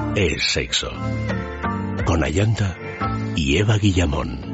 es sexo. Con Ayanta y Eva Guillamón.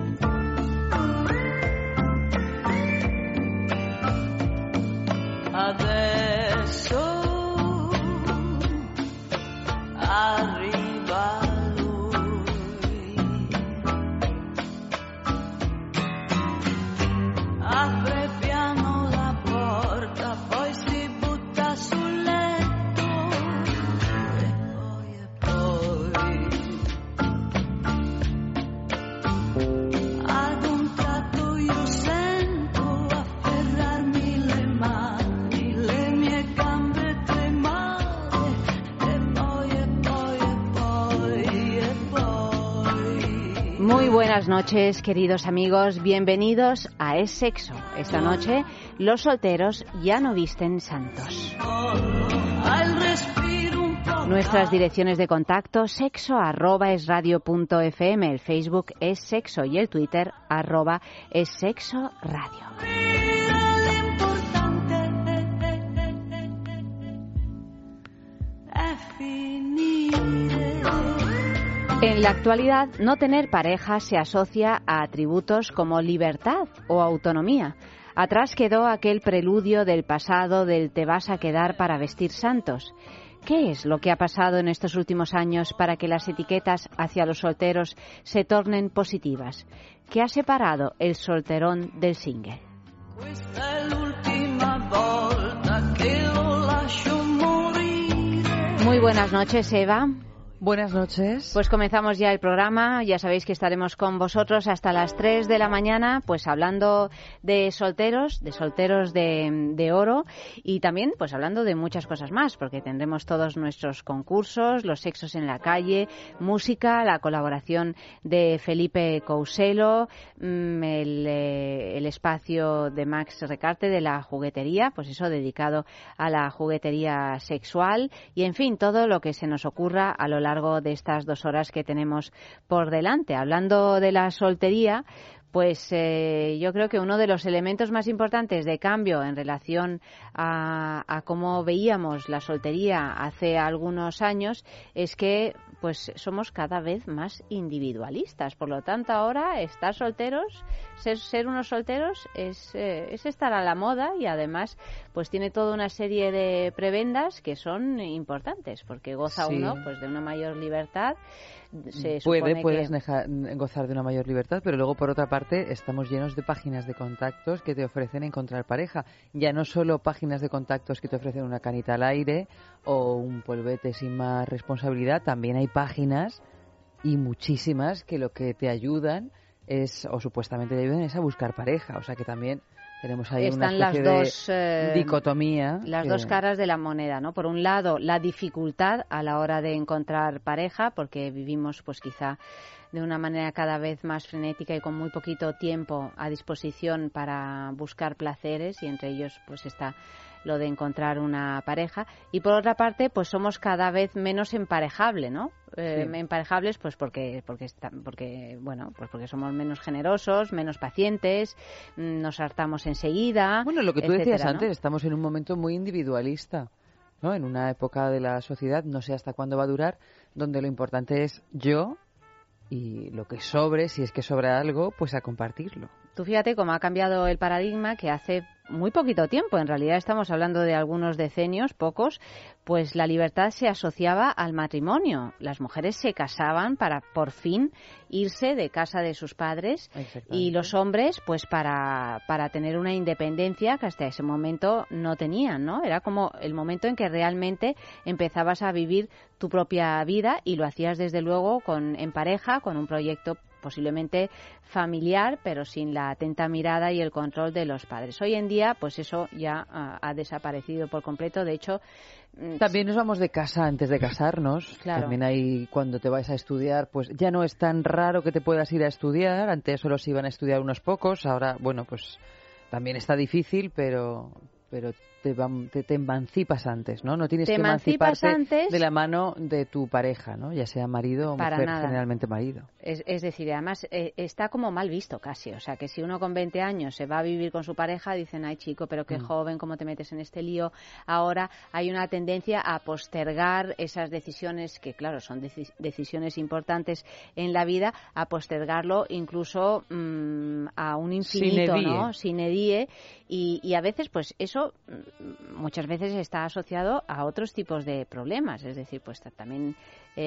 Buenas noches, queridos amigos, bienvenidos a Es Sexo. Esta noche, los solteros ya no visten santos. Nuestras direcciones de contacto: sexo@esradio.fm, el Facebook Es Sexo y el Twitter @essexoradio. En la actualidad, no tener pareja se asocia a atributos como libertad o autonomía. Atrás quedó aquel preludio del pasado del te vas a quedar para vestir santos. ¿Qué es lo que ha pasado en estos últimos años para que las etiquetas hacia los solteros se tornen positivas? ¿Qué ha separado el solterón del single? Muy buenas noches, Eva. Buenas noches. Pues comenzamos ya el programa. Ya sabéis que estaremos con vosotros hasta las 3 de la mañana, pues hablando de solteros de oro, y también pues hablando de muchas cosas más, porque tendremos todos nuestros concursos, los sexos en la calle, música, la colaboración de Felipe Couselo, el espacio de Max Recarte de la juguetería, pues eso dedicado a la juguetería sexual, y en fin, todo lo que se nos ocurra a lo largo de estas 2 horas que tenemos por delante. Hablando de la soltería, pues yo creo que uno de los elementos más importantes de cambio en relación a cómo veíamos la soltería hace algunos años es que pues somos cada vez más individualistas. Por lo tanto, ahora estar solteros, ser unos solteros es estar a la moda, y además pues tiene toda una serie de prebendas que son importantes, porque goza uno pues de una mayor libertad. Puedes gozar de una mayor libertad, pero luego por otra parte estamos llenos de páginas de contactos que te ofrecen encontrar pareja. Ya no solo páginas de contactos que te ofrecen una canita al aire o un polvete sin más responsabilidad, también hay páginas, y muchísimas, que lo que te ayudan es, o supuestamente te ayudan, es a buscar pareja. O sea que también tenemos ahí están una especie de dicotomía. Las dos caras de la moneda, ¿no? Por un lado, la dificultad a la hora de encontrar pareja, porque vivimos pues quizá de una manera cada vez más frenética y con muy poquito tiempo a disposición para buscar placeres, y entre ellos pues está lo de encontrar una pareja. Y por otra parte, pues somos cada vez menos emparejables, ¿no? Emparejables pues porque somos menos generosos, menos pacientes, nos hartamos enseguida. Bueno, lo que tú etcétera, decías antes, ¿no? estamos en un momento muy individualista, ¿no? En una época de la sociedad, no sé hasta cuándo va a durar, donde lo importante es yo, y lo que sobre, si es que sobra algo, pues a compartirlo. Tú fíjate cómo ha cambiado el paradigma, que hace muy poquito tiempo, en realidad estamos hablando de algunos decenios, pocos, pues la libertad se asociaba al matrimonio. Las mujeres se casaban para por fin irse de casa de sus padres, y los hombres pues para tener una independencia que hasta ese momento no tenían, ¿no? Era como el momento en que realmente empezabas a vivir tu propia vida, y lo hacías desde luego en pareja, con un proyecto posiblemente familiar, pero sin la atenta mirada y el control de los padres. Hoy en día, pues eso ya ha desaparecido por completo. De hecho, también nos vamos de casa antes de casarnos. Claro. También hay, cuando te vas a estudiar, pues ya no es tan raro que te puedas ir a estudiar. Antes solo se iban a estudiar unos pocos. Ahora, bueno, pues también está difícil, pero te emancipas antes, ¿no? No tienes que emanciparte de la mano de tu pareja, ¿no? Ya sea marido o mujer, generalmente marido. Es decir, además está como mal visto casi. O sea, que si uno con 20 años se va a vivir con su pareja, dicen, ay chico, pero qué joven, cómo te metes en este lío. Ahora hay una tendencia a postergar esas decisiones, que claro, son decisiones importantes en la vida, a postergarlo incluso a un infinito, ¿no? Sine die. Y a veces, pues eso muchas veces está asociado a otros tipos de problemas. Es decir, pues también,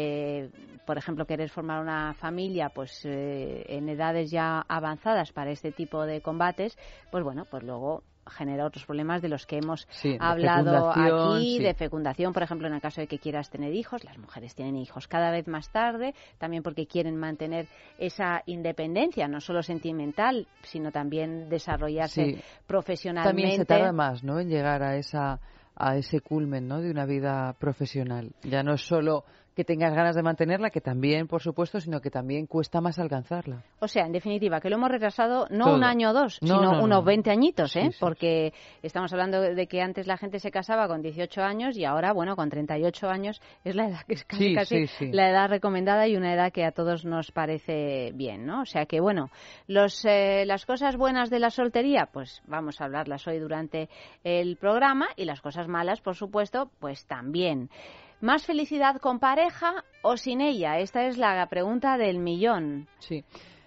por ejemplo, querer formar una familia pues en edades ya avanzadas para este tipo de combates, pues bueno, pues luego genera otros problemas de los que hemos hablado aquí, de fecundación, por ejemplo, en el caso de que quieras tener hijos. Las mujeres tienen hijos cada vez más tarde, también porque quieren mantener esa independencia, no solo sentimental, sino también desarrollarse profesionalmente. También se tarda más, ¿no?, en llegar a ese culmen, ¿no?, de una vida profesional. Ya no es solo que tengas ganas de mantenerla, que también, por supuesto, sino que también cuesta más alcanzarla. O sea, en definitiva, que lo hemos retrasado no un año o dos, sino unos 20 añitos, ¿eh? Sí. Porque estamos hablando de que antes la gente se casaba con 18 años y ahora, bueno, con 38 años es la edad que es casi la edad recomendada y una edad que a todos nos parece bien, ¿no? O sea que, bueno, las cosas buenas de la soltería, pues vamos a hablarlas hoy durante el programa, y las cosas malas, por supuesto, pues también. ¿Más felicidad con pareja o sin ella? Esta es la pregunta del millón. Sí,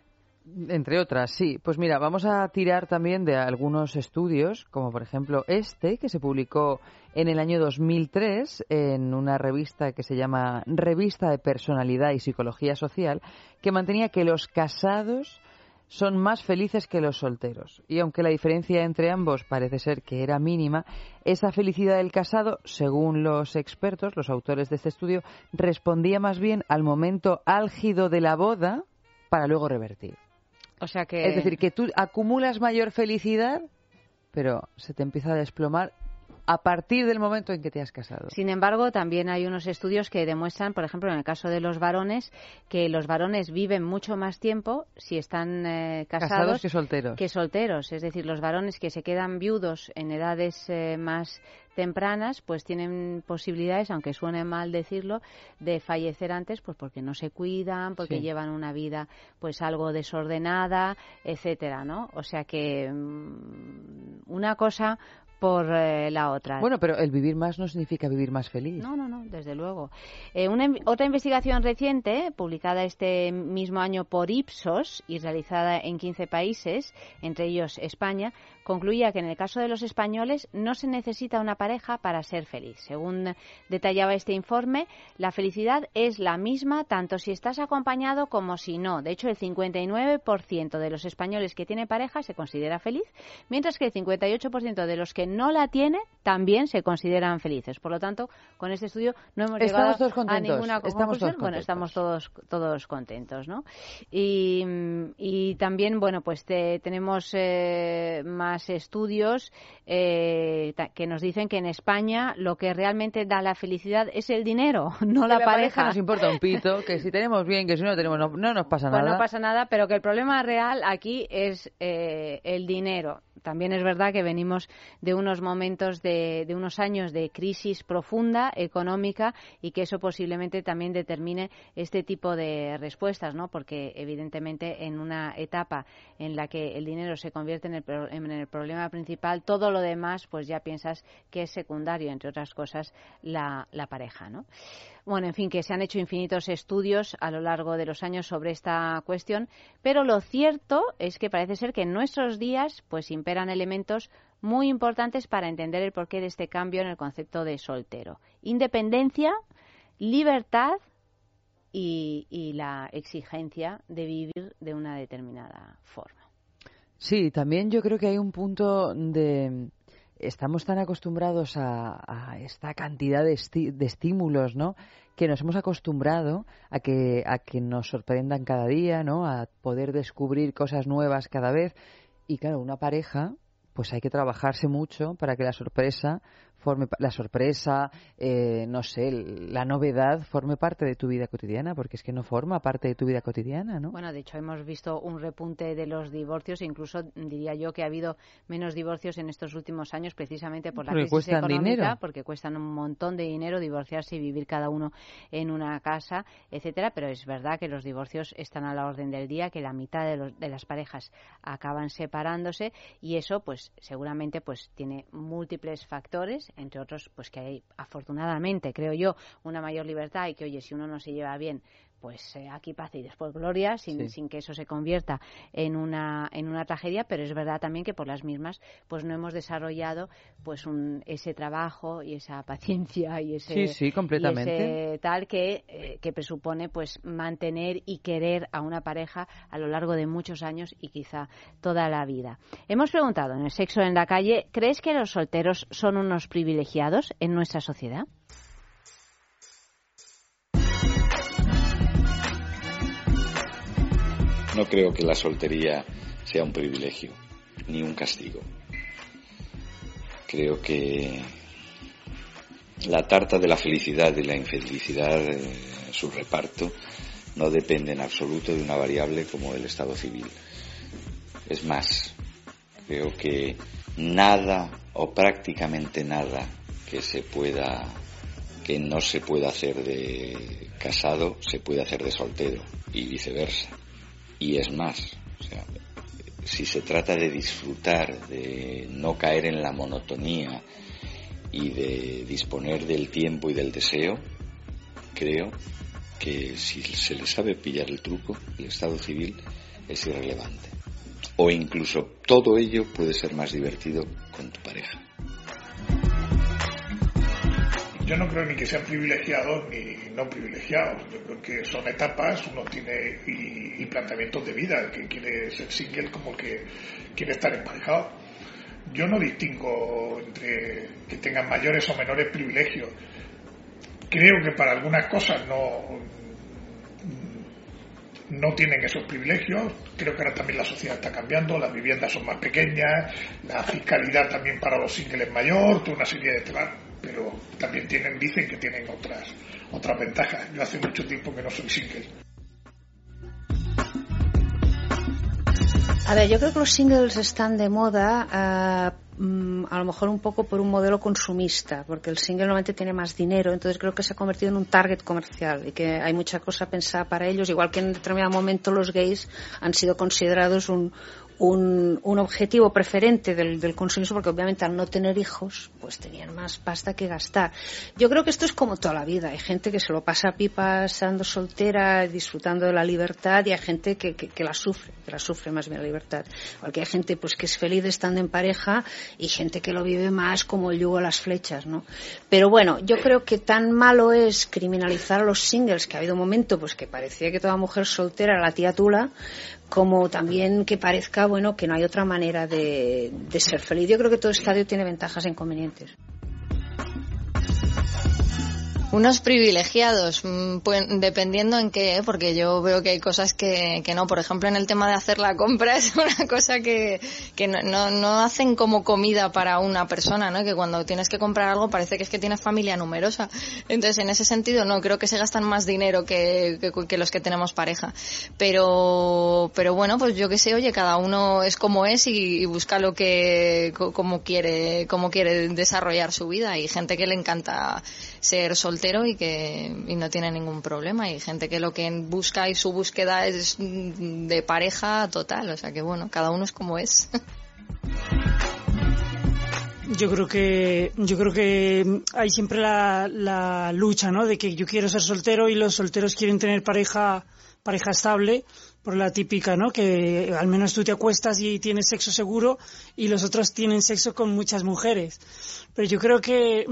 entre otras, sí. Pues mira, vamos a tirar también de algunos estudios, como por ejemplo que se publicó en el año 2003 en una revista que se llama Revista de Personalidad y Psicología Social, que mantenía que los casados son más felices que los solteros. Y aunque la diferencia entre ambos parece ser que era mínima, esa felicidad del casado, según los expertos, los autores de este estudio, respondía más bien al momento álgido de la boda para luego revertir. O sea que... Es decir, que tú acumulas mayor felicidad, pero se te empieza a desplomar a partir del momento en que te has casado. Sin embargo, también hay unos estudios que demuestran, por ejemplo, en el caso de los varones, que los varones viven mucho más tiempo si están casados que solteros. Es decir, los varones que se quedan viudos en edades más tempranas, pues tienen posibilidades, aunque suene mal decirlo, de fallecer antes, pues porque no se cuidan, porque llevan una vida pues algo desordenada, etcétera, ¿no? O sea que una cosa por la otra. Bueno, pero el vivir más no significa vivir más feliz. No, desde luego. Otra investigación reciente, publicada este mismo año por Ipsos y realizada en 15 países, entre ellos España, concluía que en el caso de los españoles no se necesita una pareja para ser feliz. Según detallaba este informe, la felicidad es la misma tanto si estás acompañado como si no. De hecho, el 59% de los españoles que tiene pareja se considera feliz, mientras que el 58% de los que no la tiene también se consideran felices. Por lo tanto, con este estudio no hemos llegado a ninguna conclusión. Bueno, estamos todos contentos, ¿no? Y también, bueno, pues tenemos más estudios que nos dicen que en España lo que realmente da la felicidad es el dinero, no la pareja. Nos importa un pito, que si tenemos bien, que si no tenemos, no nos pasa nada. Pues no pasa nada, pero que el problema real aquí es el dinero. También es verdad que venimos de unos momentos, de unos años de crisis profunda económica, y que eso posiblemente también determine este tipo de respuestas, ¿no? Porque evidentemente en una etapa en la que el dinero se convierte en el problema principal, todo lo demás pues ya piensas que es secundario, entre otras cosas la pareja, ¿no? Bueno, en fin, que se han hecho infinitos estudios a lo largo de los años sobre esta cuestión, pero lo cierto es que parece ser que en nuestros días pues imperan elementos muy importantes para entender el porqué de este cambio en el concepto de soltero. Independencia, libertad y la exigencia de vivir de una determinada forma. Sí, también yo creo que hay un punto de... Estamos tan acostumbrados a esta cantidad de estímulos, ¿no?, que nos hemos acostumbrado a que nos sorprendan cada día, ¿no?, a poder descubrir cosas nuevas cada vez. Y claro, una pareja, pues hay que trabajarse mucho para que la sorpresa la sorpresa, no sé, la novedad forme parte de tu vida cotidiana, porque es que no forma parte de tu vida cotidiana, ¿no? Bueno, de hecho hemos visto un repunte de los divorcios, incluso diría yo que ha habido menos divorcios en estos últimos años precisamente por la crisis económica, dinero. Porque cuestan un montón de dinero divorciarse y vivir cada uno en una casa, etcétera, pero es verdad que los divorcios están a la orden del día, que la mitad de las parejas acaban separándose y eso pues seguramente pues tiene múltiples factores, entre otros pues que hay afortunadamente, creo yo, una mayor libertad y que oye, si uno no se lleva bien, pues aquí paz y después gloria, sin que eso se convierta en una tragedia, pero es verdad también que por las mismas pues no hemos desarrollado pues ese trabajo y esa paciencia y ese completamente. Y ese tal que presupone pues mantener y querer a una pareja a lo largo de muchos años y quizá toda la vida. Hemos preguntado en el Sexo en la Calle, ¿crees que los solteros son unos privilegiados en nuestra sociedad? No creo que la soltería sea un privilegio, ni un castigo. Creo que la tarta de la felicidad y la infelicidad, su reparto, no depende en absoluto de una variable como el estado civil. Es más, creo que nada o prácticamente nada que no se pueda hacer de casado, se puede hacer de soltero y viceversa. Y es más, o sea, si se trata de disfrutar, de no caer en la monotonía y de disponer del tiempo y del deseo, creo que si se le sabe pillar el truco, el estado civil es irrelevante. O incluso todo ello puede ser más divertido con tu pareja. Yo no creo ni que sean privilegiados ni no privilegiados. Yo creo que son etapas, uno tiene y planteamientos de vida, el que quiere ser single como el que quiere estar emparejado. Yo no distingo entre que tengan mayores o menores privilegios. Creo que para algunas cosas no tienen esos privilegios. Creo que ahora también la sociedad está cambiando, las viviendas son más pequeñas, la fiscalidad también para los singles es mayor, toda una serie de temas, pero también dicen que tienen otras ventajas. Yo hace mucho tiempo que no soy single. A ver, yo creo que los singles están de moda a lo mejor un poco por un modelo consumista, porque el single normalmente tiene más dinero, entonces creo que se ha convertido en un target comercial y que hay mucha cosa pensada para ellos, igual que en determinado momento los gays han sido considerados un objetivo preferente del consumismo, porque obviamente al no tener hijos pues tenían más pasta que gastar. Yo creo que esto es como toda la vida, hay gente que se lo pasa pipa estando soltera, disfrutando de la libertad, y hay gente que la sufre más bien la libertad, igual que hay gente pues que es feliz estando en pareja y gente que lo vive más como el yugo de las flechas, ¿no? Pero bueno, yo creo que tan malo es criminalizar a los singles, que ha habido un momento pues que parecía que toda mujer soltera era la tía Tula, como también que parezca, bueno, que no hay otra manera de ser feliz. Yo creo que todo estadio tiene ventajas e inconvenientes. Unos privilegiados, pues dependiendo en qué, porque yo veo que hay cosas que no. Por ejemplo, en el tema de hacer la compra es una cosa que no hacen como comida para una persona, ¿no? Que cuando tienes que comprar algo parece que es que tienes familia numerosa. Entonces, en ese sentido, no, creo que se gastan más dinero que los que tenemos pareja. Pero bueno, pues yo qué sé, oye, cada uno es como es y busca lo que, como quiere desarrollar su vida. Hay gente que le encanta ser soltero y no tiene ningún problema, y gente que lo que busca y su búsqueda es de pareja total, o sea que bueno, cada uno es como es. Yo creo que hay siempre la lucha, ¿no? De que yo quiero ser soltero y los solteros quieren tener pareja estable, por la típica, ¿no? Que al menos tú te acuestas y tienes sexo seguro y los otros tienen sexo con muchas mujeres. Pero yo creo que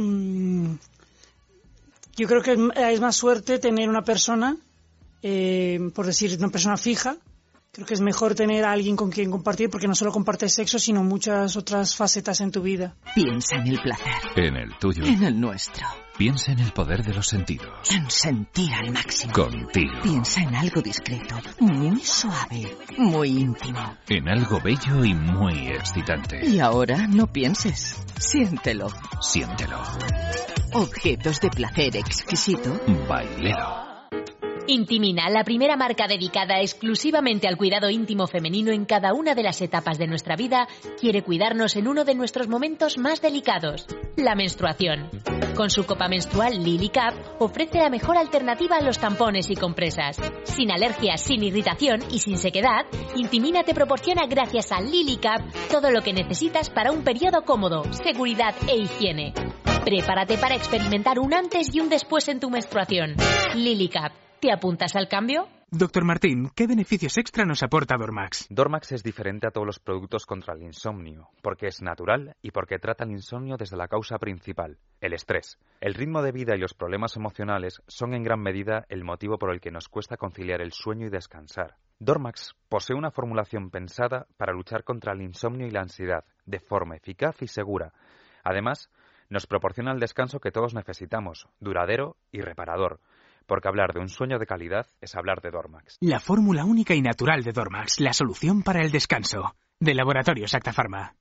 es más suerte tener una persona, por decir, una persona fija, Creo que es mejor tener a alguien con quien compartir, porque no solo compartes sexo, sino muchas otras facetas en tu vida. Piensa en el placer. En el tuyo. En el nuestro. Piensa en el poder de los sentidos. En sentir al máximo. Contigo. Piensa en algo discreto, muy suave, muy íntimo. En algo bello y muy excitante. Y ahora no pienses. Siéntelo. Siéntelo. Objetos de placer exquisito. Bailelo. Intimina, la primera marca dedicada exclusivamente al cuidado íntimo femenino en cada una de las etapas de nuestra vida, quiere cuidarnos en uno de nuestros momentos más delicados, la menstruación. Con su copa menstrual Lily Cup ofrece la mejor alternativa a los tampones y compresas. Sin alergias, sin irritación y sin sequedad, Intimina te proporciona gracias a Lily Cup todo lo que necesitas para un periodo cómodo, seguridad e higiene. Prepárate para experimentar un antes y un después en tu menstruación. Lily Cup. ¿Te apuntas al cambio? Doctor Martín, ¿qué beneficios extra nos aporta Dormax? Dormax es diferente a todos los productos contra el insomnio, porque es natural y porque trata el insomnio desde la causa principal, el estrés. El ritmo de vida y los problemas emocionales son en gran medida el motivo por el que nos cuesta conciliar el sueño y descansar. Dormax posee una formulación pensada para luchar contra el insomnio y la ansiedad, de forma eficaz y segura. Además, nos proporciona el descanso que todos necesitamos, duradero y reparador. Porque hablar de un sueño de calidad es hablar de Dormax. La fórmula única y natural de Dormax, la solución para el descanso. De Laboratorios Acta Pharma.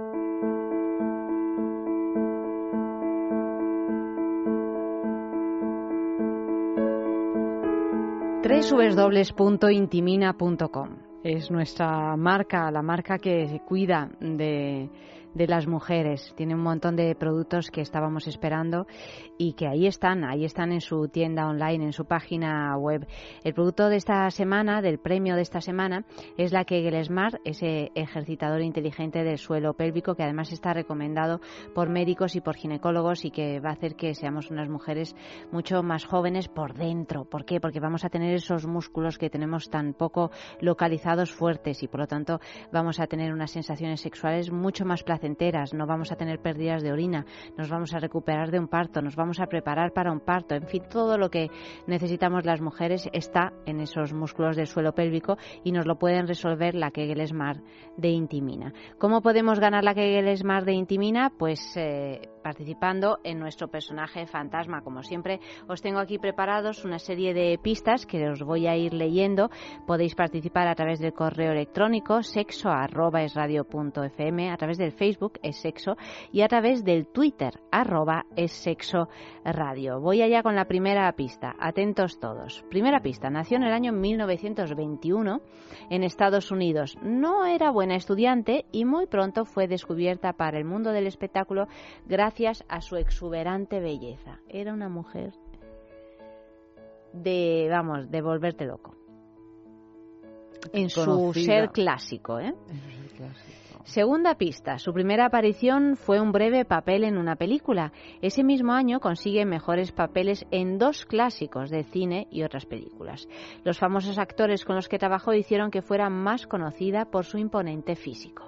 www.intimina.com es nuestra marca, la marca que se cuida de las mujeres. Tiene un montón de productos que estábamos esperando y que ahí están en su tienda online, en su página web. El producto de esta semana, del premio de esta semana, es la Kegel Smart, ese ejercitador inteligente del suelo pélvico que además está recomendado por médicos y por ginecólogos y que va a hacer que seamos unas mujeres mucho más jóvenes por dentro. ¿Por qué? Porque vamos a tener esos músculos que tenemos tan poco localizados fuertes y por lo tanto vamos a tener unas sensaciones sexuales mucho más placenteras. No vamos a tener pérdidas de orina, nos vamos a recuperar de un parto, nos vamos a preparar para un parto, en fin, todo lo que necesitamos las mujeres está en esos músculos del suelo pélvico y nos lo pueden resolver la Kegel Smart de Intimina. ¿Cómo podemos ganar la Kegel Smart de Intimina? Pues participando en nuestro personaje fantasma. Como siempre, os tengo aquí preparados una serie de pistas que os voy a ir leyendo. Podéis participar a través del correo electrónico sexo@esradio.fm, a través del Facebook Es Sexo y a través del Twitter @Es Sexo Radio. Voy allá con la primera pista. Atentos todos. Primera pista. Nació en el año 1921 en Estados Unidos. No era buena estudiante y muy pronto fue descubierta para el mundo del espectáculo gracias a su exuberante belleza. Era una mujer de volverte loco. En su ser clásico, Segunda pista. Su primera aparición fue un breve papel en una película. Ese mismo año consigue mejores papeles en 2 clásicos de cine y otras películas. Los famosos actores con los que trabajó hicieron que fuera más conocida por su imponente físico.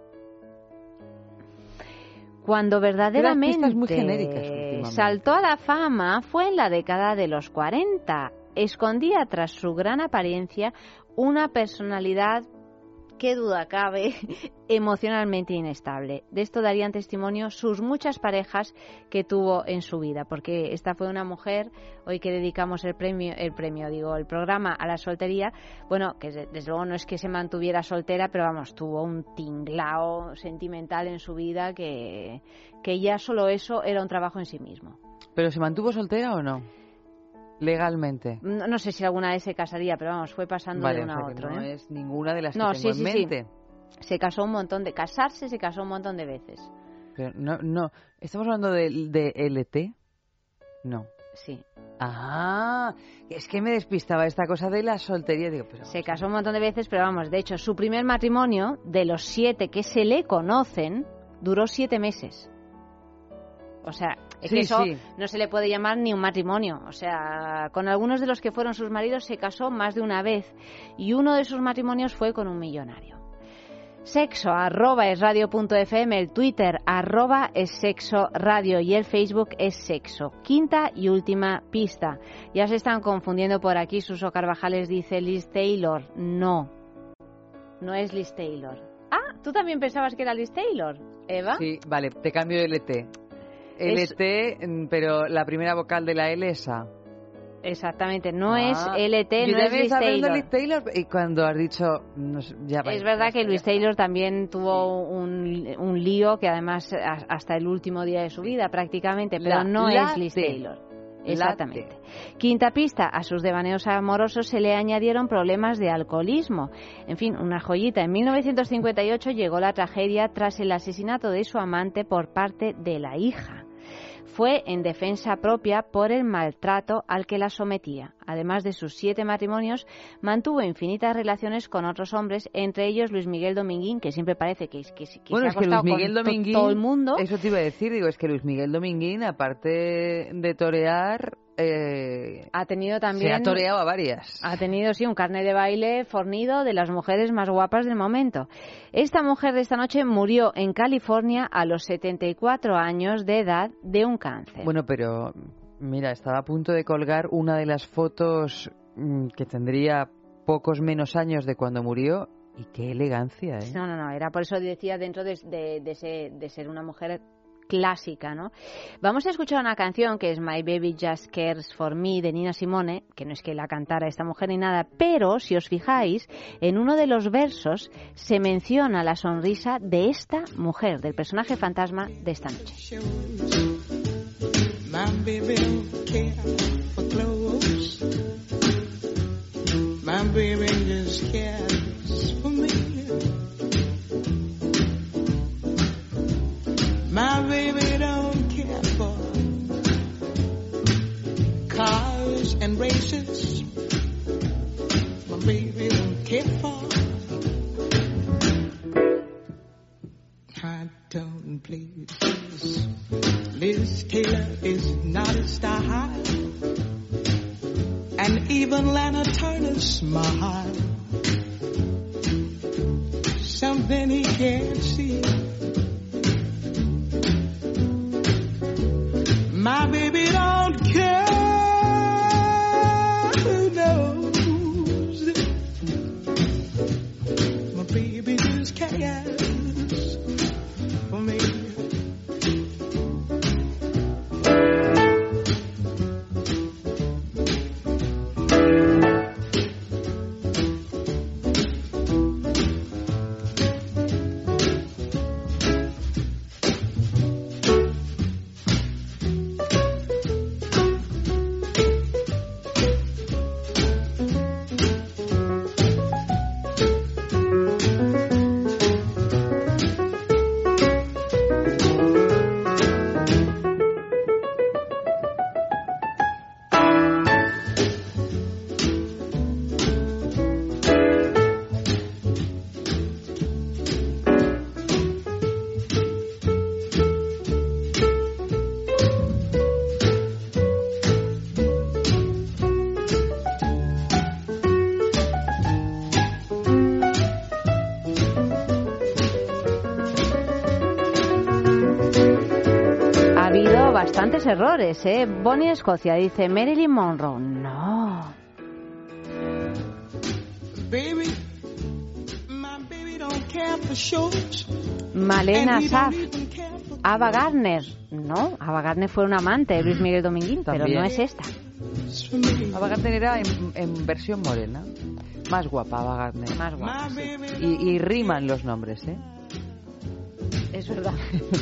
Cuando verdaderamente saltó a la fama fue en la década de los 40. Escondía tras su gran apariencia una personalidad, qué duda cabe, emocionalmente inestable. De esto darían testimonio sus muchas parejas que tuvo en su vida, porque esta fue una mujer, hoy que dedicamos el programa a la soltería, bueno, que desde luego no es que se mantuviera soltera, pero vamos, tuvo un tinglao sentimental en su vida que ya solo eso era un trabajo en sí mismo. ¿Pero se mantuvo soltera o no? Legalmente. No sé si alguna vez se casaría, pero vamos, fue pasando de una a otra. No es ninguna de las que tengo en mente. Sí. Se casó un montón de veces. Pero no. ¿Estamos hablando de LT? No. Sí. Ah, es que me despistaba esta cosa de la soltería. Digo, pero se casó un montón de veces, pero vamos, de hecho, su primer matrimonio, de los 7 que se le conocen, duró 7 meses. O sea, es que eso no se le puede llamar ni un matrimonio. O sea, con algunos de los que fueron sus maridos se casó más de una vez. Y uno de sus matrimonios fue con un millonario. Sexo@esradio.fm, el Twitter @essexoradio y el Facebook Es Sexo. Quinta y última pista. Ya se están confundiendo por aquí. Suso Carvajales dice Liz Taylor. No. no es Liz Taylor. Ah, ¿tú también pensabas que era Liz Taylor, Eva? Sí, vale, te cambio de LT. LT, pero la primera vocal de la L es A. Exactamente, no es LT, no es Liz Taylor. Y cuando has dicho... No sé, ya es verdad que Liz Taylor también tuvo un lío que además hasta el último día de su vida prácticamente, pero no es Liz Taylor. Exactamente. Quinta pista, a sus devaneos amorosos se le añadieron problemas de alcoholismo. En fin, una joyita. En 1958 llegó la tragedia tras el asesinato de su amante por parte de la hija. Fue en defensa propia por el maltrato al que la sometía. Además de sus 7 matrimonios, mantuvo infinitas relaciones con otros hombres, entre ellos Luis Miguel Dominguín, que siempre parece que se ha acostado con todo el mundo. Eso te iba a decir, es que Luis Miguel Dominguín, aparte de torear... ha tenido también... Se ha toreado a varias. Ha tenido, sí, un carnet de baile fornido de las mujeres más guapas del momento. Esta mujer de esta noche murió en California a los 74 años de edad de un cáncer. Bueno, pero mira, estaba a punto de colgar una de las fotos que tendría pocos menos años de cuando murió, y qué elegancia, ¿eh? No, era por eso decía dentro de ser una mujer clásica, ¿no? Vamos a escuchar una canción que es My Baby Just Cares for Me de Nina Simone, que no es que la cantara esta mujer ni nada, pero si os fijáis, en uno de los versos se menciona la sonrisa de esta mujer, del personaje fantasma de esta noche. My baby don't care for clothes. My baby just cares for me. My baby don't care for cars and races. My baby don't care for. I don't please. Liz Taylor is not a star, and even Lana Turner's smile, something he can't see. My baby don't care, who knows? My baby just cares for me. Bastantes errores, ¿eh? Bonnie Escocia dice Marilyn Monroe. No. Malena Saf. Ava Gardner. No, Ava Gardner fue una amante de Luis Miguel Dominguín, pero no es esta. Ava Gardner era en versión morena. Más guapa, Ava Gardner. Más guapa, sí. Y riman los nombres, ¿eh? Es verdad.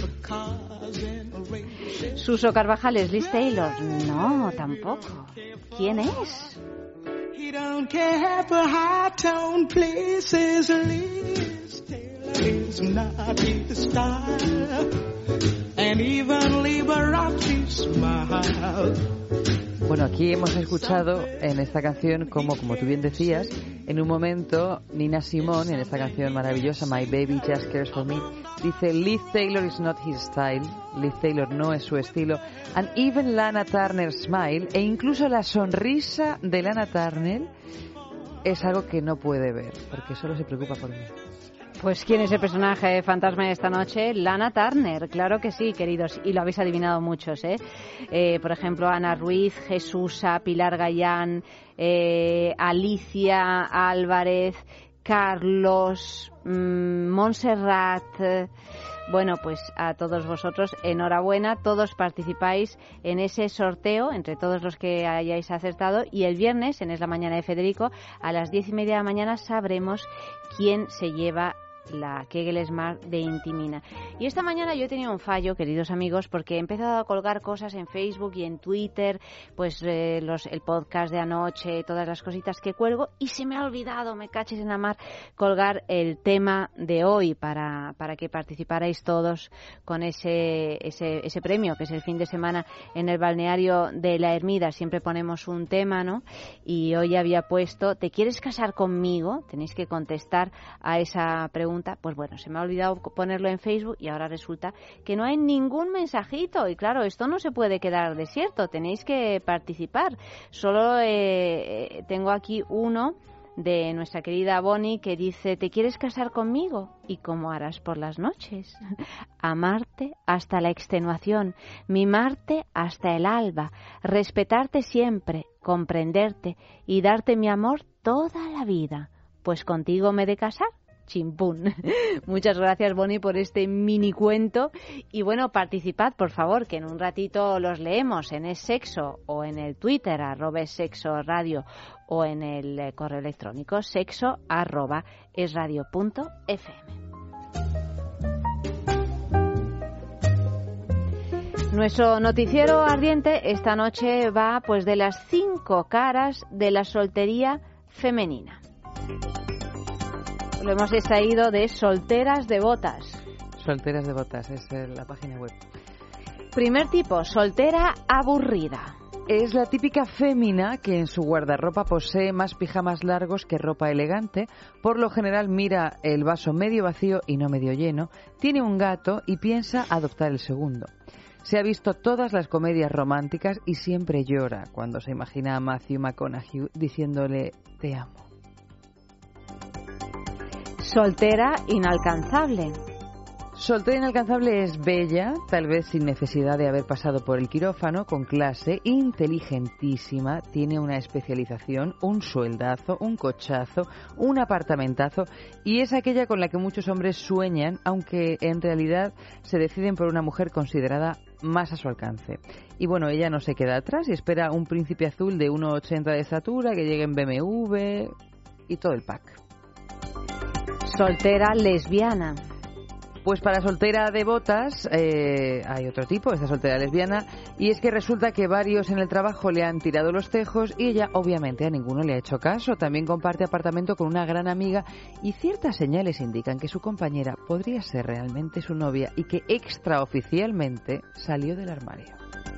Suso Carvajal es Liz Taylor. No, tampoco. ¿Quién es? He don't care for high-tone places. Liz Taylor is not his style. And even Liberace smile. Bueno, aquí hemos escuchado en esta canción, como tú bien decías, en un momento Nina Simone, en esta canción maravillosa, My Baby Just Cares for Me, dice Liz Taylor is not his style, Liz Taylor no es su estilo, and even Lana Turner's smile, e incluso la sonrisa de Lana Turner es algo que no puede ver, porque solo se preocupa por mí. Pues ¿quién es el personaje fantasma de esta noche? Lana Turner, claro que sí, queridos, y lo habéis adivinado muchos, ¿eh? Por ejemplo, Ana Ruiz, Jesusa, Pilar Gallán, Alicia Álvarez, Carlos, Montserrat. Bueno, pues a todos vosotros, enhorabuena, todos participáis en ese sorteo, entre todos los que hayáis acertado, y el viernes, en Es la Mañana de Federico, a las 10:30 de la mañana sabremos quién se lleva la Kegel Smart de Intimina. Y esta mañana yo he tenido un fallo, queridos amigos, porque he empezado a colgar cosas en Facebook y en Twitter, pues el podcast de anoche, todas las cositas que cuelgo, y se me ha olvidado, me caches en la mar, colgar el tema de hoy para que participarais todos con ese premio, que es el fin de semana en el balneario de La Ermida. Siempre ponemos un tema, ¿no? Y hoy había puesto, ¿te quieres casar conmigo? Tenéis que contestar a esa pregunta. Pues bueno, se me ha olvidado ponerlo en Facebook y ahora resulta que no hay ningún mensajito. Y claro, esto no se puede quedar desierto, tenéis que participar. Solo tengo aquí uno de nuestra querida Bonnie que dice: ¿te quieres casar conmigo? ¿Y cómo harás por las noches? Amarte hasta la extenuación, mimarte hasta el alba, respetarte siempre, comprenderte y darte mi amor toda la vida. Pues contigo me he de casar. Chimpún. Muchas gracias, Bonnie, por este mini cuento. Y bueno, participad, por favor, que en un ratito los leemos en Es Sexo o en el Twitter @sexoradio o en el correo electrónico sexo@esradio.fm. Nuestro noticiero ardiente esta noche va pues de las 5 caras de la soltería femenina. Lo hemos extraído de Solteras Devotas. Solteras Devotas, es la página web. Primer tipo, soltera aburrida. Es la típica fémina que en su guardarropa posee más pijamas largos que ropa elegante. Por lo general mira el vaso medio vacío y no medio lleno. Tiene un gato y piensa adoptar el segundo. Se ha visto todas las comedias románticas y siempre llora cuando se imagina a Matthew McConaughey diciéndole te amo. Soltera inalcanzable. Soltera inalcanzable es bella, tal vez sin necesidad de haber pasado por el quirófano, con clase, inteligentísima, tiene una especialización, un sueldazo, un cochazo, un apartamentazo, y es aquella con la que muchos hombres sueñan, aunque en realidad se deciden por una mujer considerada más a su alcance. Y bueno, ella no se queda atrás y espera un príncipe azul de 1,80 de estatura que llegue en BMW y todo el pack. Soltera lesbiana. Pues para soltera devotas hay otro tipo, esta soltera lesbiana, y es que resulta que varios en el trabajo le han tirado los tejos y ella obviamente a ninguno le ha hecho caso. También comparte apartamento con una gran amiga y ciertas señales indican que su compañera podría ser realmente su novia y que extraoficialmente salió del armario.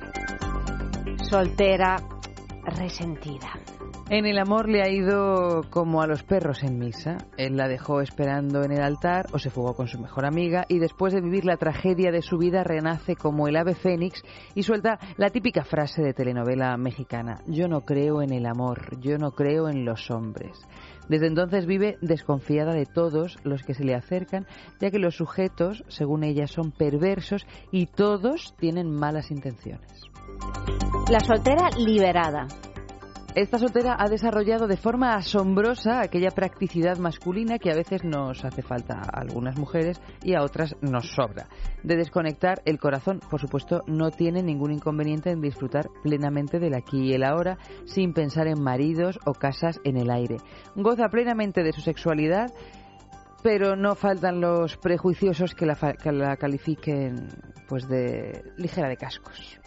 Soltera resentida. En el amor le ha ido como a los perros en misa. Él la dejó esperando en el altar o se fugó con su mejor amiga y después de vivir la tragedia de su vida renace como el ave fénix y suelta la típica frase de telenovela mexicana: yo no creo en el amor, yo no creo en los hombres. Desde entonces vive desconfiada de todos los que se le acercan, ya que los sujetos, según ella, son perversos y todos tienen malas intenciones. La soltera liberada. Esta soltera ha desarrollado de forma asombrosa aquella practicidad masculina que a veces nos hace falta a algunas mujeres y a otras nos sobra. De desconectar el corazón, por supuesto, no tiene ningún inconveniente en disfrutar plenamente del aquí y el ahora, sin pensar en maridos o casas en el aire. Goza plenamente de su sexualidad, pero no faltan los prejuiciosos que la califiquen pues de ligera de cascos.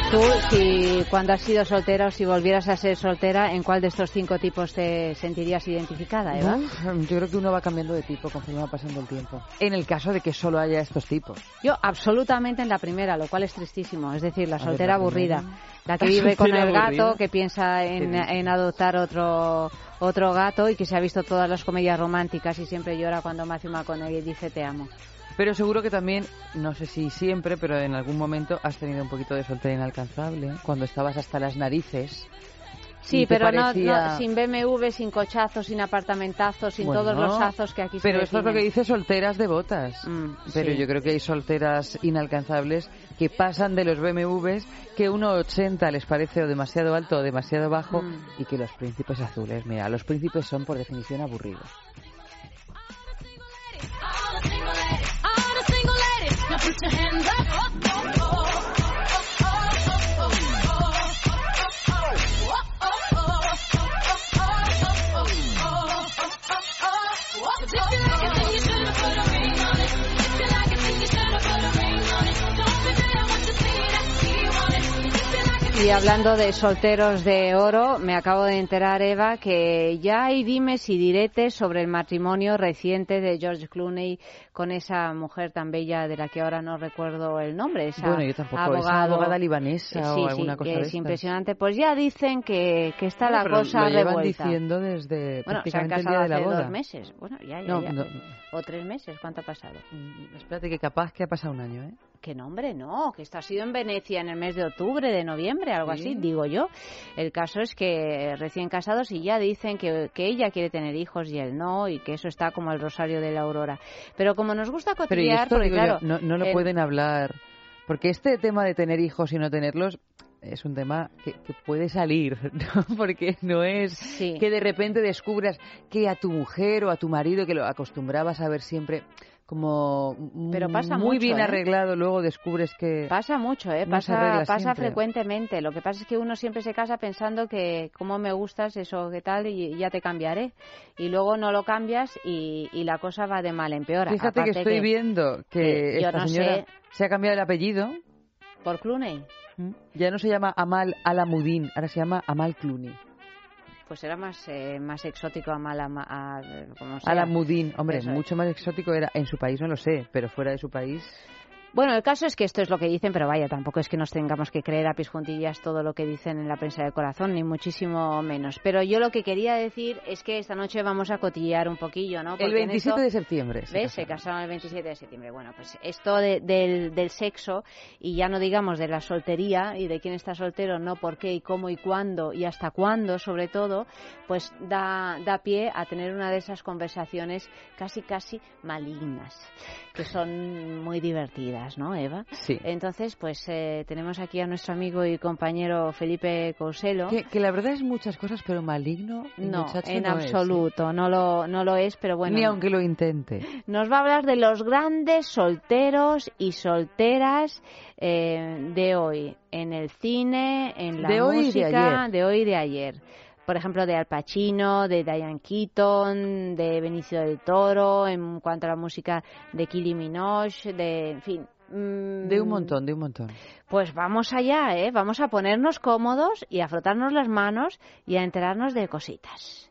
Tú, si cuando has sido soltera o si volvieras a ser soltera, ¿en cuál de estos 5 tipos te sentirías identificada, Eva? Yo creo que uno va cambiando de tipo conforme va pasando el tiempo. En el caso de que solo haya estos tipos. Yo absolutamente en la primera, lo cual es tristísimo. Es decir, la soltera aburrida. La que vive con el gato, que piensa en adoptar otro gato y que se ha visto todas las comedias románticas y siempre llora cuando Matthew McConaughey dice te amo. Pero seguro que también, no sé si siempre, pero en algún momento has tenido un poquito de soltera inalcanzable, cuando estabas hasta las narices. Sí, pero parecía... no, sin BMW, sin cochazos, sin apartamentazos, sin todos los azos que aquí se Pero esto es lo que dice solteras devotas. Pero sí. Yo creo que hay solteras inalcanzables que pasan de los BMWs que 1,80 les parece o demasiado alto o demasiado bajo y que los príncipes azules, mira, los príncipes son por definición aburridos. Y hablando de solteros de oro, me acabo de enterar, Eva, que ya hay dimes y diretes sobre el matrimonio reciente de George Clooney con esa mujer tan bella de la que ahora no recuerdo el nombre, esa yo tampoco, esa abogada libanesa o alguna cosa de estas. Sí, es impresionante. Pues ya dicen que está la cosa revuelta. Lo llevan diciendo desde prácticamente el día de la boda. Hace 2 meses. Bueno, ya. No. O 3 meses, ¿cuánto ha pasado? Espérate, que capaz que ha pasado un año, ¿eh? Que no, hombre, no, que esto ha sido en Venecia en el mes de octubre, de noviembre, algo así, digo yo. El caso es que recién casados y ya dicen que ella quiere tener hijos y él no, y que eso está como el rosario de la aurora. Pero como nos gusta cotillear, porque claro... No lo pueden hablar, porque este tema de tener hijos y no tenerlos es un tema que puede salir, ¿no? Porque no es que de repente descubras que a tu mujer o a tu marido, que lo acostumbrabas a ver siempre... como pero pasa muy mucho, bien arreglado, luego descubres que... Pasa mucho, pasa frecuentemente. Lo que pasa es que uno siempre se casa pensando que cómo me gustas, eso, qué tal, y ya te cambiaré. Y luego no lo cambias y la cosa va de mal en peor. Fíjate que estoy viendo que esta señora se ha cambiado el apellido. ¿Por Clooney? Ya no se llama Amal Alamuddin, ahora se llama Amal Clooney. Pues era más exótico Alamuddin, hombre, mucho más exótico era en su país, no lo sé, pero fuera de su país... Bueno, el caso es que esto es lo que dicen, pero vaya, tampoco es que nos tengamos que creer a pies juntillas todo lo que dicen en la prensa del corazón, ni muchísimo menos. Pero yo lo que quería decir es que esta noche vamos a cotillear un poquillo, ¿no? Porque el 27 de septiembre. ¿Ves? Se casaron el 27 de septiembre. Bueno, pues esto del sexo, y ya no digamos de la soltería y de quién está soltero, no por qué y cómo y cuándo y hasta cuándo, sobre todo, pues da pie a tener una de esas conversaciones casi malignas, que son muy divertidas, ¿no, Eva? Sí. Entonces, pues tenemos aquí a nuestro amigo y compañero Felipe Couselo. Que la verdad es muchas cosas, pero maligno, no, en absoluto, no lo es, pero bueno. Ni aunque lo intente. Nos va a hablar de los grandes solteros y solteras de hoy, en el cine, en la música, de hoy y de ayer. Por ejemplo, de Al Pacino, de Diane Keaton, de Benicio del Toro, en cuanto a la música de Kylie Minogue, en fin. De un montón. Pues vamos allá, vamos a ponernos cómodos y a frotarnos las manos y a enterarnos de cositas.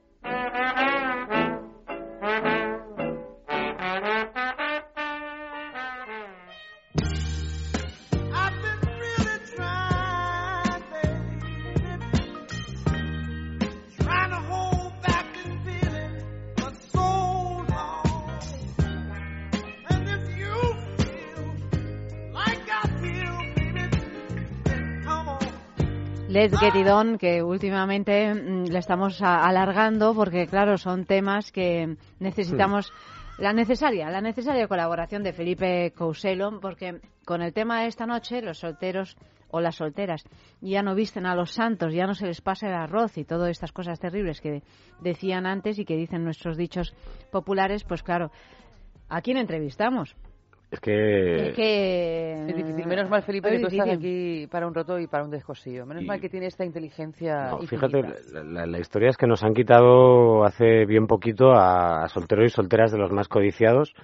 Let's Get It On, que últimamente le estamos alargando porque, claro, son temas que necesitamos la necesaria colaboración de Felipe Couselo, porque con el tema de esta noche, los solteros o las solteras ya no visten a los santos, ya no se les pasa el arroz y todas estas cosas terribles que decían antes y que dicen nuestros dichos populares, pues claro, ¿a quién entrevistamos? Es que es difícil. Menos mal, Felipe, que tú estás aquí para un roto y para un descosillo. Menos mal que tiene esta inteligencia. No, fíjate, la historia es que nos han quitado hace bien poquito a solteros y solteras de los más codiciados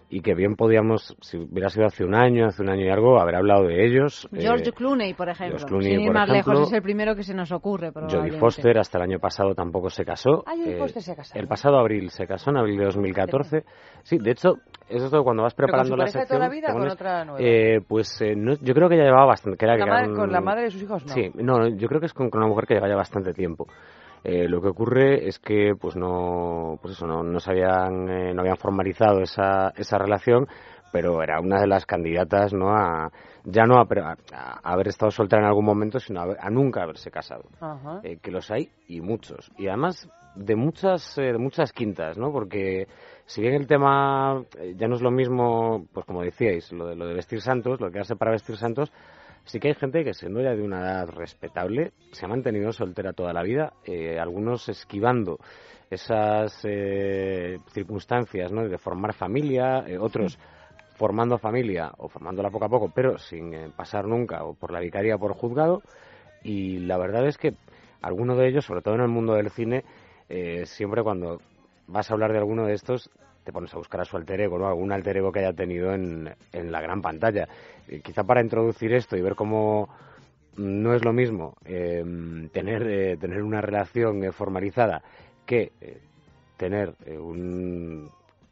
y que bien podíamos, si hubiera sido hace un año y algo, haber hablado de ellos. George Clooney, por ejemplo. George Clooney, sin ir por más ejemplo, lejos, es el primero que se nos ocurre. Jodie Foster, hasta el año pasado tampoco se casó. Jodie Foster se ha casado. El pasado abril se casó, en abril de 2014. Sí, de hecho, eso es todo cuando vas preparando la sección. ¿Con su pareja de toda la vida o con otra nueva? No, yo creo que ya llevaba bastante. ¿Con la madre de sus hijos? No. Sí, no, yo creo que es con una mujer que lleva ya bastante tiempo. Lo que ocurre es que no se habían, no habían formalizado esa relación, pero era una de las candidatas a haber estado soltera en algún momento, sino a nunca haberse casado. Que los hay y muchos, y además de muchas quintas, ¿no? Porque si bien el tema ya no es lo mismo, pues como decíais, lo de vestir santos, lo que hace para vestir santos, sí que hay gente que, siendo ya de una edad respetable, se ha mantenido soltera toda la vida, algunos esquivando esas circunstancias, ¿no? De formar familia, otros formando familia o formándola poco a poco, pero sin pasar nunca o por la vicaría o por juzgado. Y la verdad es que alguno de ellos, sobre todo en el mundo del cine, siempre cuando vas a hablar de alguno de estos, te pones a buscar a su alter ego, ¿no? Algún alter ego que haya tenido en la gran pantalla. Quizá para introducir esto y ver cómo no es lo mismo tener una relación formalizada que tener un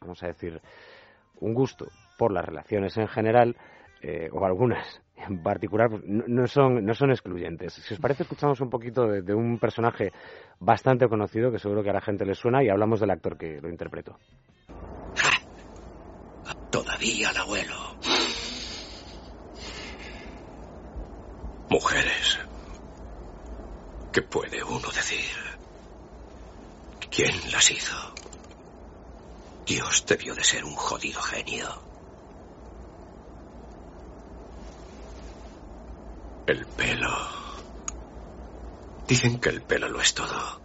gusto por las relaciones en general, o algunas en particular, no son excluyentes. Si os parece, escuchamos un poquito de un personaje bastante conocido que seguro que a la gente le suena, y hablamos del actor que lo interpretó. Todavía el abuelo. Mujeres. ¿Qué puede uno decir? ¿Quién las hizo? Dios debió de ser un jodido genio. El pelo. Dicen que el pelo lo es todo.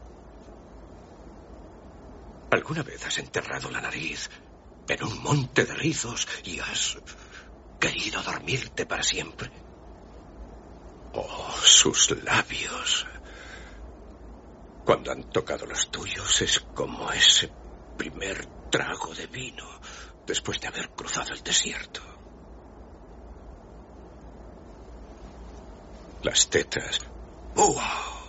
¿Alguna vez has enterrado la nariz en un monte de rizos y has querido dormirte para siempre? Oh, sus labios. Cuando han tocado los tuyos es como ese primer trago de vino después de haber cruzado el desierto. Las tetas. ¡Wow!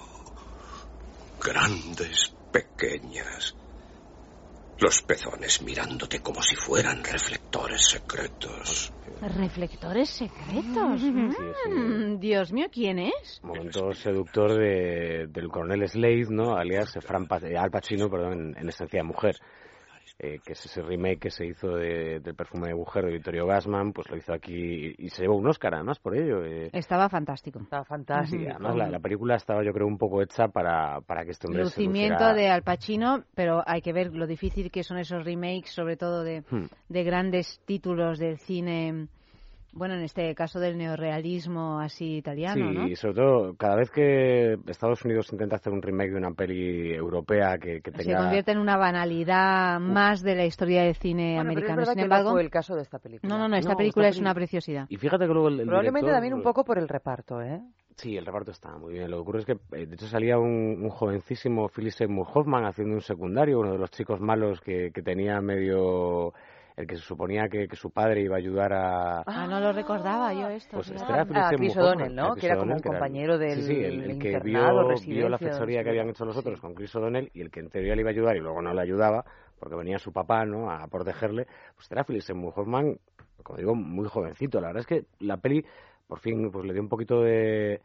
Grandes, pequeñas. Los pezones mirándote como si fueran reflectores secretos. ¿Reflectores secretos? Sí. Dios mío, ¿quién es? Momento seductor del coronel Slade, ¿no? Alias Al Pacino, perdón, en esencia mujer. Que es ese remake que se hizo del Perfume de mujer de Vittorio Gassman, pues lo hizo aquí y se llevó un Oscar además por ello. Estaba fantástico. Estaba fantástico. Sí, además la película estaba, yo creo, un poco hecha para que este hombre lucimiento de Al Pacino, pero hay que ver lo difícil que son esos remakes, sobre todo de grandes títulos del cine. Bueno, en este caso del neorrealismo así italiano, ¿no? Sí, y sobre todo, cada vez que Estados Unidos intenta hacer un remake de una peli europea que tenga... Se convierte en una banalidad más de la historia del cine americano. Pero es verdad Sin embargo, no fue el caso de esta película. No, esta película es una preciosidad. Y fíjate que luego el probablemente director, también un poco por el reparto, ¿eh? Sí, el reparto está muy bien. Lo que ocurre es que, de hecho, salía un jovencísimo Philip Seymour Hoffman haciendo un secundario, uno de los chicos malos que tenía medio... El que se suponía que su padre iba a ayudar a... no lo recordaba yo esto. Pues Chris O'Donnell, ¿no? Que era como un compañero del el que internado, vio la fechoría que habían hecho los otros con Chris O'Donnell, y el que en teoría le iba a ayudar y luego no le ayudaba, porque venía su papá, ¿no?, a protegerle, pues era Philip Seymour Hoffman, como digo, muy jovencito. La verdad es que la peli, por fin, pues le dio un poquito de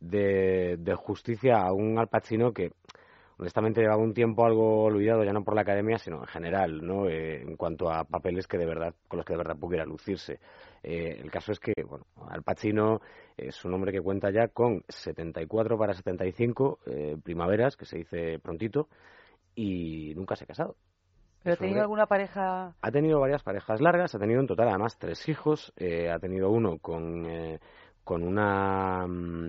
justicia a un Al Pacino que... honestamente llevaba un tiempo algo olvidado, ya no por la academia, sino en general, ¿no? En cuanto a papeles con los que de verdad pudiera lucirse. El caso es que, bueno, Al Pacino es un hombre que cuenta ya con 74 para 75 primaveras, que se dice prontito, y nunca se ha casado. ¿Pero ha tenido alguna pareja? Ha tenido varias parejas largas, ha tenido en total además 3 hijos, ha tenido uno con una...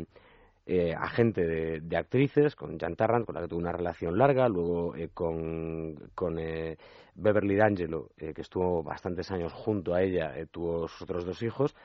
agente de actrices, con Jan Tarrant, con la que tuvo una relación larga, luego con Beverly D'Angelo, que estuvo bastantes años junto a ella, tuvo sus otros 2 hijos,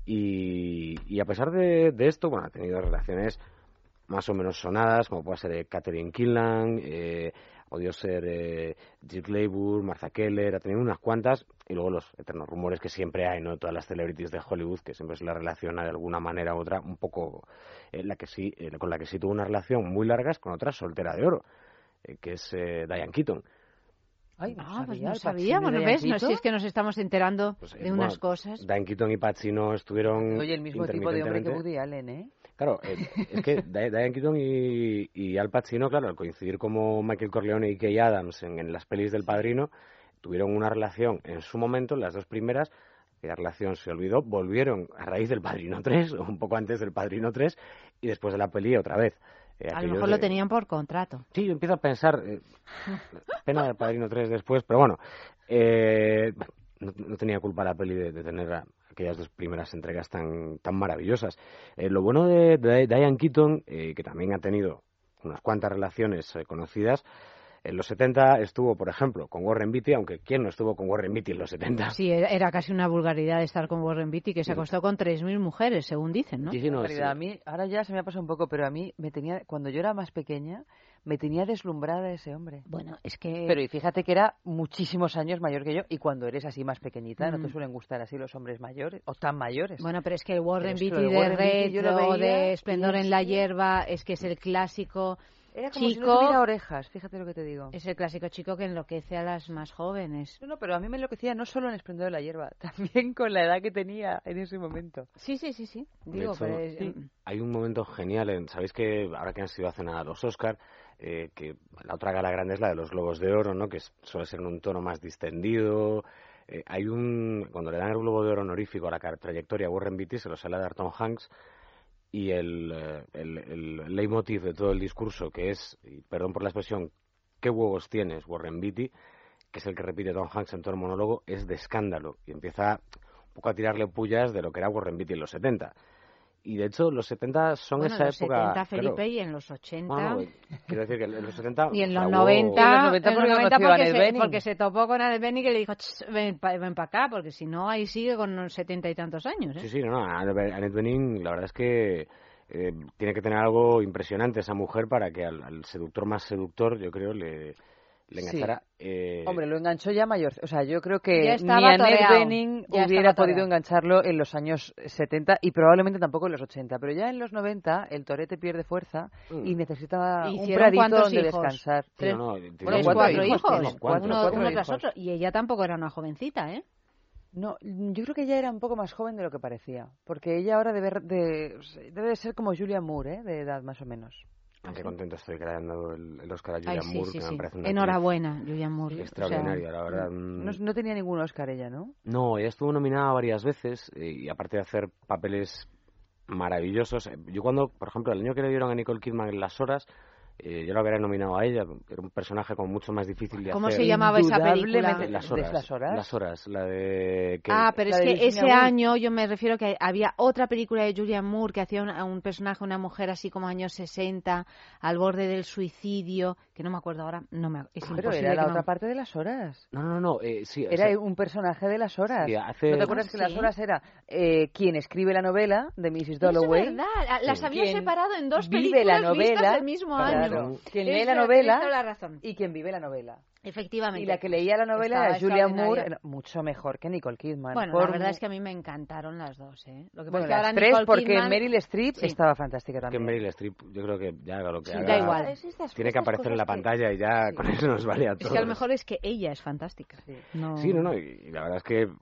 y a pesar de esto, bueno, ha tenido relaciones más o menos sonadas, como puede ser Catherine Kinlan, podido ser Jill Clayburgh, Martha Keller, ha tenido unas cuantas, y luego los eternos rumores que siempre hay, ¿no? Todas las celebrities de Hollywood, que siempre se la relaciona de alguna manera u otra, un poco con la que sí tuvo una relación muy larga es con otra soltera de oro, que es Diane Keaton. Ay, pues no sabía, bueno, ves, no, si es que nos estamos enterando de unas cosas. Diane Keaton y Pacino estuvieron... Oye, el mismo tipo de hombre que Woody Allen, ¿eh? Claro, es que Diane Keaton y Al Pacino, claro, al coincidir como Michael Corleone y Kay Adams en las pelis del Padrino, tuvieron una relación en su momento, las dos primeras, la relación se olvidó, volvieron a raíz del Padrino 3, o un poco antes del Padrino 3, y después de la peli otra vez. A lo mejor lo tenían por contrato. Sí, yo empiezo a pensar, pena del Padrino 3 después, pero bueno, no tenía culpa la peli de tener aquellas dos primeras entregas tan maravillosas. Lo bueno de Diane Keaton, que también ha tenido unas cuantas relaciones conocidas, en los 70 estuvo, por ejemplo, con Warren Beatty, aunque ¿quién no estuvo con Warren Beatty en los 70? Sí, era casi una vulgaridad estar con Warren Beatty, que se acostó con 3.000 mujeres, según dicen, ¿no? Sí, no, sí. A mí, ahora ya se me ha pasado un poco, pero a mí cuando yo era más pequeña, me tenía deslumbrada ese hombre. Bueno, es que... Pero y fíjate que era muchísimos años mayor que yo, y cuando eres así más pequeñita, no te suelen gustar así los hombres mayores, o tan mayores. Bueno, pero es que el Warren Beatty de Retro, de Esplendor en la hierba, es que es el clásico... Era como chico, si no tuviera orejas, fíjate lo que te digo. Es el clásico chico que enloquece a las más jóvenes. No, pero a mí me enloquecía no solo en Esplendor de la hierba, también con la edad que tenía en ese momento. Sí. Digo, hecho, pero hay un momento genial, sabéis que ahora que han sido hace nada los Oscar, que la otra gala grande es la de los Globos de Oro, ¿no? Que suele ser en un tono más distendido. Cuando le dan el Globo de Oro honorífico a la trayectoria a Warren Beatty, se lo sale a dar Tom Hanks. Y el leitmotiv de todo el discurso, que es, y perdón por la expresión, ¿qué huevos tienes, Warren Beatty?, que es el que repite Tom Hanks en todo el monólogo, es de escándalo. Y empieza un poco a tirarle pullas de lo que era Warren Beatty en los 70. Y de hecho, los 70 son esa época... En los 70, Felipe, claro, y en los 80... Bueno, quiero decir que en los 70... Y en los 90, porque se topó con Annette Bening que le dijo, ven para acá, porque si no, ahí sigue con unos 70 y tantos años, ¿eh? Sí, no, Annette Bening, la verdad es que tiene que tener algo impresionante esa mujer para que al seductor más seductor, yo creo, le enganchara. Sí. Hombre, lo enganchó ya mayor. O sea, yo creo que ni Annette Bening hubiera podido engancharlo en los años 70 y probablemente tampoco en los 80. Pero ya en los 90 el torete pierde fuerza y necesitaba un pradito donde descansar. Bueno, 4 hijos, uno tras otro. Y ella tampoco era una jovencita, ¿eh? No, yo creo que ella era un poco más joven de lo que parecía. Porque ella ahora debe de ser como Julianne Moore, ¿eh? De edad más o menos. Aunque contento estoy que le hayan dado el Oscar a Julianne Moore, que me parece una enhorabuena, Julianne Moore. Extraordinaria, la verdad. No tenía ningún Oscar ella, ¿no? No, ella estuvo nominada varias veces y aparte de hacer papeles maravillosos. Yo cuando, por ejemplo, el año que le dieron a Nicole Kidman en Las Horas, yo la hubiera nominado a ella. Era un personaje como mucho más difícil de hacer. ¿Cómo se llamaba esa película? Las Horas, la de... pero es que ese año yo me refiero que había otra película de Julianne Moore que hacía un personaje, una mujer así como años 60, al borde del suicidio, que no me acuerdo ahora. Pero era la otra parte de Las Horas. No, sí. Era un personaje de Las Horas. Sí, ¿No te acuerdas que Las Horas era quien escribe la novela de Mrs. Dalloway? Es verdad, las había separado en dos películas vistas el mismo año. Quien lee la novela y quien vive la novela. Efectivamente. Y la que leía la novela era Julianne Moore, mucho mejor que Nicole Kidman. Bueno, la verdad es que a mí me encantaron las dos, ¿eh? Lo que pasa es que ahora Nicole porque Kidman... Meryl Streep estaba fantástica también. Que Meryl Streep, yo creo que ya lo que haga... Da igual. Tiene que aparecer en la pantalla y ya con eso nos vale a todos. Es que a lo mejor es que ella es fantástica. Sí, y la verdad es que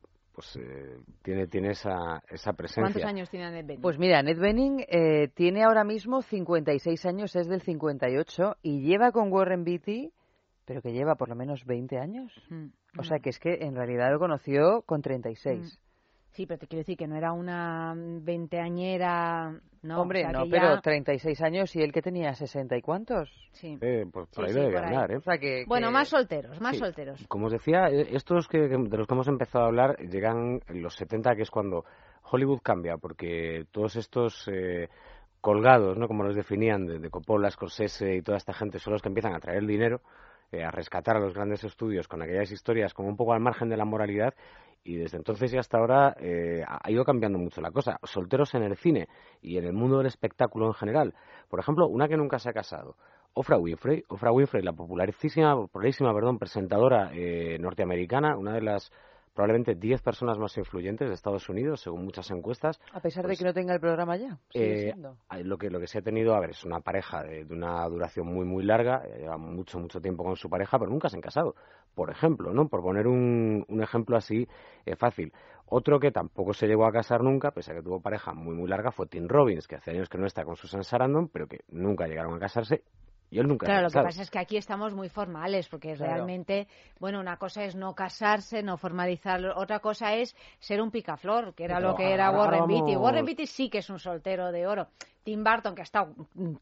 tiene esa presencia. ¿Cuántos años tiene Annette Bening? Pues mira, Annette Bening tiene ahora mismo 56 años, es del 58 y lleva con Warren Beatty, pero que lleva por lo menos 20 años. O sea que es que en realidad lo conoció con 36. Sí, pero te quiero decir que no era una veinteañera... No, hombre, o sea, no, pero 36 años y él que tenía 60 y cuántos. Sí. Pues por ahí debe andar, ¿eh? O sea que, bueno, más solteros. Como os decía, estos de los que hemos empezado a hablar llegan en los 70, que es cuando Hollywood cambia, porque todos estos colgados, ¿no? Como los definían, de Coppola, Scorsese y toda esta gente, son los que empiezan a traer el dinero, a rescatar a los grandes estudios con aquellas historias como un poco al margen de la moralidad. Y desde entonces y hasta ahora ha ido cambiando mucho la cosa. Solteros en el cine y en el mundo del espectáculo en general. Por ejemplo, una que nunca se ha casado, Oprah Winfrey, la popularísima, presentadora norteamericana, una de las probablemente 10 personas más influyentes de Estados Unidos, según muchas encuestas. A pesar de que no tenga el programa ya, sigue siendo. Lo que se ha tenido, a ver, es una pareja de una duración muy, muy larga, lleva mucho tiempo con su pareja, pero nunca se han casado, por ejemplo, ¿no? Por poner un ejemplo así fácil. Otro que tampoco se llegó a casar nunca, pese a que tuvo pareja muy, muy larga, fue Tim Robbins, que hace años que no está con Susan Sarandon, pero que nunca llegaron a casarse. Y él nunca claro, lo que pasa es que aquí estamos muy formales, porque realmente, bueno, una cosa es no casarse, no formalizar, otra cosa es ser un picaflor, que era lo que era Warren Beatty. Warren Beatty sí que es un soltero de oro. Tim Burton, que ha estado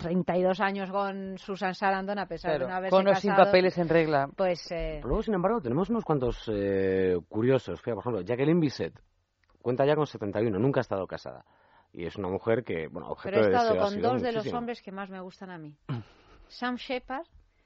32 años con Susan Sarandon, a pesar de no haberse con o sin papeles en regla. Pues, Pero luego, sin embargo, tenemos unos cuantos curiosos. Fíjate, por ejemplo, Jacqueline Bisset cuenta ya con 71, nunca ha estado casada. Y es una mujer que, bueno, objeto de deseo. Pero he estado con dos muchísimo. de los hombres que más me gustan a mí. Sam Shepard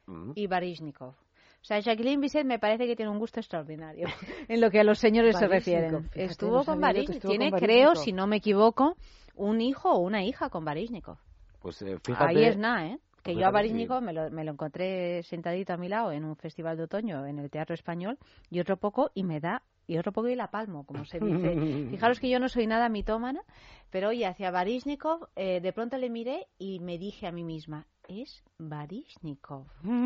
y Baryshnikov. O sea, Jacqueline Bisset me parece que tiene un gusto extraordinario en lo que a los señores se refieren. Estuvo con Baryshnikov. Tiene, creo, si no me equivoco, un hijo o una hija con Baryshnikov. Pues fíjate... Ahí es nada, ¿eh? Que yo a Baryshnikov me lo encontré sentadito a mi lado en un festival de otoño en el Teatro Español y otro poco y la palmo, como se dice. Fijaros que yo no soy nada mitómana, pero oye, hacia Baryshnikov de pronto le miré y me dije a mí misma, es Baryshnikov.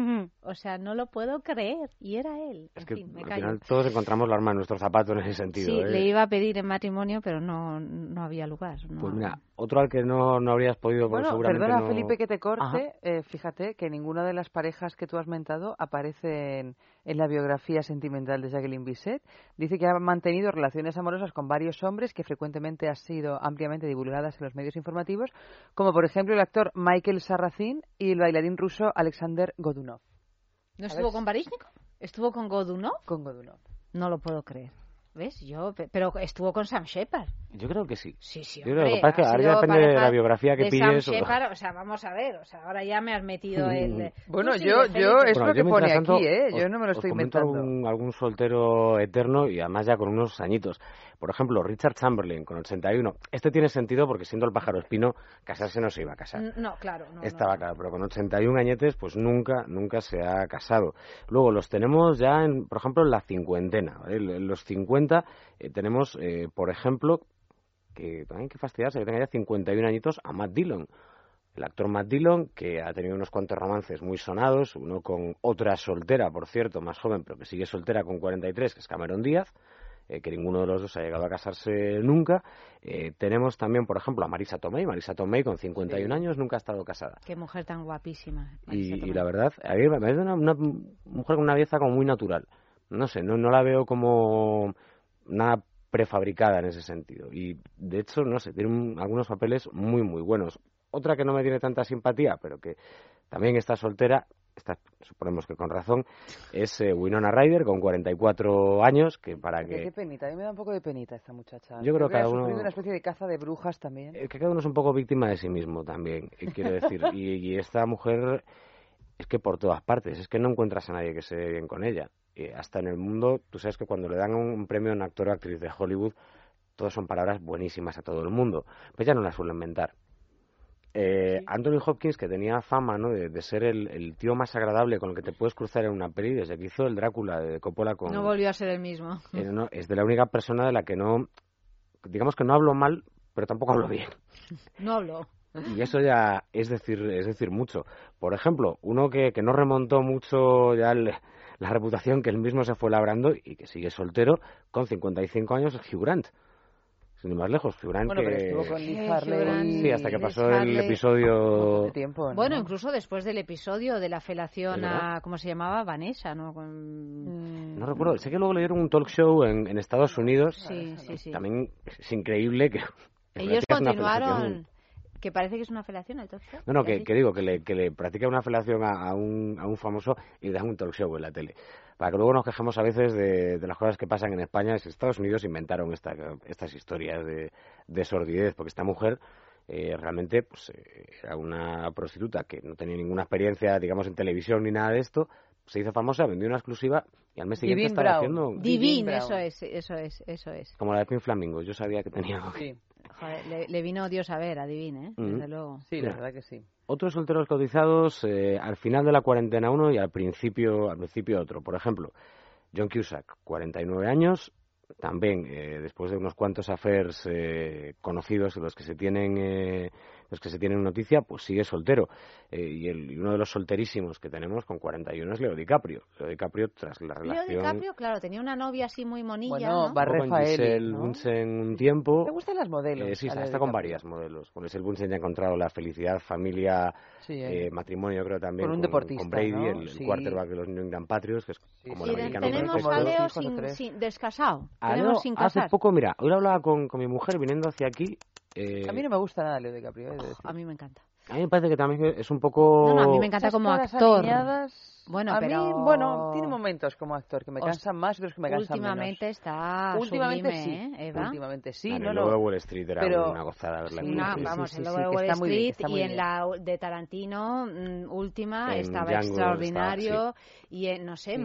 O sea, no lo puedo creer. Y era él. Es en que fin, me al callo. final todos encontramos la arma en nuestro zapato en ese sentido. Sí, le iba a pedir en matrimonio, pero no había lugar. No. Pues mira, otro al que no habrías podido... Bueno, seguramente perdona, no... Felipe, que te corte. Fíjate que ninguna de las parejas que tú has mentado aparece en la biografía sentimental de Jacqueline Bisset. Dice que ha mantenido relaciones amorosas con varios hombres que frecuentemente han sido ampliamente divulgadas en los medios informativos, como por ejemplo el actor Michael Sarrazin y el bailarín ruso Alexander Godunov. ¿No estuvo con Baryshnikov? ¿Estuvo con Godunov? Con Godunov. No lo puedo creer. ¿Ves? Pero estuvo con Sam Shepard. Yo creo que sí. Sí, yo creo que pasa que ahora ya depende de la biografía que pilles. Sam Shepard, o sea, vamos a ver, o sea, ahora ya me has metido el... Bueno, yo es lo que pone aquí, yo no me lo estoy inventando. Algún soltero eterno y además ya con unos añitos. Por ejemplo, Richard Chamberlain, con 81. Este tiene sentido porque siendo el pájaro espino, casarse no se iba a casar. No, claro. Estaba claro, pero con 81 añetes, pues nunca se ha casado. Luego los tenemos ya, por ejemplo, en la cincuentena. ¿Vale? En los 50 tenemos, por ejemplo, que también hay que fastidiarse, que tenga ya 51 añitos, a Matt Dillon. El actor Matt Dillon, que ha tenido unos cuantos romances muy sonados, uno con otra soltera, por cierto, más joven, pero que sigue soltera con 43, que es Cameron Díaz, que ninguno de los dos ha llegado a casarse nunca. Tenemos también, por ejemplo, a Marisa Tomei. Marisa Tomei, con 51 años, nunca ha estado casada. Qué mujer tan guapísima. Y la verdad, a mí me parece una mujer con una belleza como muy natural. No sé, no la veo como nada prefabricada en ese sentido. Y, de hecho, no sé, tiene algunos papeles muy, muy buenos. Otra que no me tiene tanta simpatía, pero que también está soltera, suponemos que con razón, es Winona Ryder, con 44 años, que para que... Qué penita, a mí me da un poco de penita esta muchacha. Yo creo que cada uno... Ha sufrido una especie de caza de brujas también. Que cada uno es un poco víctima de sí mismo también, quiero decir. y esta mujer es que por todas partes, es que no encuentras a nadie que se dé bien con ella. Hasta en el mundo, tú sabes que cuando le dan un premio a un actor o actriz de Hollywood, todas son palabras buenísimas a todo el mundo, pues ya no las suelen inventar. Anthony Hopkins, que tenía fama, ¿no?, de ser el tío más agradable con el que te puedes cruzar en una peli, desde que hizo el Drácula de Coppola con... No volvió a ser el mismo. No, es de la única persona de la que no... Digamos que no hablo mal, pero tampoco hablo bien. No hablo. Y eso ya es decir mucho. Por ejemplo, uno que no remontó mucho ya la reputación, que él mismo se fue labrando y que sigue soltero con 55 años, es Hugh Grant. Sin ir más lejos, Hugh Grant, bueno, pero estuvo con Liz Harley. Sí, hasta que pasó el episodio... Tiempo, ¿no? Bueno, incluso después del episodio de la felación a... ¿Cómo se llamaba? Vanessa, ¿no? No recuerdo. Sé que luego le dieron un talk show en Estados Unidos. Sí. También es increíble que... Ellos continuaron... ¿Que parece que es una felación el talk show? No, que digo, que le practica una felación a un famoso y le dan un talk show en la tele. Para que luego nos quejemos a veces de las cosas que pasan en España. En Estados Unidos inventaron estas historias de sordidez, porque esta mujer realmente pues era una prostituta que no tenía ninguna experiencia, digamos, en televisión ni nada de esto. Se hizo famosa, vendió una exclusiva y al mes siguiente estaba haciendo... Divine, eso es. Como la de Pink Flamingo, yo sabía que tenía... Sí. Joder, le vino Dios a ver, adivine, desde luego. Sí, la verdad que sí. Otros solteros cotizados, al final de la cuarentena uno y al principio otro. Por ejemplo, John Cusack, 49 años, también después de unos cuantos affairs conocidos de los que se tienen noticia, pues sigue soltero. Y uno de los solterísimos que tenemos con 41 es Leo DiCaprio. Leo DiCaprio, tras la relación... Leo DiCaprio, claro, tenía una novia así muy monilla, bueno, ¿no? Con Giselle Bunsen un tiempo. ¿Te gustan las modelos? Sí, está con varias modelos. Con Giselle Bunsen ya ha encontrado la felicidad, familia, matrimonio, creo también. Con un deportista, con Brady, ¿no? el quarterback de los New England Patriots, que es como el americano tenemos perfecto. a Leo sin descasado. Tenemos sin casar. Hace poco, mira, hoy lo hablaba con mi mujer viniendo hacia aquí. A mí no me gusta nada Leo DiCaprio. A mí me encanta. A mí me parece que también es un poco... No, a mí me encanta como actor. Bueno, a pero... mí, bueno, tiene momentos como actor que me cansan más y otros que me cansan últimamente menos. Está últimamente sublime, sí, Eva. Últimamente sí, El Lobo de Wall Street era una gozada verla. Vamos, el Lobo de Wall Street y en la de Tarantino última estaba Django extraordinario y no sé,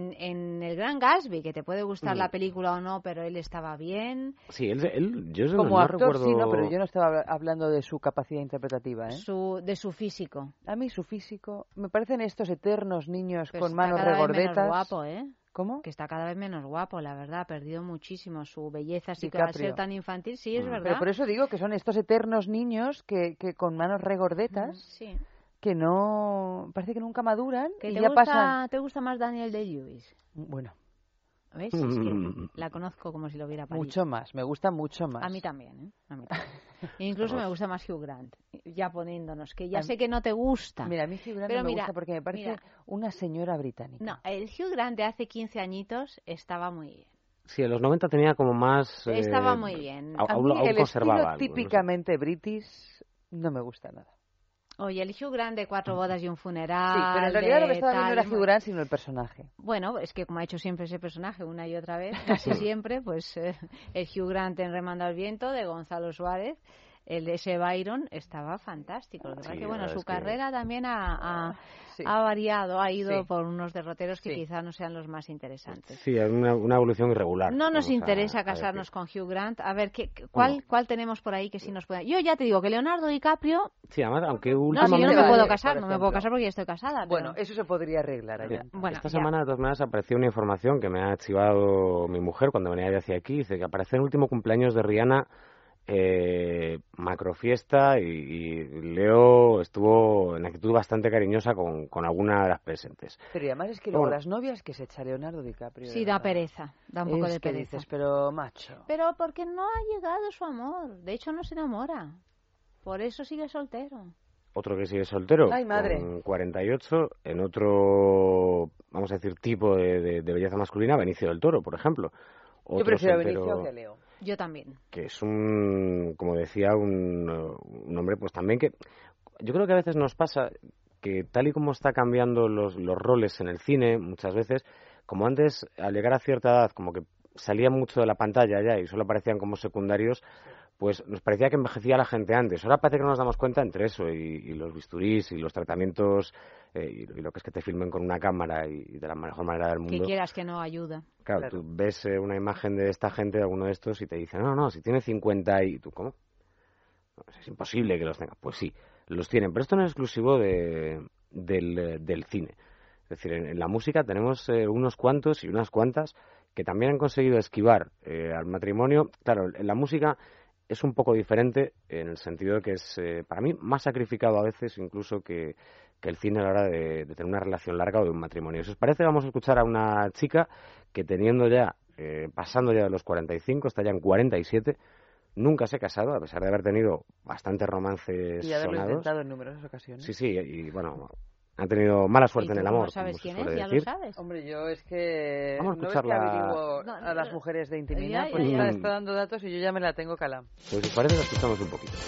en El Gran Gatsby, que te puede gustar la película o no, pero él estaba bien. Sí, yo como no actor recuerdo... sí, no, pero yo no estaba hablando de su capacidad interpretativa, de su físico. A mí su físico, me parecen estos eternos niños pero con manos cada regordetas. Vez menos guapo, ¿eh? ¿Cómo? Que está cada vez menos guapo, la verdad, ha perdido muchísimo su belleza, así que DiCaprio. al ser tan infantil, sí, es verdad. Pero por eso digo que son estos eternos niños que con manos regordetas, que no, parece que nunca maduran que y te ya gusta, pasan. ¿Te gusta más Daniel Day-Lewis? Bueno. ¿Ves? Es que la conozco como si lo hubiera parido. Mucho más, me gusta mucho más. A mí también, ¿eh? A mí también. Incluso me gusta más Hugh Grant, ya poniéndonos, que ya sé que no te gusta. Mira, a mí Hugh Grant no me gusta porque me parece una señora británica. No, el Hugh Grant de hace 15 añitos estaba muy bien. Sí, en los 90 tenía como más... Estaba muy bien. A mí el estilo típicamente british no me gusta nada. Oye, el Hugh Grant de 4 bodas y un funeral... Sí, pero en realidad lo que estaba viendo era Hugh Grant, sino el personaje. Bueno, es que como ha hecho siempre ese personaje una y otra vez, casi siempre, pues el Hugh Grant en Remando al Viento de Gonzalo Suárez, el de ese Byron, estaba fantástico. Lo que pasa es que, bueno, su carrera también ha variado, ha ido por unos derroteros que quizás no sean los más interesantes. Sí, es una evolución irregular. No nos interesa casarnos con Hugh Grant. A ver, ¿cuál tenemos por ahí que sí nos pueda...? Yo ya te digo que Leonardo DiCaprio... Sí, además, aunque últimamente... No, si yo no me puedo casar, no me puedo casar porque ya estoy casada. Bueno, eso se podría arreglar allá. Esta semana, de todas maneras, apareció una información que me ha archivado mi mujer cuando venía de hacia aquí. Dice que aparece el último cumpleaños de Rihanna... macrofiesta y Leo estuvo en actitud bastante cariñosa con alguna de las presentes. Pero además es que luego las novias que se echa Leonardo DiCaprio. Sí, da pereza, da un poco de pereza. Dices, pero macho. Pero porque no ha llegado su amor, de hecho no se enamora, por eso sigue soltero. Otro que sigue soltero, ¡ay, madre! Con 48, en otro, vamos a decir, tipo de belleza masculina, Benicio del Toro, por ejemplo. Yo prefiero a Benicio que a Leo. Yo también. Que es como decía, un hombre, pues también que... Yo creo que a veces nos pasa que tal y como está cambiando los roles en el cine, muchas veces, como antes, al llegar a cierta edad, como que salían mucho de la pantalla ya y solo aparecían como secundarios, pues nos parecía que envejecía la gente antes. Ahora parece que no nos damos cuenta entre eso y los bisturís y los tratamientos y lo que es que te filmen con una cámara y de la mejor manera del mundo. Que quieras que no ayuda. Claro, tú ves una imagen de esta gente, de alguno de estos, y te dicen, no, si tiene 50 y tú, ¿cómo? No, es imposible que los tenga. Pues sí, los tienen, pero esto no es exclusivo del cine. Es decir, en la música tenemos unos cuantos y unas cuantas que también han conseguido esquivar al matrimonio. Claro, en la música es un poco diferente en el sentido de que es, para mí, más sacrificado a veces incluso que el cine a la hora de tener una relación larga o de un matrimonio. Si os parece, vamos a escuchar a una chica que teniendo ya, pasando ya de los 45, está ya en 47, nunca se ha casado, a pesar de haber tenido bastantes romances y haberlo sonados. intentado en numerosas ocasiones. Sí, y bueno... Ha tenido mala suerte en el amor. ¿No sabes quién es? ¿Ya lo sabes? Hombre, yo es que... Vamos a escucharla. No es que averiguo a las mujeres de intimidad, pues está dando datos y yo ya me la tengo calada. Pues si parece, lo escuchamos un poquito.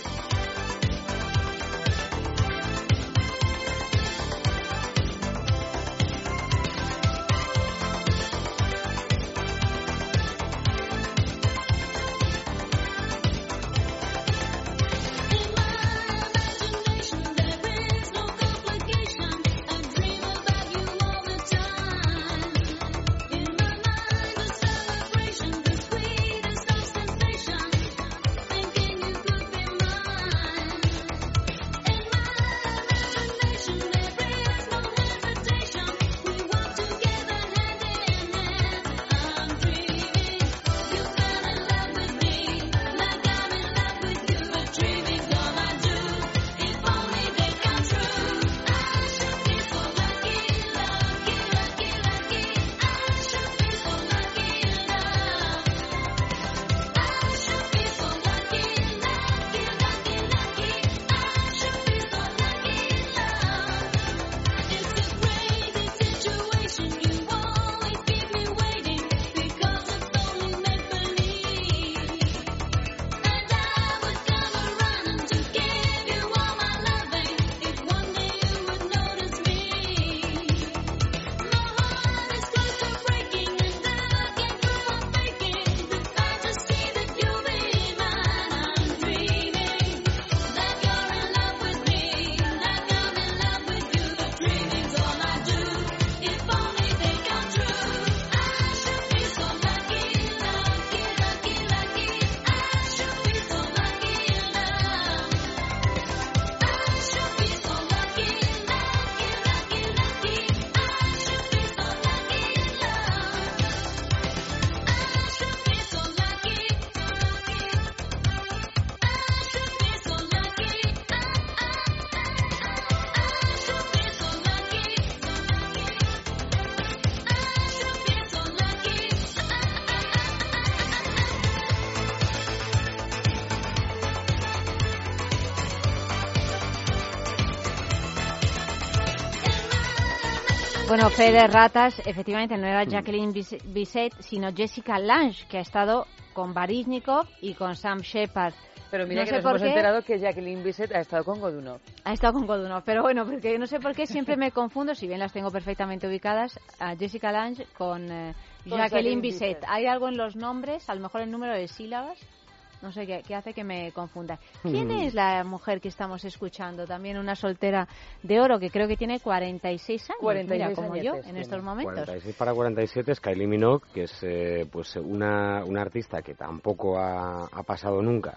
Bueno, fe de ratas, efectivamente no era Jacqueline Bisset, sino Jessica Lange, que ha estado con Baryshnikov y con Sam Shepard. Pero mira, no que nos hemos enterado que Jacqueline Bisset ha estado con Godunov. Ha estado con Godunov, pero bueno, porque no sé por qué siempre me confundo, si bien las tengo perfectamente ubicadas, a Jessica Lange con Jacqueline Bisset. ¿Hay algo en los nombres, a lo mejor el número de sílabas? No sé qué hace que me confunda. ¿Quién es la mujer que estamos escuchando? También una soltera de oro que creo que tiene 46 años, 46 mira, como yo, en estos momentos. 46 para 47 es Kylie Minogue, que es pues una artista que tampoco ha pasado nunca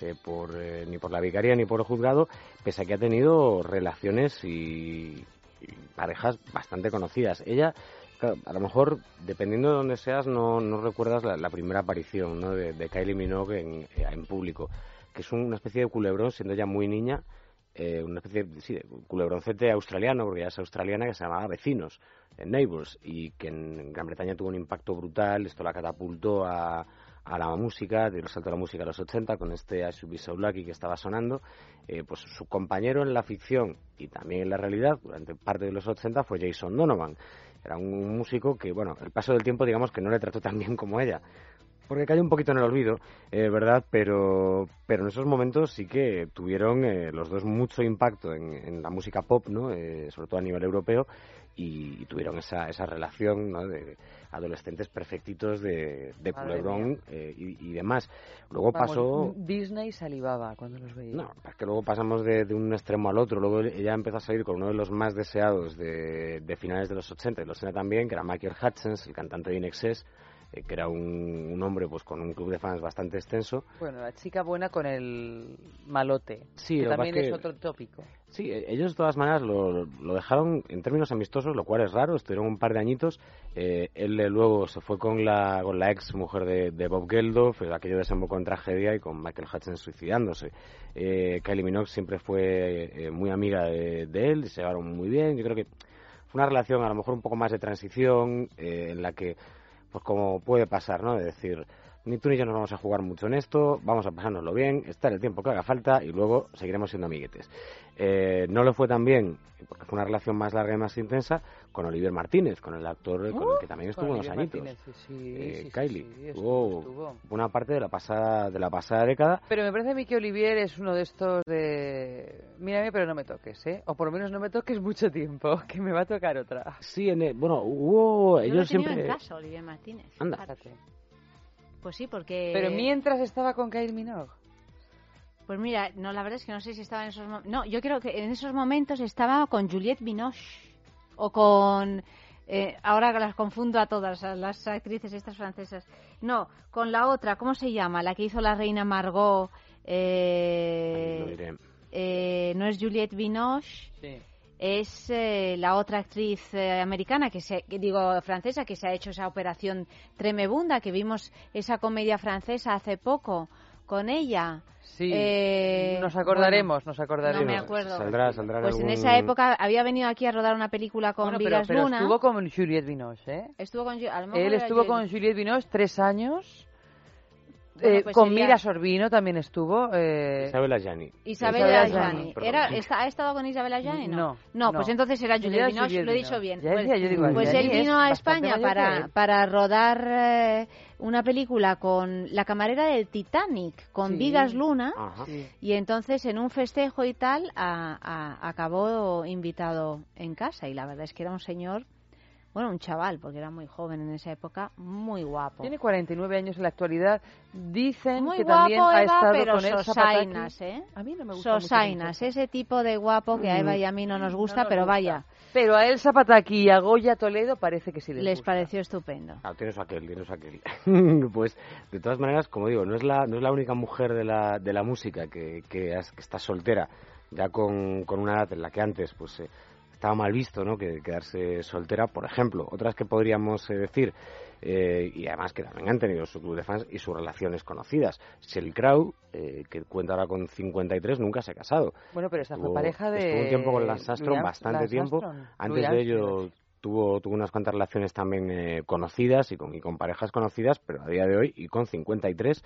ni por la vicaría ni por el juzgado, pese a que ha tenido relaciones y parejas bastante conocidas. Ella, claro, a lo mejor, dependiendo de dónde seas, no recuerdas la primera aparición, ¿no?, de Kylie Minogue en público, que es una especie de culebrón, siendo ella muy niña, una especie de culebroncete australiano, porque ella es australiana, que se llamaba Vecinos, Neighbours, y que en Gran Bretaña tuvo un impacto brutal. Esto la catapultó a la música, dio el salto a la música a los 80 con este I Should Be So Lucky que estaba sonando. Pues su compañero en la ficción y también en la realidad durante parte de los 80 fue Jason Donovan. Era un músico que, bueno, el paso del tiempo, digamos que no le trató tan bien como ella, porque cayó un poquito en el olvido, ¿verdad? Pero en esos momentos sí que tuvieron los dos mucho impacto en la música pop, ¿no? Sobre todo a nivel europeo, y tuvieron esa relación, ¿no?, de adolescentes perfectitos de culebrón y demás. Luego pasó... Disney salivaba cuando los veía. No, es que luego pasamos de un extremo al otro. Luego ella empezó a salir con uno de los más deseados de finales de los 80, y los 80 también, que era Michael Hutchence, el cantante de INXS, que era un hombre pues con un club de fans bastante extenso. Bueno, la chica buena con el malote, sí, que también es otro tópico. Sí, ellos de todas maneras lo dejaron en términos amistosos, lo cual es raro. Estuvieron un par de añitos. Él luego se fue con la ex mujer de Bob Geldof, aquello desembocó en tragedia y con Michael Hutchence suicidándose. Kylie Minogue siempre fue muy amiga de él, se llevaron muy bien. Yo creo que fue una relación a lo mejor un poco más de transición, en la que, pues como puede pasar, ¿no?, de decir, ni tú ni yo nos vamos a jugar mucho en esto, vamos a pasárnoslo bien, estar el tiempo que haga falta y luego seguiremos siendo amiguetes. No lo fue tan bien, porque fue una relación más larga y más intensa, con Olivier Martínez, con el actor con el que también estuvo unos añitos. Kylie tuvo una parte de la pasada década. Pero me parece a mí que Olivier es uno de estos de mírame pero no me toques, o por lo menos no me toques mucho tiempo, que me va a tocar otra. Sí, bueno, hubo... Yo ellos lo he tenido siempre... en casa, Olivier Martínez. Anda. Fíjate. Pues sí, porque... Pero mientras estaba con Kylie Minogue. Pues mira, no, la verdad es que no sé si estaba en esos momentos. No, yo creo que en esos momentos estaba con Juliette Binoche o con... ahora las confundo a todas, a las actrices estas francesas. No, con la otra, ¿cómo se llama? La que hizo la reina Margot. No es Juliette Binoche. Sí. Es la otra actriz americana, francesa, que se ha hecho esa operación tremebunda, que vimos esa comedia francesa hace poco con ella. Sí, nos acordaremos. No me acuerdo. Saldrá pues en esa época había venido aquí a rodar una película con Vigas pero Luna. Estuvo con Juliette Binoche, ¿eh? Él estuvo con Juliette Binoche 3 años. Bueno, pues con Mira Sorbino también estuvo. Isabella Gianni. Isabella Gianni. ¿Ha estado con Isabella Gianni? No, pues entonces era Juliette Binoche, lo he dicho bien. Pues él vino a España para rodar una película con la camarera del Titanic, con Vigas Luna, y entonces en un festejo y tal acabó invitado en casa, y la verdad es que era un señor... Bueno, un chaval, porque era muy joven en esa época, muy guapo. Tiene 49 años en la actualidad. Dicen muy que guapo, también ha estado pero con él sosainas, A mí no me gusta sosainas, ese tipo de guapo que a Eva y a mí no nos gusta, pero vaya. Pero a él Zapataki y a Goya Toledo parece que sí les gusta. Pareció estupendo. Tienes aquel. Pues, de todas maneras, como digo, no es la única mujer de la música que está soltera, ya con una edad en la que antes, pues... estaba mal visto, ¿no?, que quedarse soltera, por ejemplo. Otras que podríamos decir, y además que también han tenido su club de fans y sus relaciones conocidas. Sheryl Crow, que cuenta ahora con 53, nunca se ha casado. Bueno, pero esta fue pareja de... Estuvo un tiempo con Lance Armstrong, bastante tiempo. Antes de ello tuvo unas cuantas relaciones también conocidas y con parejas conocidas, pero a día de hoy, y con 53,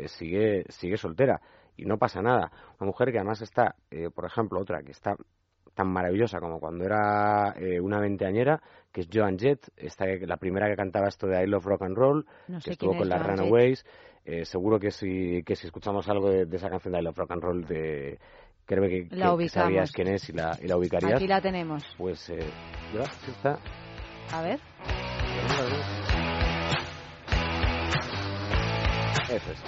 sigue soltera. Y no pasa nada. Una mujer que además está, por ejemplo, otra que está tan maravillosa como cuando era una veinteañera, que es Joan Jett, la primera que cantaba esto de I Love Rock and Roll, que estuvo con las Runaways. Seguro que si escuchamos algo de esa canción de I Love Rock and Roll, creo que sabías quién es y la ubicarías. Aquí la tenemos. Pues, ¿verdad? Sí está. A ver. Eso es.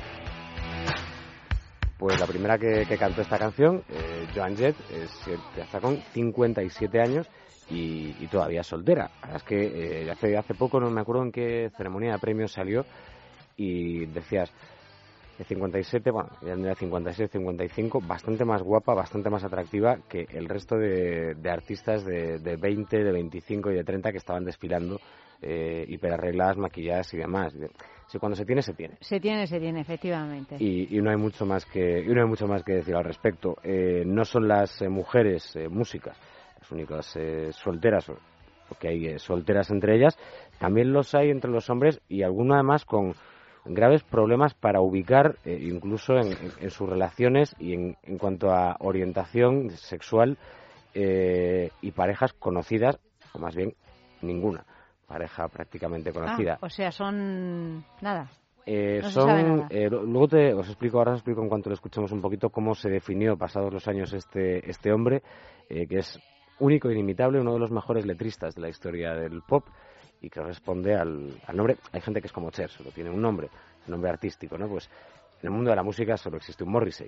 Pues la primera que cantó esta canción, Joan Jett, está con 57 años y todavía soltera. La verdad es que hace poco, no me acuerdo en qué ceremonia de premios salió, y decías, de 57, bueno, ya tendría 56, 55, bastante más guapa, bastante más atractiva que el resto de artistas de 20, de 25 y de 30 que estaban desfilando, hiperarregladas, maquilladas y demás. Si cuando se tiene, se tiene. Se tiene, efectivamente. Y no hay mucho más que decir al respecto. No son las mujeres músicas las únicas solteras, porque hay solteras entre ellas. También los hay entre los hombres, y algunos además con graves problemas para ubicar, incluso en sus relaciones y en cuanto a orientación sexual, y parejas conocidas, o más bien ninguna pareja prácticamente conocida. O sea, son nada. No luego os explico en cuanto lo escuchemos un poquito cómo se definió pasados los años este hombre, que es único e inimitable, uno de los mejores letristas de la historia del pop, y que responde al nombre. Hay gente que es como Cher, solo tiene un nombre artístico, ¿no? Pues en el mundo de la música solo existe un Morrissey.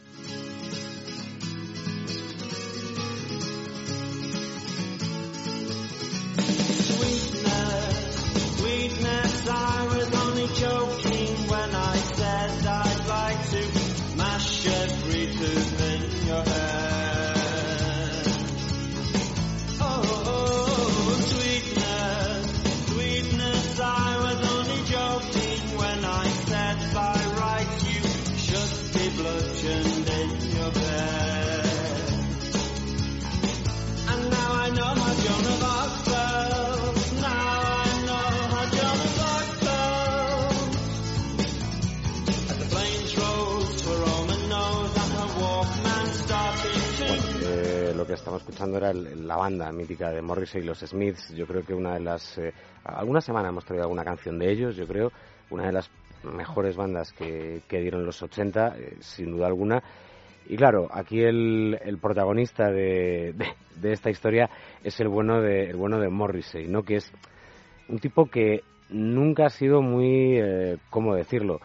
Lo que estamos escuchando era la banda mítica de Morrissey y los Smiths. Yo creo que una de las... alguna semana hemos traído alguna canción de ellos, yo creo. Una de las mejores bandas que dieron los 80, sin duda alguna. Y claro, aquí el protagonista de esta historia es el bueno de Morrissey, ¿no? Que es un tipo que nunca ha sido muy... ¿cómo decirlo?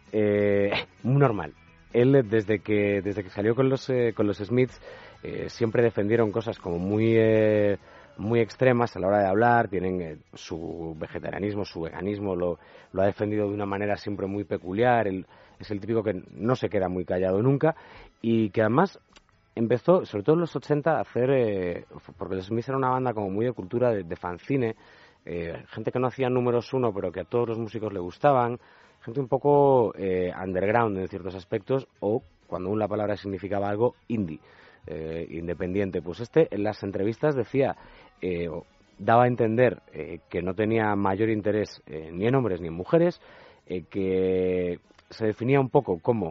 Muy normal. Él, desde que salió con los Smiths, siempre defendieron cosas como muy extremas a la hora de hablar. Tienen su vegetarianismo, su veganismo, lo ha defendido de una manera siempre muy peculiar. Él es el típico que no se queda muy callado nunca, y que además empezó, sobre todo en los 80, a hacer, porque los Smiths era una banda como muy de cultura de fanzine, gente que no hacía números uno, pero que a todos los músicos le gustaban, gente un poco underground en ciertos aspectos, o cuando aún la palabra significaba algo, indie, independiente. Pues en las entrevistas decía, daba a entender que no tenía mayor interés ni en hombres ni en mujeres, que se definía un poco como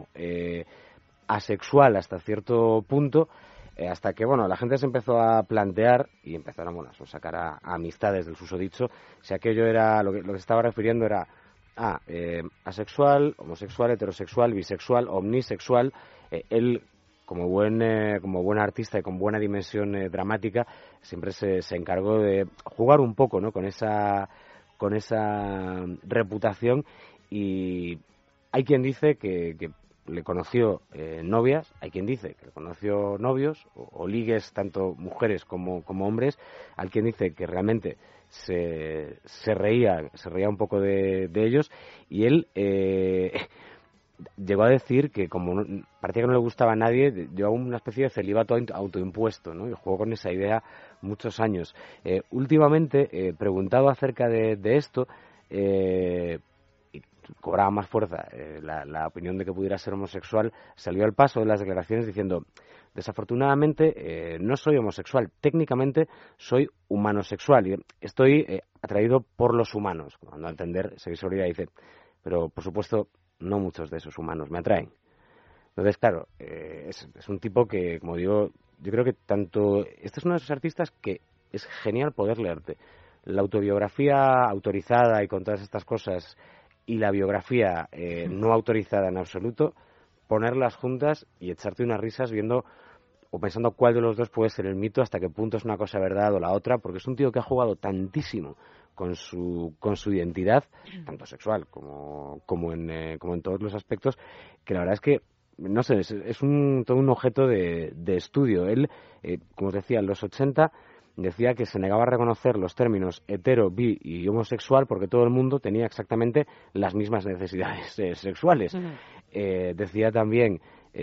asexual hasta cierto punto, hasta que la gente se empezó a plantear y empezaron a sacar a amistades del susodicho si aquello era lo que se estaba refiriendo era asexual, homosexual, heterosexual, bisexual, omnisexual. Él, como buen artista y con buena dimensión dramática, siempre se encargó de jugar un poco, ¿no?, con esa reputación. Y hay quien dice que le conoció novias, hay quien dice que le conoció novios o ligues, tanto mujeres como hombres. Hay quien dice que realmente se reía un poco de ellos, y él llegó a decir que como parecía que no le gustaba a nadie, llevaba una especie de celibato autoimpuesto, ¿no? Y jugó con esa idea muchos años. Últimamente, preguntado acerca de esto, y cobraba más fuerza la opinión de que pudiera ser homosexual, salió al paso de las declaraciones diciendo: desafortunadamente no soy homosexual, técnicamente soy humanosexual y estoy atraído por los humanos, cuando a entender sexualidad. Dice, pero por supuesto no muchos de esos humanos me atraen. Entonces, claro, es un tipo que, como digo, yo creo que tanto... Este es uno de esos artistas que es genial poder leerte. La autobiografía autorizada y con todas estas cosas y la biografía no autorizada en absoluto, ponerlas juntas y echarte unas risas viendo o pensando cuál de los dos puede ser el mito, hasta qué punto es una cosa verdad o la otra, porque es un tío que ha jugado tantísimo con su identidad, tanto sexual como en todos los aspectos, que la verdad es que, no sé, es todo un objeto de estudio. Él, como os decía, en los 80 decía que se negaba a reconocer los términos hetero, bi y homosexual porque todo el mundo tenía exactamente las mismas necesidades sexuales. Decía también,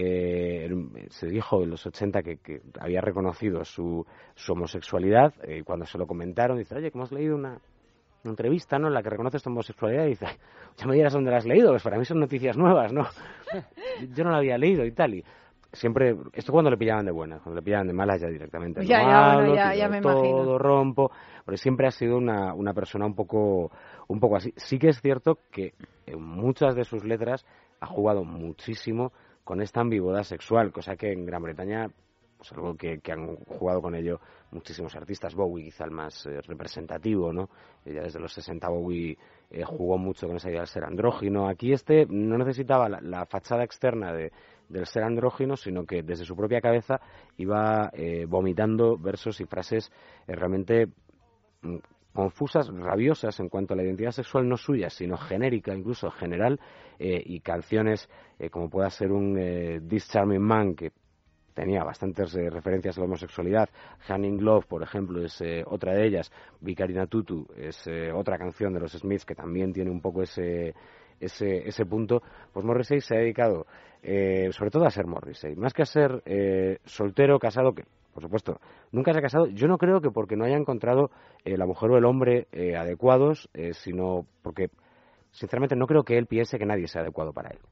se dijo en los 80 que había reconocido su homosexualidad, y cuando se lo comentaron, dice, oye, que hemos leído una entrevista, ¿no?, en la que reconoces tu homosexualidad, y dice, ya me dirás dónde la has leído, pues para mí son noticias nuevas, ¿no? Yo no la había leído y tal, y siempre, esto cuando le pillaban de buenas, cuando le pillaban de malas ya directamente, ya me imagino. Todo rompo, porque siempre ha sido una persona un poco así. Sí que es cierto que en muchas de sus letras ha jugado muchísimo con esta ambigüedad sexual, cosa que en Gran Bretaña, pues algo que han jugado con ello muchísimos artistas. Bowie quizá el más representativo, ¿no? Ya desde los 60 Bowie jugó mucho con esa idea del ser andrógino. Aquí no necesitaba la fachada externa del ser andrógino, sino que desde su propia cabeza iba vomitando versos y frases realmente confusas, rabiosas en cuanto a la identidad sexual no suya, sino genérica, incluso general, y canciones como pueda ser un This Charming Man, que tenía bastantes referencias a la homosexualidad. Hand in Glove, por ejemplo, es otra de ellas. Vicarina Tutu es otra canción de los Smiths que también tiene un poco ese punto. Pues Morrissey se ha dedicado sobre todo a ser Morrissey, más que a ser soltero, casado, que por supuesto nunca se ha casado. Yo no creo que porque no haya encontrado la mujer o el hombre adecuados, sino porque sinceramente no creo que él piense que nadie sea adecuado para él.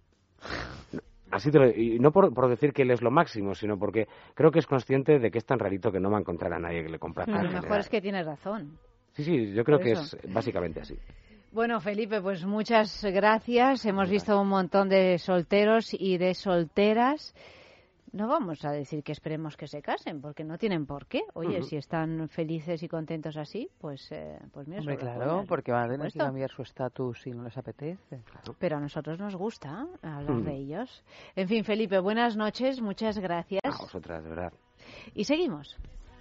Y no por decir que él es lo máximo, sino porque creo que es consciente de que es tan rarito que no va a encontrar a nadie que le complazca. A lo mejor es que tiene razón. Sí, yo creo que es básicamente así. Bueno, Felipe, pues muchas gracias. Hemos visto un montón de solteros y de solteras. No vamos a decir que esperemos que se casen, porque no tienen por qué. Oye, si están felices y contentos así, pues mira. Hombre, claro, porque van a tener que cambiar su estatus si no les apetece. Pero a nosotros nos gusta hablar de ellos. En fin, Felipe, buenas noches, muchas gracias. A vosotras, de verdad. Y seguimos.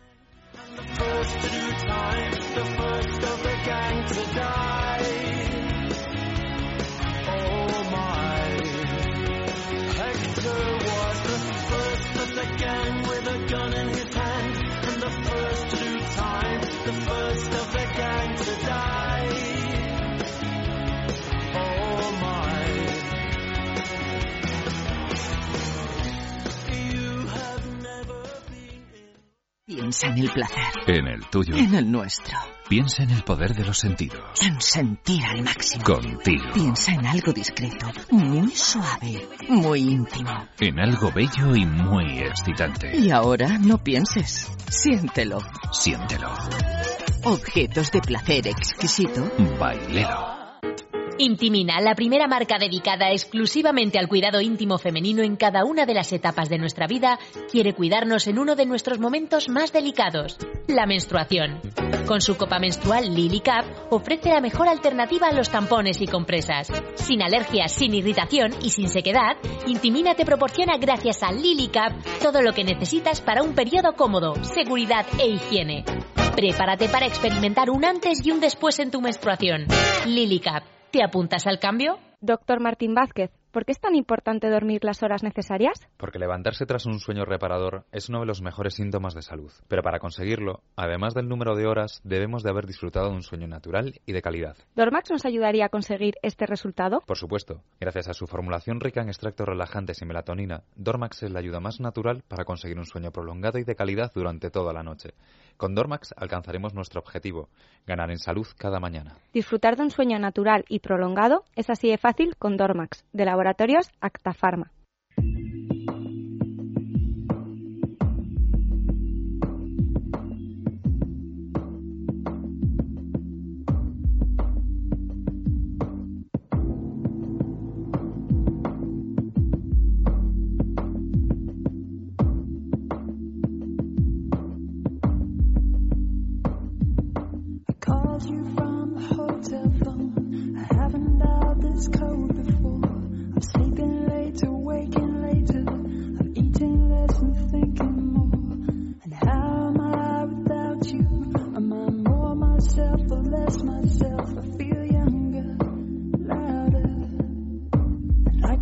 Piensa en el placer. En el tuyo. En el nuestro. Piensa en el poder de los sentidos. En sentir al máximo. Contigo. Piensa en algo discreto, muy suave, muy íntimo. En algo bello y muy excitante. Y ahora no pienses. Siéntelo. Siéntelo. Objetos de placer exquisito. Bailelo. Intimina, la primera marca dedicada exclusivamente al cuidado íntimo femenino en cada una de las etapas de nuestra vida, quiere cuidarnos en uno de nuestros momentos más delicados, la menstruación. Con su copa menstrual Lily Cup ofrece la mejor alternativa a los tampones y compresas. Sin alergias, sin irritación y sin sequedad, Intimina te proporciona gracias a Lily Cup todo lo que necesitas para un periodo cómodo, seguridad e higiene. Prepárate para experimentar un antes y un después en tu menstruación. Lily Cup. ¿Te apuntas al cambio? Doctor Martín Vázquez, ¿por qué es tan importante dormir las horas necesarias? Porque levantarse tras un sueño reparador es uno de los mejores síntomas de salud. Pero para conseguirlo, además del número de horas, debemos de haber disfrutado de un sueño natural y de calidad. ¿Dormax nos ayudaría a conseguir este resultado? Por supuesto. Gracias a su formulación rica en extractos relajantes y melatonina, Dormax es la ayuda más natural para conseguir un sueño prolongado y de calidad durante toda la noche. Con Dormax alcanzaremos nuestro objetivo, ganar en salud cada mañana. Disfrutar de un sueño natural y prolongado es así de fácil con Dormax, de Laboratorios Acta Pharma.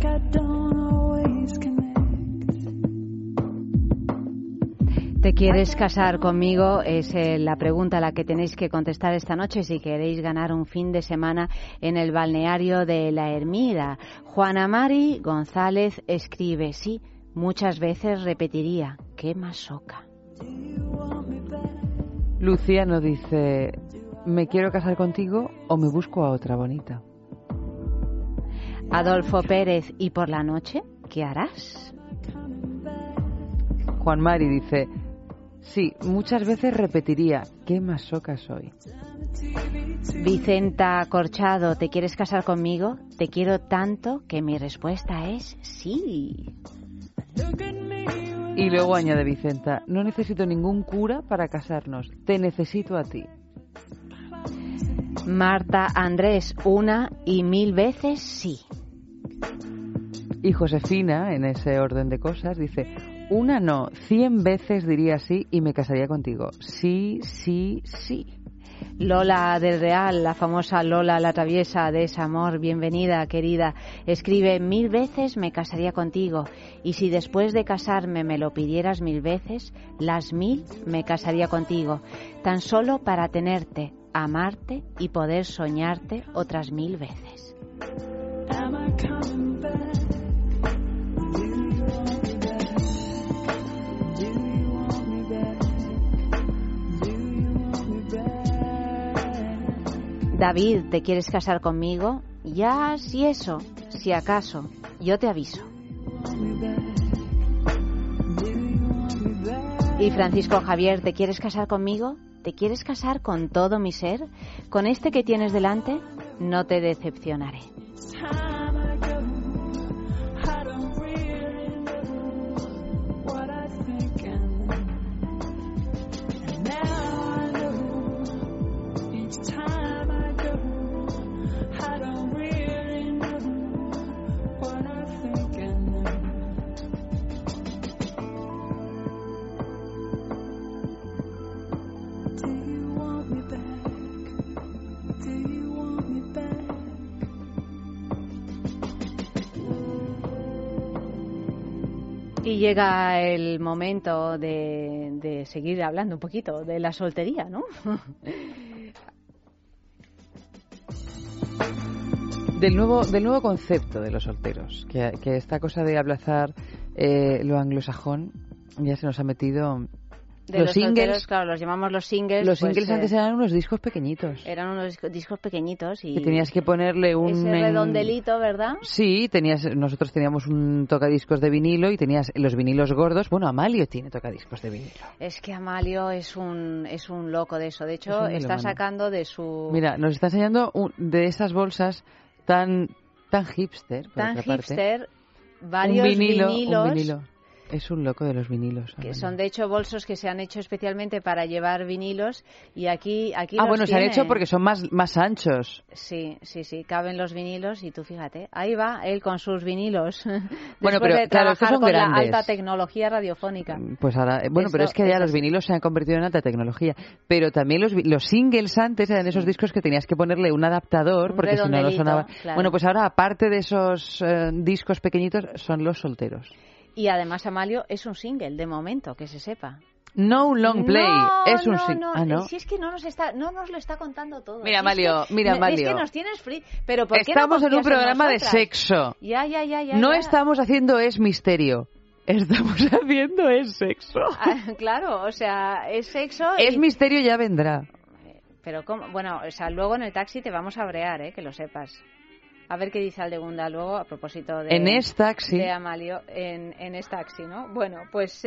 like I don't always connect. ¿Te quieres casar conmigo? Es la pregunta a la que tenéis que contestar esta noche si queréis ganar un fin de semana en el balneario de La Ermida. Juana Mari González escribe, sí, muchas veces repetiría, qué masoca. Luciano dice, ¿me quiero casar contigo o me busco a otra bonita? Adolfo Pérez, ¿y por la noche qué harás? Juan Mari dice, sí, muchas veces repetiría, qué masoca soy. Vicenta Corchado, ¿te quieres casar conmigo? Te quiero tanto que mi respuesta es sí. Y luego añade Vicenta, no necesito ningún cura para casarnos, te necesito a ti. Marta Andrés, 1 y 1000 veces sí. Y Josefina, en ese orden de cosas, dice, 1 no, 100 veces diría sí y me casaría contigo. Sí, sí, sí. Lola del Real, la famosa Lola la traviesa de ese amor, bienvenida querida, escribe 1000 veces me casaría contigo y si después de casarme me lo pidieras 1000 veces, las 1000 me casaría contigo, tan solo para tenerte, amarte y poder soñarte otras 1000 veces. David, ¿te quieres casar conmigo? Ya, si eso, si acaso, yo te aviso. Y Francisco Javier, ¿te quieres casar conmigo? ¿Te quieres casar con todo mi ser? Con este que tienes delante, no te decepcionaré. Y llega el momento de seguir hablando un poquito de la soltería, ¿no? Del nuevo concepto de los solteros, que esta cosa de abrazar lo anglosajón ya se nos ha metido. De los singles, solteros, claro, los llamamos los singles. Los singles antes eran unos discos pequeñitos. Eran unos discos pequeñitos y... Que tenías que ponerle ese redondelito, ¿verdad? Sí, nosotros teníamos un tocadiscos de vinilo y tenías los vinilos gordos. Bueno, Amalio tiene tocadiscos de vinilo. Es que Amalio es un loco de eso. De hecho, está sacando de su... Mira, nos está enseñando de esas bolsas tan hipster. Tan hipster, varios vinilos. Un vinilo. Es un loco de los vinilos. Que son, de hecho, bolsos que se han hecho especialmente para llevar vinilos y aquí bueno, se han hecho porque son más anchos. Sí, caben los vinilos y tú fíjate, ahí va él con sus vinilos. Bueno, pero de claro, estos son con grandes. La alta tecnología radiofónica. Pues ahora, pero es que ya los vinilos se han convertido en alta tecnología. Pero también los singles antes eran esos discos que tenías que ponerle un adaptador porque si no sonaba. Claro. Bueno, pues ahora, aparte de esos discos pequeñitos, son los solteros. Y además Amalio es un single, de momento, que se sepa. No un long play, es un single. No. Si es que no nos lo está contando todo. Mira, Amalio, Amalio. Es que nos tienes free. Pero ¿por qué estamos no en un programa de sexo. Ya. No estamos haciendo es misterio. Estamos haciendo es sexo. Claro, o sea, es sexo. Es misterio, ya vendrá. Pero ¿cómo? Bueno, o sea, luego en el taxi te vamos a brear, que lo sepas. A ver qué dice Aldegunda luego a propósito de, de Amalio en Estaxi, ¿no? Bueno, pues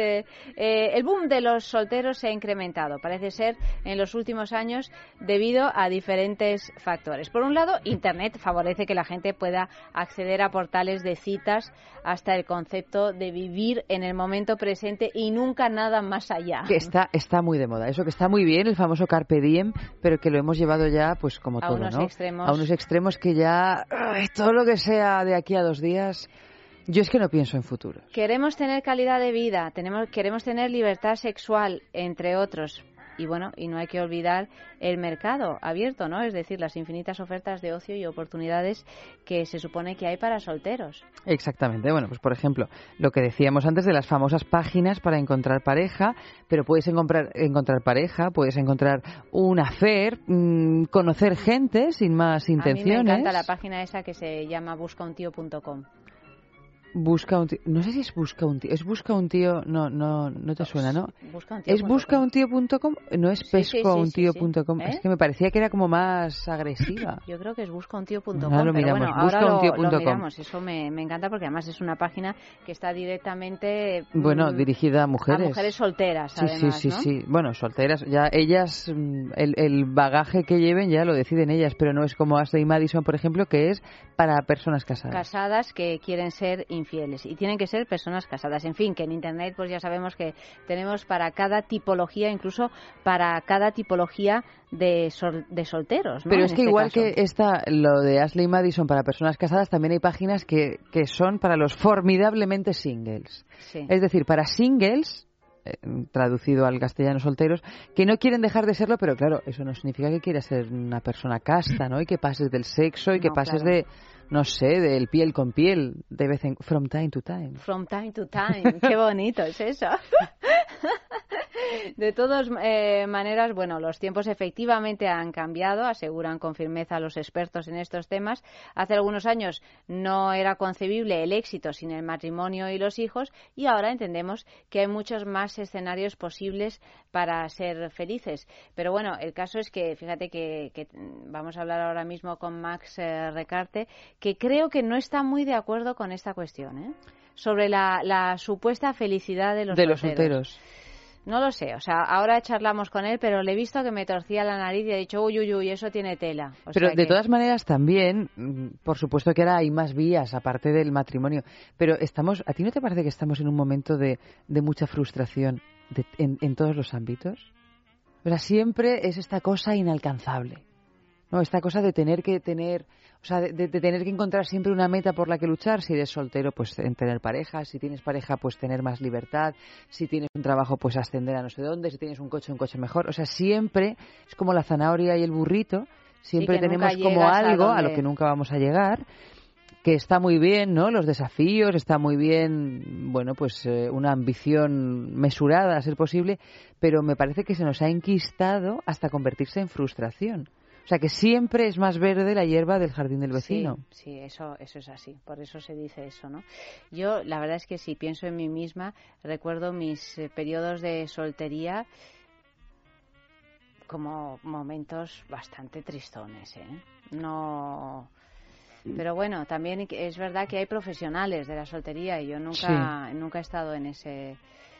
el boom de los solteros se ha incrementado, parece ser, en los últimos años debido a diferentes factores. Por un lado, Internet favorece que la gente pueda acceder a portales de citas hasta el concepto de vivir en el momento presente y nunca nada más allá. Que está muy de moda, eso que está muy bien, el famoso Carpe Diem, pero que lo hemos llevado ya, pues como todo, ¿no? A unos extremos que ya... todo lo que sea de aquí a 2 días, yo es que no pienso en futuros. Queremos tener calidad de vida, queremos tener libertad sexual, entre otros, Y bueno, y no hay que olvidar el mercado abierto, ¿no? Es decir, las infinitas ofertas de ocio y oportunidades que se supone que hay para solteros. Exactamente. Bueno, pues por ejemplo, lo que decíamos antes de las famosas páginas para encontrar pareja, pero puedes encontrar pareja, puedes encontrar un affair, conocer gente sin más intenciones. A mí me encanta la página esa que se llama buscauntío.com. Busca un tío, no sé si es busca un tío, es busca un tío, no te suena, ¿no? ¿Es buscauntío.com? No es pescountío.com. Es que me parecía que era como más agresiva. Yo creo que es buscauntío.com, lo miramos, pero bueno, ahora lo miramos. Eso me encanta porque además es una página que está directamente dirigida a mujeres. A mujeres solteras, además, sí. Bueno, solteras, ya ellas, el bagaje que lleven ya lo deciden ellas, pero no es como Ashley Madison, por ejemplo, que es para personas casadas. Casadas que quieren ser infieles y tienen que ser personas casadas. En fin, que en Internet pues ya sabemos que tenemos para cada tipología, incluso para cada tipología de solteros, ¿no? Pero es que igual que lo de Ashley Madison para personas casadas, también hay páginas que son para los formidablemente singles. Sí. Es decir, para singles, traducido al castellano solteros, que no quieren dejar de serlo, pero claro, eso no significa que quieras ser una persona casta, ¿no? Y que pases del sexo y que pases de, no sé, del piel con piel, de vez en from time to time. From time to time, qué bonito es eso. De todas maneras, bueno, los tiempos efectivamente han cambiado, aseguran con firmeza los expertos en estos temas. Hace algunos años no era concebible el éxito sin el matrimonio y los hijos, y ahora entendemos que hay muchos más escenarios posibles para ser felices. Pero bueno, el caso es que, fíjate que vamos a hablar ahora mismo con Max Recarte, que creo que no está muy de acuerdo con esta cuestión, sobre la supuesta felicidad de los solteros. No lo sé, o sea, ahora charlamos con él, pero le he visto que me torcía la nariz y ha dicho, uy, eso tiene tela. Pero de todas maneras también, por supuesto que ahora hay más vías aparte del matrimonio, pero ¿a ti no te parece que estamos en un momento de mucha frustración en todos los ámbitos? O sea, siempre es esta cosa inalcanzable, ¿no? Esta cosa de tener que encontrar siempre una meta por la que luchar. Si eres soltero, pues en tener pareja. Si tienes pareja, pues tener más libertad. Si tienes un trabajo, pues ascender a no sé dónde. Si tienes un coche mejor. O sea, siempre es como la zanahoria y el burrito. Siempre tenemos como algo a lo que nunca vamos a llegar. Que está muy bien, ¿no? Los desafíos, está muy bien, bueno, pues una ambición mesurada a ser posible, pero me parece que se nos ha enquistado hasta convertirse en frustración. O sea, que siempre es más verde la hierba del jardín del vecino. Sí, eso es así. Por eso se dice eso, ¿no? Yo, la verdad es que si pienso en mí misma, recuerdo mis periodos de soltería como momentos bastante tristones, No... Pero bueno, también es verdad que hay profesionales de la soltería y yo nunca he estado en ese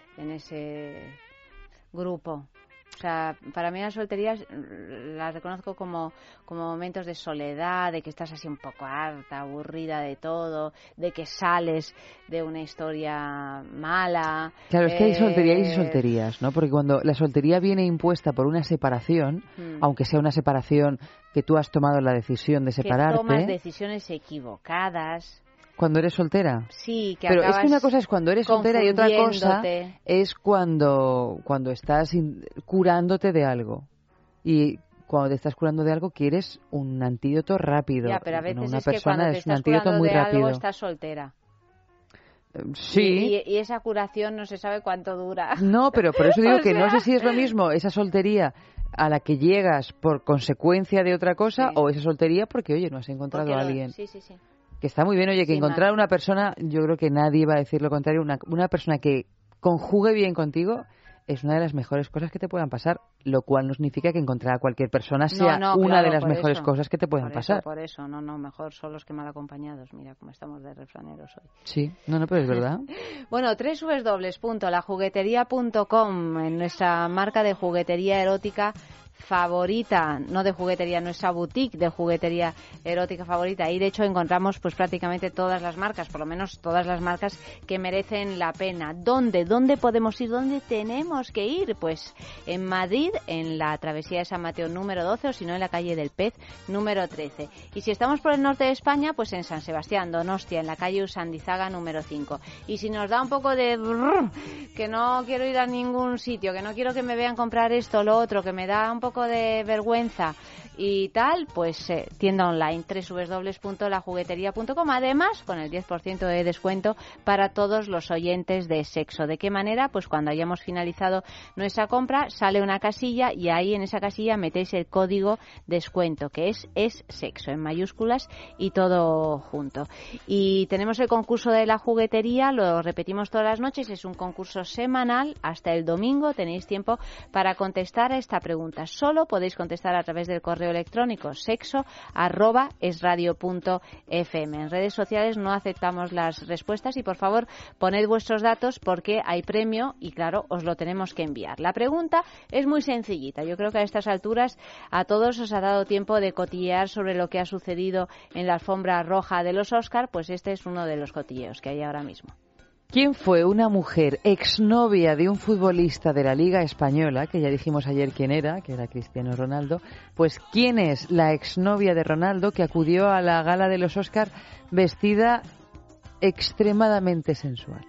grupo. O sea, para mí la soltería la reconozco como momentos de soledad, de que estás así un poco harta, aburrida de todo, de que sales de una historia mala. Claro, es que hay solterías y solterías, ¿no? Porque cuando la soltería viene impuesta por una separación, aunque sea una separación que tú has tomado la decisión de separarte... Que tomas decisiones equivocadas... ¿Cuando eres soltera? Sí, que pero acabas es que una cosa es cuando eres soltera y otra cosa es cuando estás curándote de algo. Y cuando te estás curando de algo quieres un antídoto rápido. Ya, pero a veces una es que cuando te estás curando de algo estás soltera. Sí. Y esa curación no se sabe cuánto dura. No, pero por eso digo que no sé si es lo mismo esa soltería a la que llegas por consecuencia de otra cosa o esa soltería porque, oye, no has encontrado a alguien. Sí. Que está muy bien, oye, que encontrar una persona, yo creo que nadie va a decir lo contrario, una persona que conjugue bien contigo es una de las mejores cosas que te puedan pasar, lo cual no significa que encontrar a cualquier persona sea una de las mejores cosas que te puedan pasar. Por eso, mejor solos que mal acompañados, mira cómo estamos de refraneros hoy. Sí, pero es verdad. Bueno, www.lajugueteria.com, en nuestra marca de juguetería erótica favorita, no de juguetería, nuestra boutique de juguetería erótica favorita. Y de hecho encontramos pues prácticamente todas las marcas, por lo menos todas las marcas que merecen la pena. ¿Dónde podemos ir? ¿Dónde tenemos que ir? Pues en Madrid, en la travesía de San Mateo número 12, o si no en la calle del Pez número 13. Y si estamos por el norte de España, pues en San Sebastián, Donostia, en la calle Usandizaga número 5. Y si nos da un poco de que no quiero ir a ningún sitio, que no quiero que me vean comprar esto o lo otro, que me da un poco de vergüenza y tal, pues tienda online www.lajugueteria.com, además con el 10% de descuento para todos los oyentes de Sexo. ¿De qué manera? Pues cuando hayamos finalizado nuestra compra sale una casilla y ahí en esa casilla metéis el código descuento, que es Sexo en mayúsculas y todo junto. Y tenemos el concurso de la juguetería, lo repetimos todas las noches, es un concurso semanal hasta el domingo. Tenéis tiempo para contestar a esta pregunta. Solo podéis contestar a través del correo electrónico sexo@esradio.fm. En redes sociales no aceptamos las respuestas y por favor poned vuestros datos porque hay premio y claro, os lo tenemos que enviar. La pregunta es muy sencillita. Yo creo que a estas alturas a todos os ha dado tiempo de cotillear sobre lo que ha sucedido en la alfombra roja de los Oscar, pues este es uno de los cotilleos que hay ahora mismo. ¿Quién fue una mujer exnovia de un futbolista de la Liga Española, que ya dijimos ayer quién era, que era Cristiano Ronaldo? Pues ¿quién es la exnovia de Ronaldo que acudió a la gala de los Oscar vestida extremadamente sensual?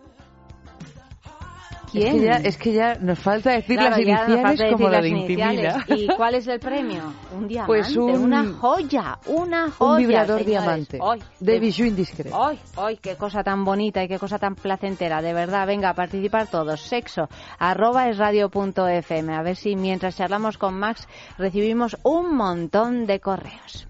¿Quién? Es que ya nos falta decir claro, las iniciales como la de iniciales. Intimida. ¿Y cuál es el premio? Un diamante, pues una joya, un vibrador señores. Diamante de Bijou Indiscret. ¡Ay, qué cosa tan bonita y qué cosa tan placentera! De verdad, venga, a participar todos. Sexo@esradio.fm. A ver si mientras charlamos con Max recibimos un montón de correos.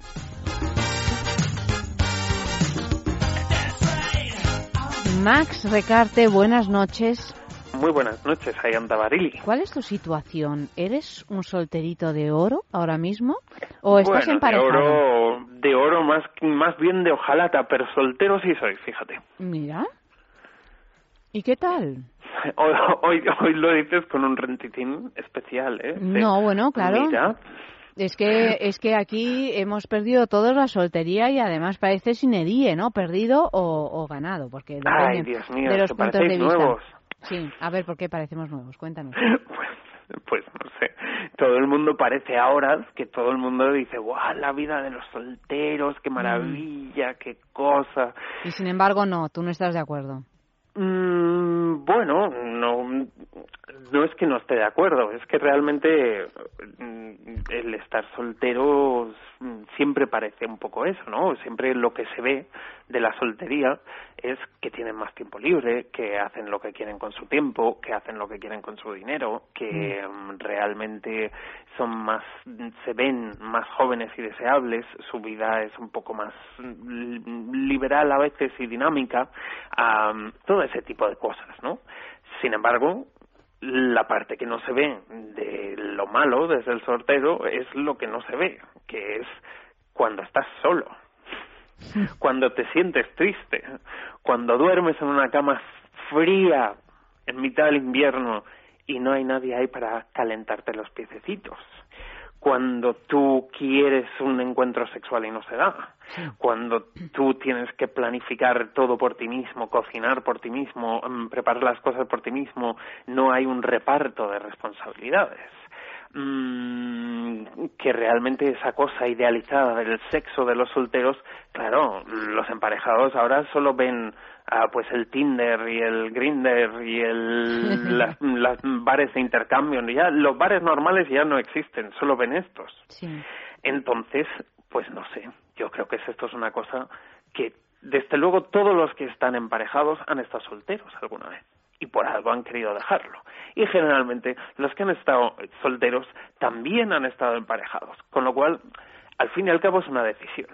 Max Recarte, buenas noches. Muy buenas noches, Ayanta Barili. ¿Cuál es tu situación? ¿Eres un solterito de oro ahora mismo? ¿O estás emparejado? De oro más bien de hojalata, pero soltero sí soy, fíjate. Mira. ¿Y qué tal? Hoy lo dices con un rentitín especial, ¿eh? No, bueno, claro. Mira. Es que aquí hemos perdido todos la soltería y además parece sine die, ¿no? Perdido o ganado, porque ay, Dios mío, de los que puntos de vista. Nuevos. Sí, a ver, ¿por qué parecemos nuevos? Cuéntanos. Pues no sé, todo el mundo parece ahora que todo el mundo dice, ¡guau, la vida de los solteros, qué maravilla, qué cosa! Y sin embargo no, tú no estás de acuerdo. Bueno, no es que no esté de acuerdo, es que realmente el estar soltero siempre parece un poco eso, ¿no? Siempre lo que se ve de la soltería es que tienen más tiempo libre, que hacen lo que quieren con su tiempo, que hacen lo que quieren con su dinero, que realmente se ven más jóvenes y deseables, su vida es un poco más liberal a veces y dinámica, todo ese tipo de cosas, ¿no? Sin embargo, la parte que no se ve de lo malo desde el soltero es lo que no se ve, que es cuando estás solo, cuando te sientes triste, cuando duermes en una cama fría en mitad del invierno y no hay nadie ahí para calentarte los piececitos, cuando tú quieres un encuentro sexual y no se da, cuando tú tienes que planificar todo por ti mismo, cocinar por ti mismo, preparar las cosas por ti mismo, no hay un reparto de responsabilidades. Que realmente esa cosa idealizada del sexo de los solteros, claro, los emparejados ahora solo ven pues el Tinder y el Grindr y las bares de intercambio, ya los bares normales ya no existen, solo ven estos. Sí. Entonces, pues no sé, yo creo que esto es una cosa que desde luego todos los que están emparejados han estado solteros alguna vez y por algo han querido dejarlo. Y generalmente los que han estado solteros también han estado emparejados, con lo cual, al fin y al cabo, es una decisión.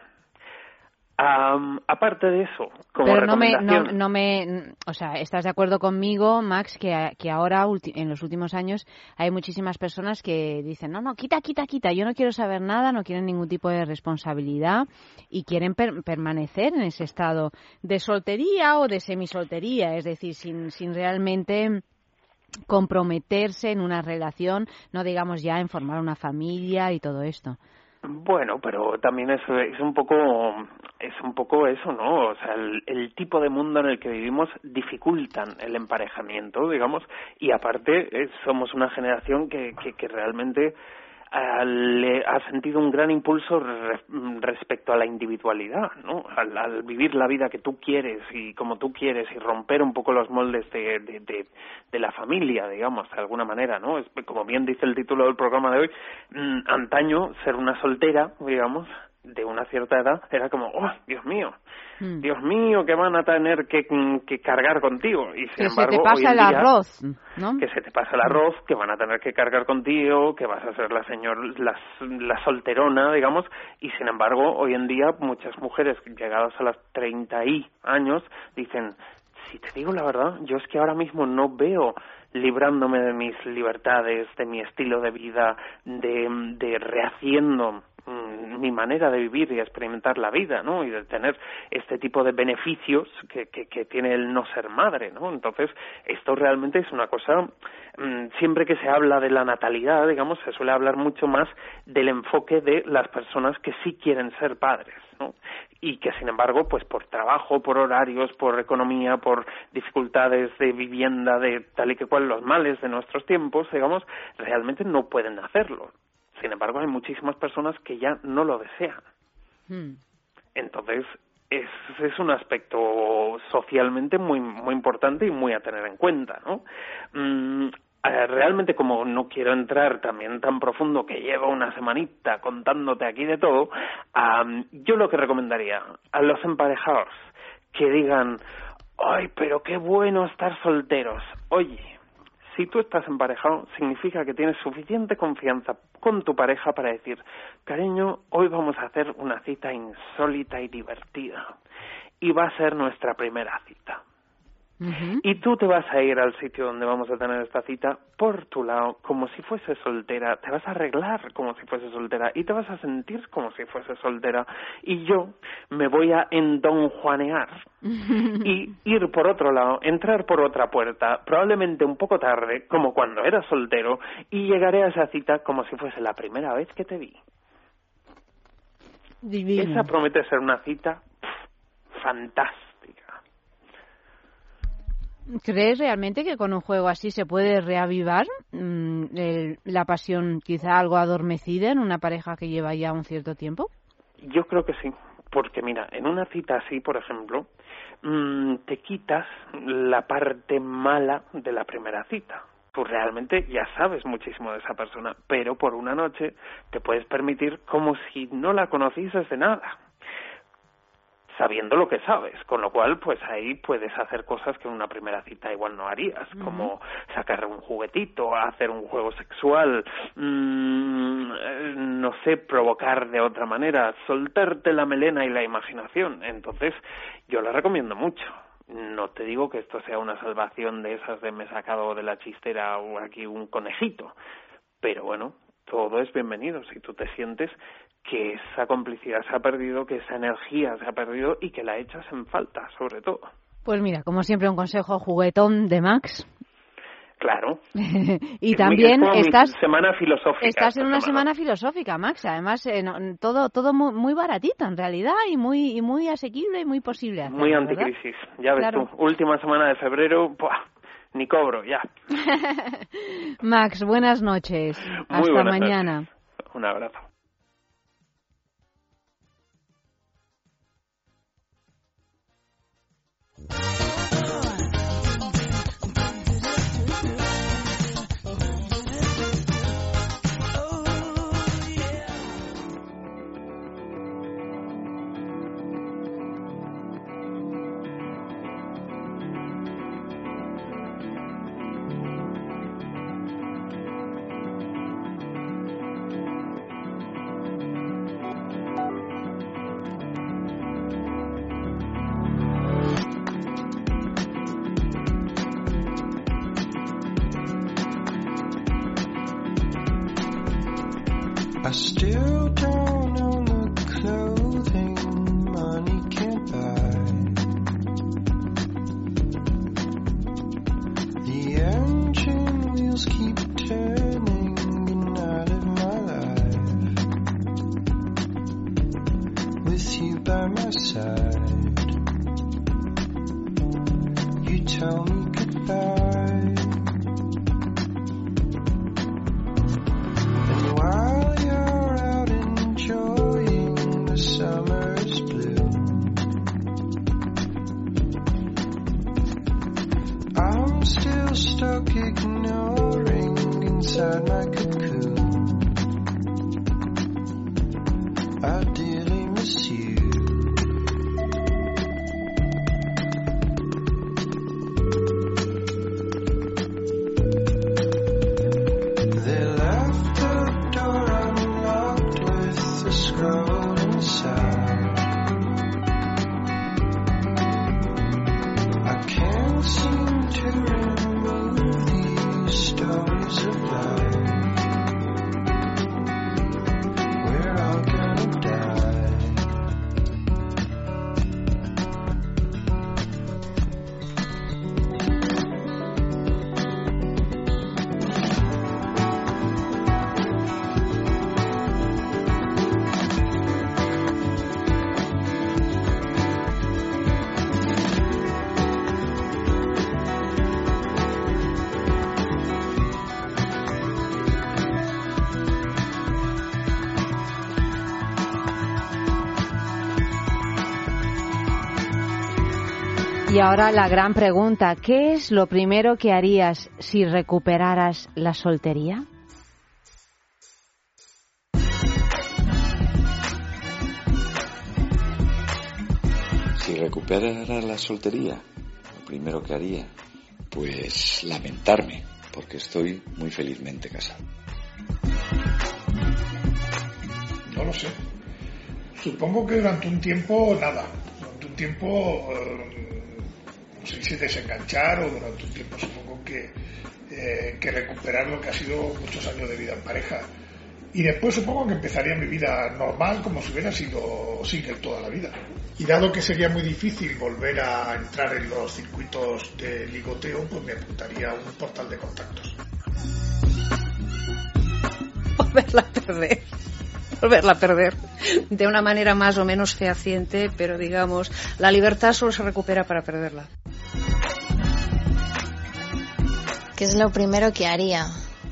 Aparte de eso, como pero recomendación... o sea, ¿estás de acuerdo conmigo, Max, que ahora, en los últimos años, hay muchísimas personas que dicen, no, quita, yo no quiero saber nada, no quieren ningún tipo de responsabilidad y quieren permanecer en ese estado de soltería o de semisoltería, es decir, sin realmente comprometerse en una relación, no digamos ya en formar una familia y todo esto. Bueno, pero también es un poco eso, ¿no? O sea, el tipo de mundo en el que vivimos dificultan el emparejamiento, digamos, y aparte somos una generación que realmente ha sentido un gran impulso respecto a la individualidad, ¿no? Al vivir la vida que tú quieres y como tú quieres y romper un poco los moldes de la familia, digamos, de alguna manera, ¿no? Es, como bien dice el título del programa de hoy, antaño ser una soltera, digamos, de una cierta edad, era como, ¡oh, Dios mío! Dios mío, que van a tener que cargar contigo. Y sin embargo, se te pasa el arroz, ¿no? Que se te pasa el arroz, que van a tener que cargar contigo, que vas a ser la solterona, digamos. Y sin embargo, hoy en día, muchas mujeres llegadas a los 30 años dicen, si te digo la verdad, yo es que ahora mismo no veo librándome de mis libertades, de mi estilo de vida, de rehaciendo mi manera de vivir y experimentar la vida, ¿no? Y de tener este tipo de beneficios que tiene el no ser madre, ¿no? Entonces, esto realmente es una cosa, siempre que se habla de la natalidad, digamos, se suele hablar mucho más del enfoque de las personas que sí quieren ser padres, ¿no? Y que, sin embargo, pues por trabajo, por horarios, por economía, por dificultades de vivienda, de tal y que cual, los males de nuestros tiempos, digamos, realmente no pueden hacerlo. Sin embargo, hay muchísimas personas que ya no lo desean. Entonces, es un aspecto socialmente muy muy importante y muy a tener en cuenta, ¿no? Realmente, como no quiero entrar también tan profundo, que llevo una semanita contándote aquí de todo, yo lo que recomendaría a los emparejados que digan, ¡ay, pero qué bueno estar solteros! Oye, si tú estás emparejado, significa que tienes suficiente confianza con tu pareja para decir, cariño, hoy vamos a hacer una cita insólita y divertida. Y va a ser nuestra primera cita. Y tú te vas a ir al sitio donde vamos a tener esta cita por tu lado, como si fueses soltera, te vas a arreglar como si fueses soltera y te vas a sentir como si fueses soltera, y yo me voy a endonjuanear y ir por otro lado, entrar por otra puerta, probablemente un poco tarde, como cuando eras soltero, y llegaré a esa cita como si fuese la primera vez que te vi. Divino. Esa promete ser una cita fantástica. ¿Crees realmente que con un juego así se puede reavivar la pasión quizá algo adormecida en una pareja que lleva ya un cierto tiempo? Yo creo que sí, porque mira, en una cita así, por ejemplo, te quitas la parte mala de la primera cita. Tú realmente ya sabes muchísimo de esa persona, pero por una noche te puedes permitir como si no la conocieses de nada, sabiendo lo que sabes, con lo cual pues ahí puedes hacer cosas que en una primera cita igual no harías, como sacar un juguetito, hacer un juego sexual, no sé, provocar de otra manera, soltarte la melena y la imaginación. Entonces yo la recomiendo mucho. No te digo que esto sea una salvación de esas de me he sacado de la chistera o aquí un conejito, pero bueno, todo es bienvenido si tú te sientes que esa complicidad se ha perdido, que esa energía se ha perdido y que la echas en falta, sobre todo. Pues mira, como siempre, un consejo juguetón de Max. Claro. Y también estás semana filosófica. Estás en una semana filosófica, Max. Además, todo muy baratito en realidad y muy asequible y muy posible hacer, muy anticrisis. Ya ves tú, última semana de febrero, ¡buah! Ni cobro, ya. Max, buenas noches. Hasta mañana. Noches. Un abrazo. I still don't own the clothing money can't buy. The engine tell me goodbye. And while you're out enjoying the summer's blue, I'm still stuck ignoring inside my cocoon. I dearly miss you. They left the door unlocked with a scroll inside. I can't seem to remove these stories of life. We're all gonna die. Y ahora la gran pregunta, ¿qué es lo primero que harías si recuperaras la soltería? Si recuperara la soltería, lo primero que haría, pues lamentarme, porque estoy muy felizmente casado. No lo sé. Supongo que durante un tiempo nada. Durante un tiempo, no sé si desenganchar, o durante un tiempo supongo que recuperar lo que ha sido muchos años de vida en pareja. Y después supongo que empezaría mi vida normal, como si hubiera sido single toda la vida. Y dado que sería muy difícil volver a entrar en los circuitos de ligoteo, pues me apuntaría a un portal de contactos. Volverla a perder de una manera más o menos fehaciente, pero digamos, la libertad solo se recupera para perderla. ¿Qué es lo primero que haría?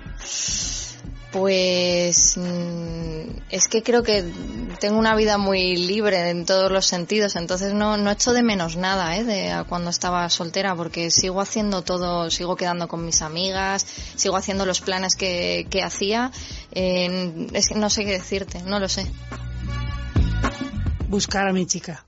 Pues es que creo que tengo una vida muy libre en todos los sentidos, entonces no echo de menos nada de cuando estaba soltera, porque sigo haciendo todo, sigo quedando con mis amigas, sigo haciendo los planes que hacía. Es que no sé qué decirte, no lo sé. Buscar a mi chica.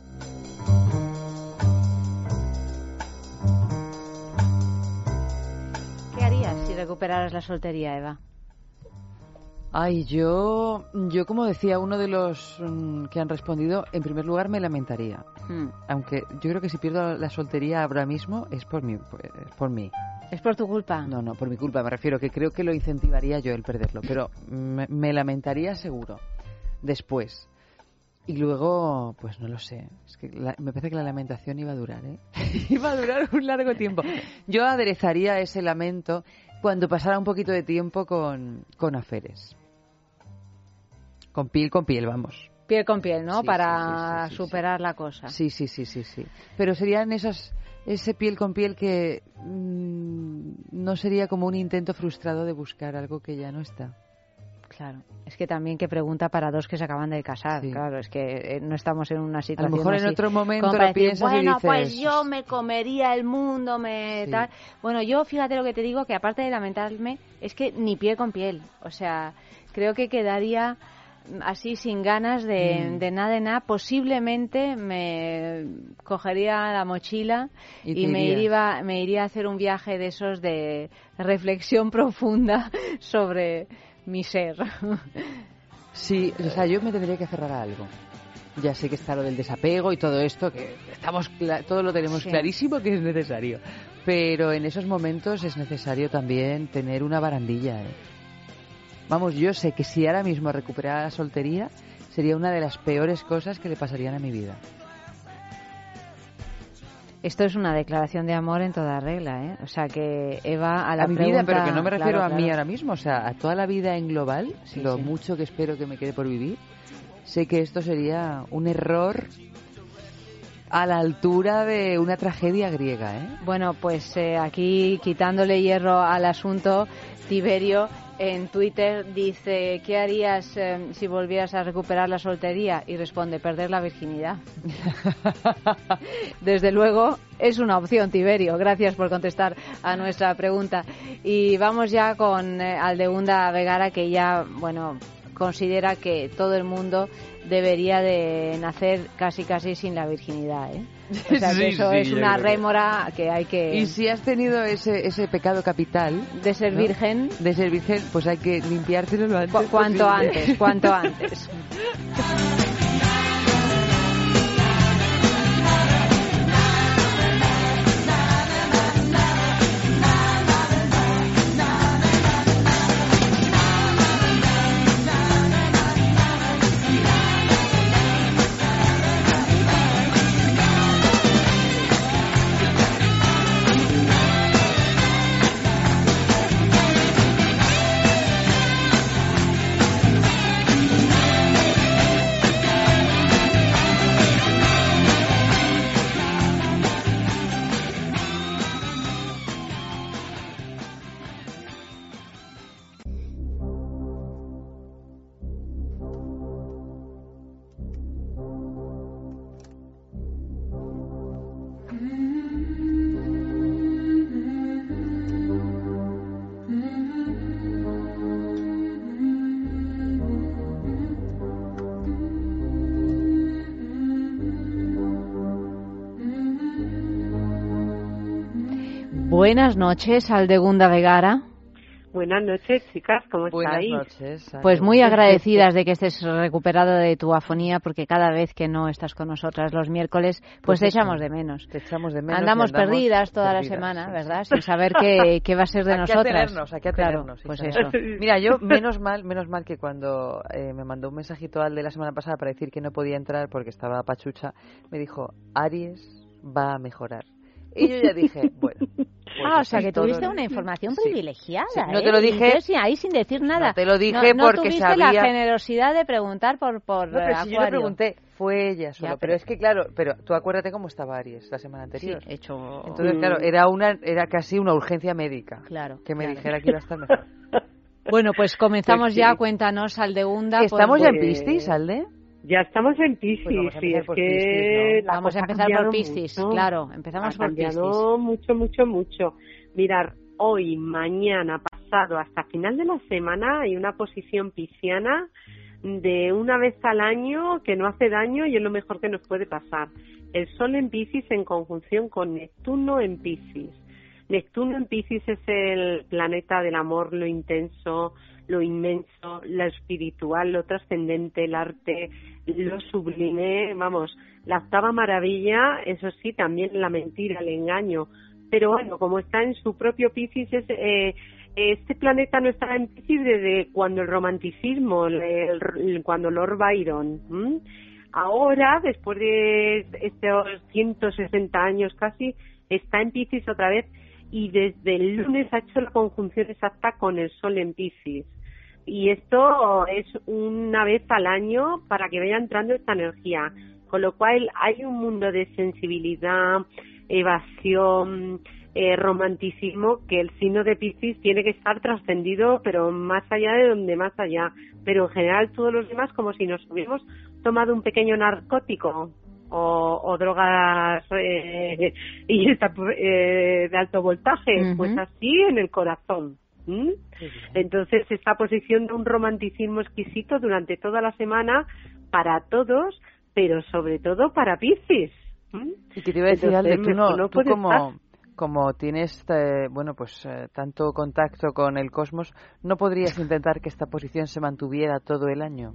¿Qué harías si recuperaras la soltería, Eva? Ay, yo como decía uno de los que han respondido, en primer lugar me lamentaría. Aunque yo creo que si pierdo la soltería ahora mismo es por mí. ¿Es por tu culpa? No, por mi culpa. Me refiero que creo que lo incentivaría yo el perderlo. Pero me lamentaría seguro. Después. Y luego, pues no lo sé. Es que me parece que la lamentación iba a durar, ¿eh? Iba a durar un largo tiempo. Yo aderezaría ese lamento cuando pasara un poquito de tiempo con aferes. Con piel, vamos. Piel con piel, ¿no? Sí, para sí, superar la cosa. Sí. Pero serían ese piel con piel que no sería como un intento frustrado de buscar algo que ya no está. Claro, es que también qué pregunta para dos que se acaban de casar. Sí. Claro, es que no estamos en una situación. A lo mejor en otro momento lo piensas bueno, y dices, pues yo me comería el mundo, tal. Bueno, yo fíjate lo que te digo, que aparte de lamentarme, es que ni piel con piel. O sea, creo que quedaría así sin ganas de nada. Posiblemente me cogería la mochila y me iría a hacer un viaje de esos de reflexión profunda sobre mi ser. Sí, o sea, yo me tendría que aferrar a algo. Ya sé que está lo del desapego y todo esto, que todo lo tenemos clarísimo que es necesario. Pero en esos momentos es necesario también tener una barandilla, ¿eh? Vamos, yo sé que si ahora mismo recuperara la soltería, sería una de las peores cosas que le pasarían a mi vida. Esto es una declaración de amor en toda regla, ¿eh? O sea, que Eva, a mi vida, pero que no me refiero a mí ahora mismo, o sea, a toda la vida en global, mucho que espero que me quede por vivir, sé que esto sería un error a la altura de una tragedia griega, ¿eh? Bueno, pues aquí quitándole hierro al asunto, Tiberio en Twitter dice: ¿qué harías si volvieras a recuperar la soltería? Y responde: perder la virginidad. Desde luego es una opción, Tiberio. Gracias por contestar a nuestra pregunta. Y vamos ya con Aldegunda Vegara, que ya, bueno, considera que todo el mundo debería de nacer casi sin la virginidad, ¿eh? O sea, que eso es una rémora que hay que... Y si has tenido ese pecado capital... De ser virgen... De ser virgen, pues hay que limpiártelo lo antes cuanto posible. Cuanto antes. Buenas noches, Aldegunda Vegara. Buenas noches, chicas, ¿cómo estáis? Buenas noches. Pues muy agradecidas de que estés recuperada de tu afonía, porque cada vez que no estás con nosotras los miércoles, pues te echamos de menos. Te echamos de menos. Andamos perdidas toda la semana, sí, ¿verdad? Sin saber qué va a ser de nosotras. Hay que atenernos. Claro, pues eso. Mira, yo menos mal que cuando me mandó un mensajito al de la semana pasada para decir que no podía entrar porque estaba pachucha, me dijo: Aries va a mejorar. Y yo ya dije, bueno. Pues o sea, que tuviste una información privilegiada. Sí, no te lo dije. Ahí sin decir nada. No te lo dije no porque tuviste sabía. La generosidad de preguntar por no, pero si yo le pregunté, fue ella solo. Ya, pero es que, claro, pero tú acuérdate cómo estaba Aries la semana anterior. Sí, hecho. Entonces, claro, era casi una urgencia médica. Claro. Que me dijera que iba a estar mejor. Bueno, pues comenzamos ya. Cuéntanos, Aldegunda. ¿Estamos ya en Piscis, Alde? Ya estamos en Piscis, pues sí, es que... Piscis, ¿no? Vamos a empezar por Piscis, claro, empezamos por Piscis. Ha cambiado mucho. Mirad, hoy, mañana, pasado, hasta final de la semana hay una posición pisciana de una vez al año que no hace daño y es lo mejor que nos puede pasar. El Sol en Piscis en conjunción con Neptuno en Piscis. Neptuno en Piscis es el planeta del amor, lo intenso, lo inmenso, lo espiritual, lo trascendente, el arte, lo sublime, vamos, la octava maravilla, eso sí, también la mentira, el engaño. Pero bueno, como está en su propio Piscis, este planeta no estaba en Piscis desde cuando el romanticismo, cuando Lord Byron. Ahora, después de estos 160 años casi, está en Piscis otra vez y desde el lunes ha hecho la conjunción exacta con el Sol en Piscis. Y esto es una vez al año para que vaya entrando esta energía. Con lo cual hay un mundo de sensibilidad, evasión, romanticismo, que el signo de Piscis tiene que estar trascendido, pero más allá de donde más allá. Pero en general todos los demás como si nos hubiéramos tomado un pequeño narcótico o drogas de alto voltaje, pues así en el corazón. Entonces esta posición de un romanticismo exquisito durante toda la semana para todos, pero sobre todo para Piscis. Y que te iba a decir, Alde, tú como tienes tanto contacto con el cosmos, ¿no podrías intentar que esta posición se mantuviera todo el año?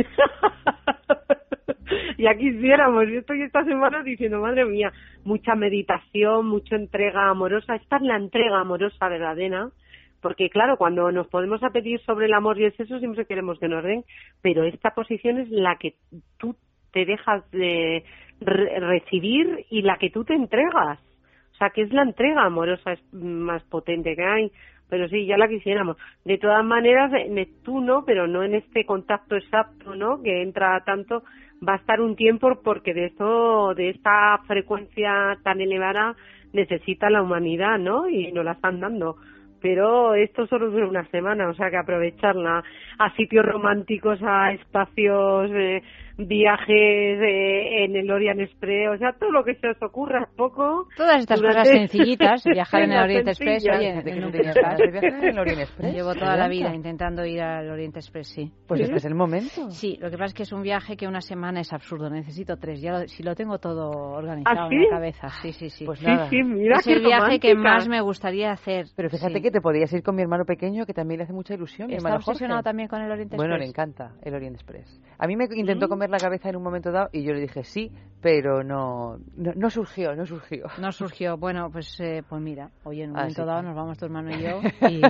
Ya quisiéramos. Yo estoy esta semana diciendo, madre mía, mucha meditación, mucha entrega amorosa. Esta es la entrega amorosa verdadera. Porque claro, cuando nos podemos a pedir sobre el amor y el sexo siempre queremos que nos den, pero esta posición es la que tú te dejas de recibir y la que tú te entregas. O sea, que es la entrega amorosa es más potente que hay. Pero sí, ya la quisiéramos. De todas maneras, Neptuno, pero no en este contacto exacto, ¿no?, que entra tanto, va a estar un tiempo porque de esta frecuencia tan elevada necesita la humanidad, ¿no? Y nos la están dando. Pero esto solo dura una semana, o sea que aprovecharla a sitios románticos, a espacios, viajes en el Orient Express, o sea, todo lo que se os ocurra es poco. Todas estas cosas sencillas, viajar en el Orient Express, oye, en el Orient Express. Llevo toda la vida intentando ir al Orient Express, sí. Pues este es el momento. Sí, lo que pasa es que es un viaje que una semana es absurdo, necesito 3, si lo tengo todo organizado en la cabeza, sí. Pues nada. Sí, mira, es el viaje que más me gustaría hacer. Pero fíjate que te podías ir con mi hermano pequeño, que también le hace mucha ilusión. Está obsesionado también con el Orient Express. Bueno, le encanta el Orient Express. A mí me intentó comer la cabeza en un momento dado y yo le dije sí, pero no surgió. No surgió. Bueno, pues mira, hoy en un momento dado nos vamos tu hermano y yo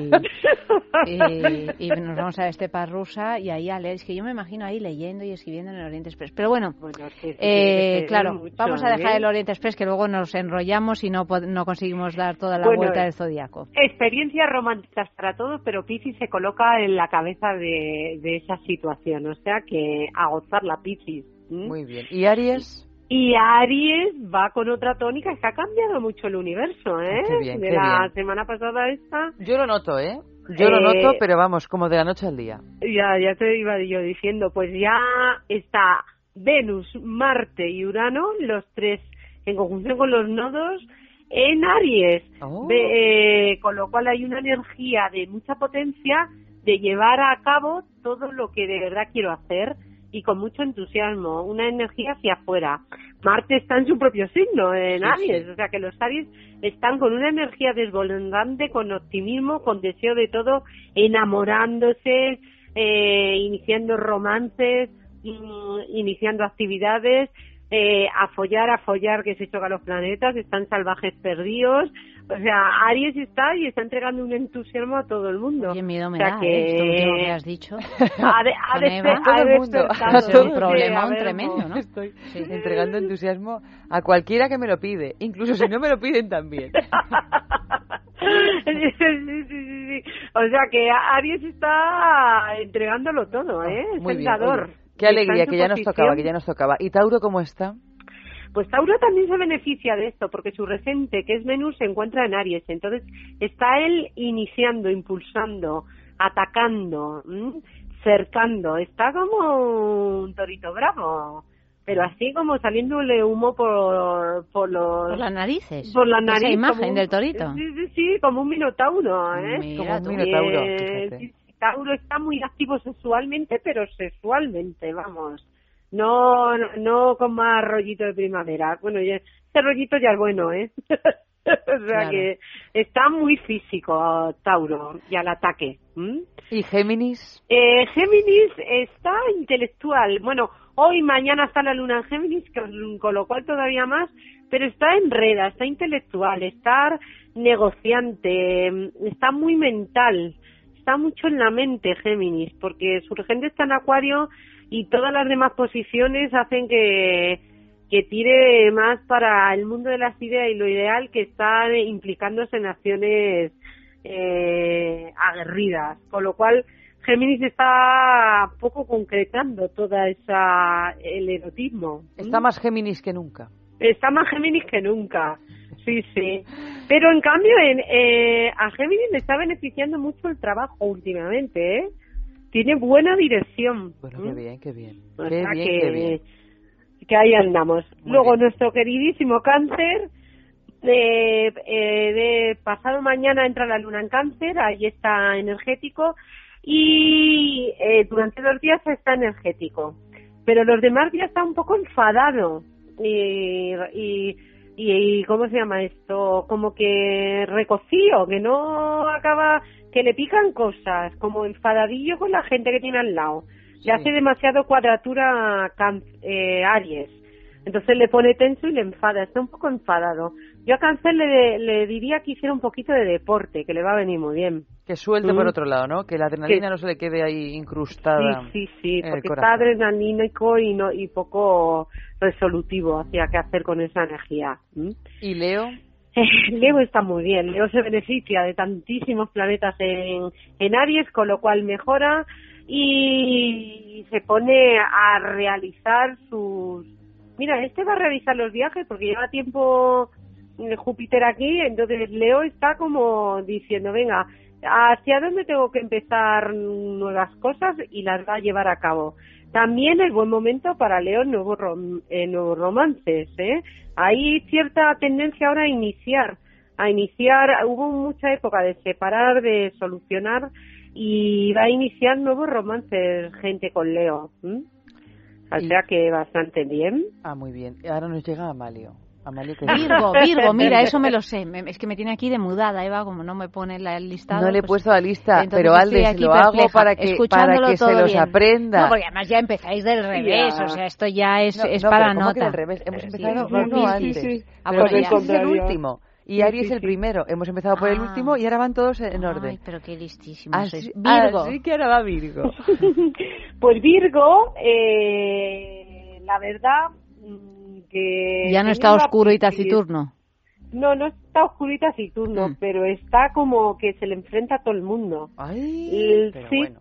y nos vamos a la estepa rusa y ahí a leer. Es que yo me imagino ahí leyendo y escribiendo en el Orient Express. Pero bueno, claro, vamos a dejar el Orient Express, que luego nos enrollamos y no conseguimos dar toda la vuelta del zodiaco. Experiencias románticas para todos, pero Piscis se coloca en la cabeza de esa situación, o sea que a gozar la Piscis. Muy bien. ¿Y Aries? Y Aries va con otra tónica, es que ha cambiado mucho el universo, Qué bien, de la semana pasada esta. Yo lo noto, Yo lo noto, pero vamos, como de la noche al día. Ya te iba yo diciendo, pues ya está Venus, Marte y Urano, los tres en conjunción con los nodos en Aries, con lo cual hay una energía de mucha potencia de llevar a cabo todo lo que de verdad quiero hacer y con mucho entusiasmo, una energía hacia afuera. Marte está en su propio signo, en Aries, o sea que los Aries están con una energía desbordante, con optimismo, con deseo de todo, enamorándose, iniciando romances, iniciando actividades, a follar que se chocan los planetas, están salvajes perdidos, o sea, Aries está entregando un entusiasmo a todo el mundo. Qué miedo me da, esto último que has dicho. Ha es un problemón tremendo, ¿no? Estoy entregando entusiasmo a cualquiera que me lo pide, incluso si no me lo piden también. Sí. O sea que Aries está entregándolo todo, es muy tentador. Bien, qué alegría, que ya nos tocaba. ¿Y Tauro cómo está? Pues Tauro también se beneficia de esto, porque su regente, que es Venus, se encuentra en Aries. Entonces está él iniciando, impulsando, atacando, cercando. Está como un torito bravo, pero así como saliéndole humo por las narices. Por la nariz. Esa imagen del torito. Sí, como un minotauro, Como un minotauro, fíjate. Tauro está muy activo sexualmente, pero sexualmente, vamos. No con más rollito de primavera. Bueno, ese rollito ya es bueno, O sea que está muy físico Tauro y al ataque. ¿Y Géminis? Géminis está intelectual. Bueno, hoy, mañana está la luna en Géminis, con lo cual todavía más, pero está enreda, está intelectual, está negociante, está muy mental, está mucho en la mente Géminis, porque su regente está en Acuario y todas las demás posiciones hacen que tire más para el mundo de las ideas y lo ideal, que está implicándose en acciones aguerridas, con lo cual Géminis está poco concretando toda el erotismo. Está más Géminis que nunca. Está más Géminis que nunca, sí. Pero en cambio a Géminis le está beneficiando mucho el trabajo últimamente, Tiene buena dirección. Bueno, qué bien. O sea que ahí andamos. Luego nuestro queridísimo Cáncer, de pasado mañana entra la luna en Cáncer, ahí está energético, y durante 2 días está energético. Pero los demás días está un poco enfadado. Y ¿cómo se llama esto? Como que recocío, que no acaba, que le pican cosas, como enfadadillo con la gente que tiene al lado. Le hace demasiado cuadratura Aries. Entonces le pone tenso y le enfada, está un poco enfadado. Yo a Cáncer le diría que hiciera un poquito de deporte, que le va a venir muy bien. Que suelte por otro lado, ¿no? Que la adrenalina no se le quede ahí incrustada. Sí, porque está adrenalínico y poco resolutivo hacia qué hacer con esa energía. ¿Y Leo? Leo está muy bien. Leo se beneficia de tantísimos planetas en Aries, con lo cual mejora y se pone a realizar sus... Mira, va a realizar los viajes porque lleva tiempo Júpiter aquí, entonces Leo está como diciendo, venga, ¿hacia dónde tengo que empezar nuevas cosas? Y las va a llevar a cabo. También es buen momento para Leo nuevos romances, ¿eh? Hay cierta tendencia ahora a iniciar. Hubo mucha época de separar, de solucionar, y va a iniciar nuevos romances gente con Leo. O sea que bastante bien. Muy bien. Ahora nos llega Amalio. Virgo, mira, eso me lo sé. Es que me tiene aquí de mudada, Eva, como no me pone el listado. No le he pues, puesto la lista, pero Alde, se lo hago para que se los bien. aprenda. No, porque además ya empezáis del revés, o sea, esto ya es para pero nota. Que del revés? Hemos empezado uno antes. Sí. Pero es el último. Y Aries el primero. Hemos empezado por el último y ahora van todos en orden. Ay, pero qué listísimos sois. Virgo. Así que ahora va Virgo. Pues Virgo, la verdad... que ya no está oscuro y taciturno. No está oscuro y taciturno, pero está como que se le enfrenta a todo el mundo. Bueno.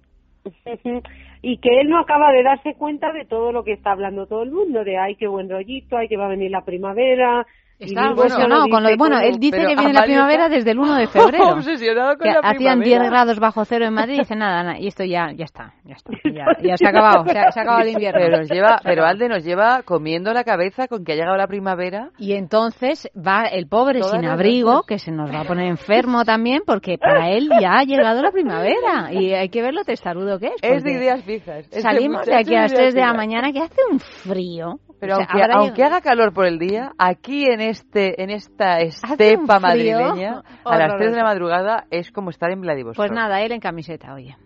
Y que él no acaba de darse cuenta de todo lo que está hablando todo el mundo, de ay, qué buen rollito, ay, que va a venir la primavera. Está obsesionado con lo bueno, él dice que viene la primavera desde el 1 de febrero. Obsesionado con que la primavera. Hacían 10 grados bajo cero en Madrid y dice nada, y esto ya está. Ya se ha acabado, se ha acabado el invierno. Pero Alde nos lleva comiendo la cabeza con que ha llegado la primavera. Y entonces va el pobre sin abrigo, que se nos va a poner enfermo también, porque para él ya ha llegado la primavera. Y hay que ver lo testarudo que es. Es de ideas fijas. Salimos de aquí a las 3 de la mañana, que hace un frío. Pero aunque haga calor por el día, aquí en esta estepa madrileña, a las 3 de la madrugada es como estar en Vladivostok. Pues nada, él en camiseta, oye.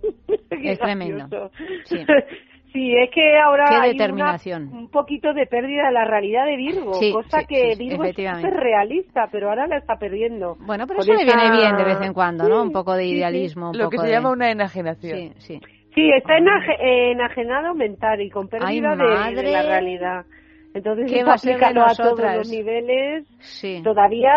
Es tremendo. Sí. Sí, es que ahora Qué hay determinación. un poquito de pérdida de la realidad de Virgo, cosa que Virgo es súper realista, pero ahora la está perdiendo. Bueno, pero eso le viene bien de vez en cuando, ¿no? Un poco de idealismo. Lo que se llama una enajenación. Sí, está enajenado mental y con pérdida de la realidad. Entonces, ¿qué va a ser de a todos nosotras? los niveles. Sí. Todavía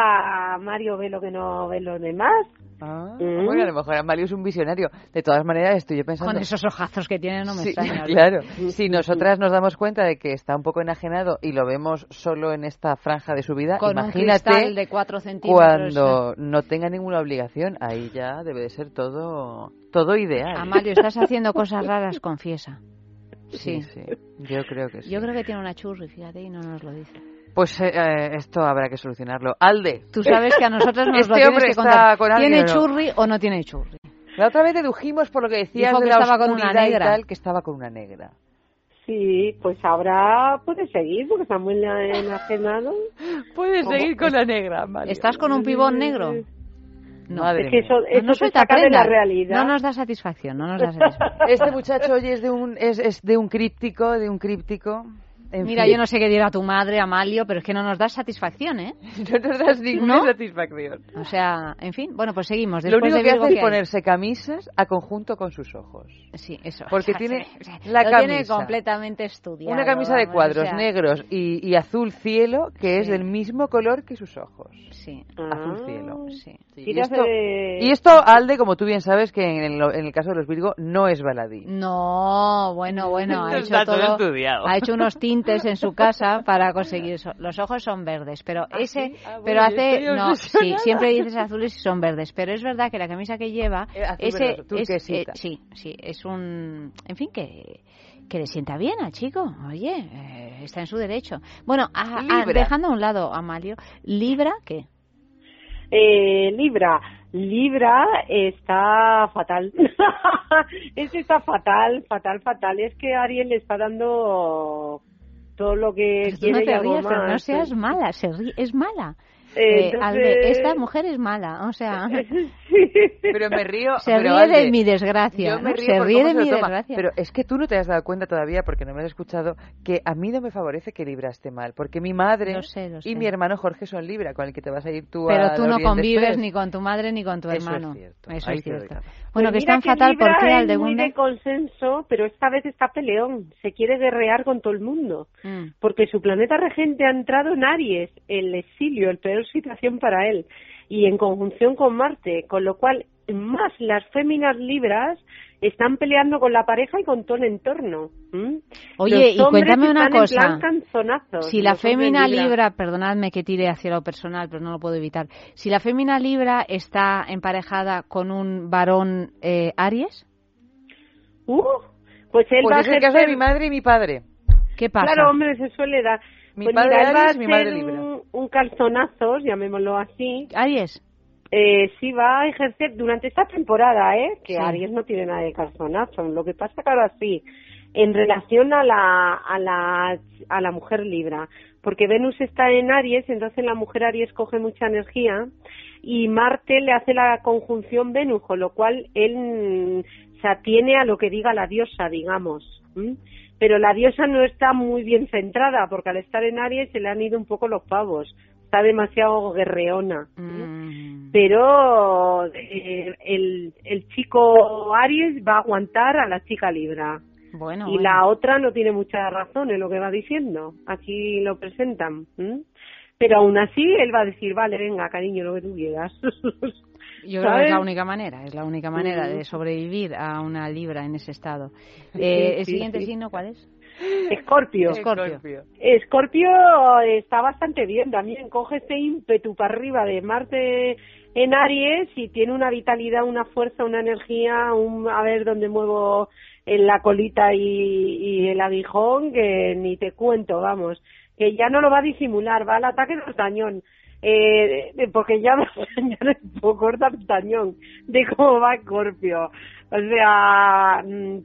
Mario ve lo que no ven los demás. Bueno, a lo mejor Mario es un visionario. De todas maneras, estoy pensando... Con esos ojazos que tiene no me extraña. Claro. Si nosotras nos damos cuenta de que está un poco enajenado y lo vemos solo en esta franja de su vida, con imagínate un cristal de 4 centímetros. Cuando no tenga ninguna obligación. Ahí ya debe de ser todo ideal. Amalio, estás haciendo cosas raras, confiesa. Sí, yo creo que sí. Yo creo que tiene una churri, fíjate, y no nos lo dice. Pues esto habrá que solucionarlo. Alde. Tú sabes que a nosotros nos lo tienes que contar. ¿Tiene churri o no tiene churri? La otra vez dedujimos por lo que decías Dijo de que la estaba con una negra. Y tal, que estaba con una negra. Sí, pues ahora puede seguir, porque está muy enajenado. Puedes seguir con la negra, Mario. ¿Estás con un pibón negro? No, es que eso se saca de la realidad. No nos da satisfacción, Este muchacho hoy es de un críptico, Mira, yo no sé qué dirá tu madre, Amalio, pero es que no nos das satisfacción, ¿eh? No nos das ninguna satisfacción. O sea, en fin, bueno, pues seguimos. Lo único que hace es ponerse camisas a conjunto con sus ojos. Sí, eso. Porque tiene la camisa. Lo tiene completamente estudiado. Una camisa de cuadros negros y azul cielo, que es del mismo color que sus ojos. Sí. Azul cielo. Sí. Y esto, Alde, como tú bien sabes, que en el caso de los Virgo, no es baladí. No, bueno, ha hecho todo estudiado. Ha hecho unos tintes en su casa para conseguir eso. Los ojos son verdes, pero siempre dices azules y son verdes, pero es verdad que la camisa que lleva es un, en fin, que le sienta bien al chico. Oye, está en su derecho. Bueno, dejando a un lado a Amalio, ¿Libra qué? Libra está fatal. Está fatal. Es que Ariel le está dando todo lo que pero quiere. No te rías, pero no seas mala, es mala. Esta mujer es mala, o sea... Pero me río... Se ríe de mi desgracia, yo me río se ríe de mi desgracia. Pero es que tú no te has dado cuenta todavía, porque no me has escuchado, que a mí no me favorece que Libra esté mal, porque mi madre lo sé. Y mi hermano Jorge son Libra, con el que te vas a ir tú pero tú no convives Express. ni con tu madre ni con tu hermano. Eso es cierto. Bueno, pues que es tan fatal porque Libra al de es muy de consenso, pero esta vez está peleón, se quiere guerrear con todo el mundo, porque su planeta regente ha entrado en Aries, el exilio, el peor situación para él, y en conjunción con Marte, con lo cual más las féminas libras están peleando con la pareja y con todo el entorno. Oye, y cuéntame una cosa. Si la fémina libra, perdonadme que tire hacia lo personal, pero no lo puedo evitar. Si la fémina libra está emparejada con un varón Aries. Pues él va a es el caso de mi madre y mi padre. ¿Qué pasa? Claro, hombre, se suele dar. Mi padre mira, él va a Aries, mi madre hacer Libra. un calzonazos, llamémoslo así. ¿Aries? Sí, va a ejercer durante esta temporada, que Sí. Aries no tiene nada de calzonazo. Lo que pasa que ahora sí, en relación a la mujer Libra, porque Venus está en Aries, entonces la mujer Aries coge mucha energía y Marte le hace la conjunción Venus, con lo cual él se atiene a lo que diga la diosa, digamos. Pero la diosa no está muy bien centrada, porque al estar en Aries se le han ido un poco los pavos. Está demasiado guerreona. Pero el chico Aries va a aguantar a la chica Libra. Bueno, y la otra no tiene mucha razón en lo que va diciendo. Así lo presentan. Pero aún así él va a decir, vale, venga, cariño, lo que tú quieras. Yo creo que es la única manera de sobrevivir a una Libra en ese estado. ¿El siguiente signo cuál es? Escorpio. Escorpio está bastante bien también, coge este ímpetu para arriba de Marte en Aries y tiene una vitalidad, una fuerza, una energía, a ver dónde muevo en la colita y el aguijón, que ni te cuento, vamos, que ya no lo va a disimular, va al ataque del tañón. Porque ya no puedo cortar tañón de cómo va Escorpio. O sea,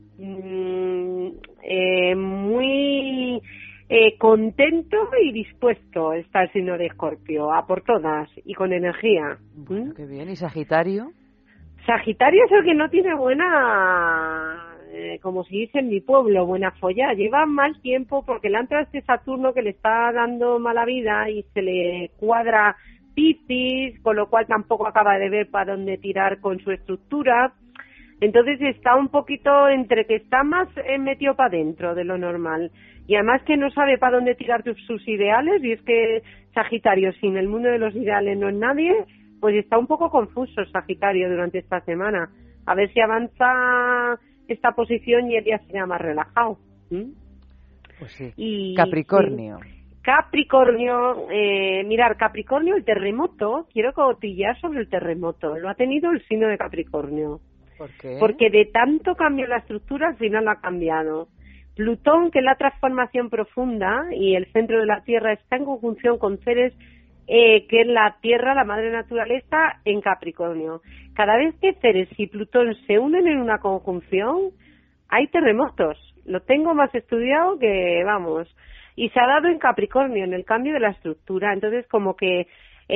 muy contento y dispuesto está el signo de Escorpio, a por todas y con energía. Bueno, qué bien. ¿Y Sagitario? Sagitario es el que no tiene buena, como se dice en mi pueblo, buena folla. Lleva mal tiempo porque le entra este Saturno que le está dando mala vida y se le cuadra Piscis, con lo cual tampoco acaba de ver para dónde tirar con su estructura. Entonces está un poquito entre que está más metido para adentro de lo normal y además que no sabe para dónde tirar sus ideales, y es que Sagitario sin el mundo de los ideales no es nadie, pues está un poco confuso Sagitario durante esta semana. A ver si avanza esta posición y él ya será más relajado. Pues sí. Y, Capricornio. Capricornio, mirar, Capricornio, el terremoto, quiero cotillar sobre el terremoto. Lo ha tenido el signo de Capricornio. ¿Por qué? Porque de tanto cambio en la estructura, al final lo ha cambiado. Plutón, que es la transformación profunda y el centro de la Tierra, está en conjunción con Ceres, que es la Tierra, la madre naturaleza, en Capricornio. Cada vez que Ceres y Plutón se unen en una conjunción, hay terremotos. Lo tengo más estudiado que, vamos. Y se ha dado en Capricornio, en el cambio de la estructura. Entonces, como que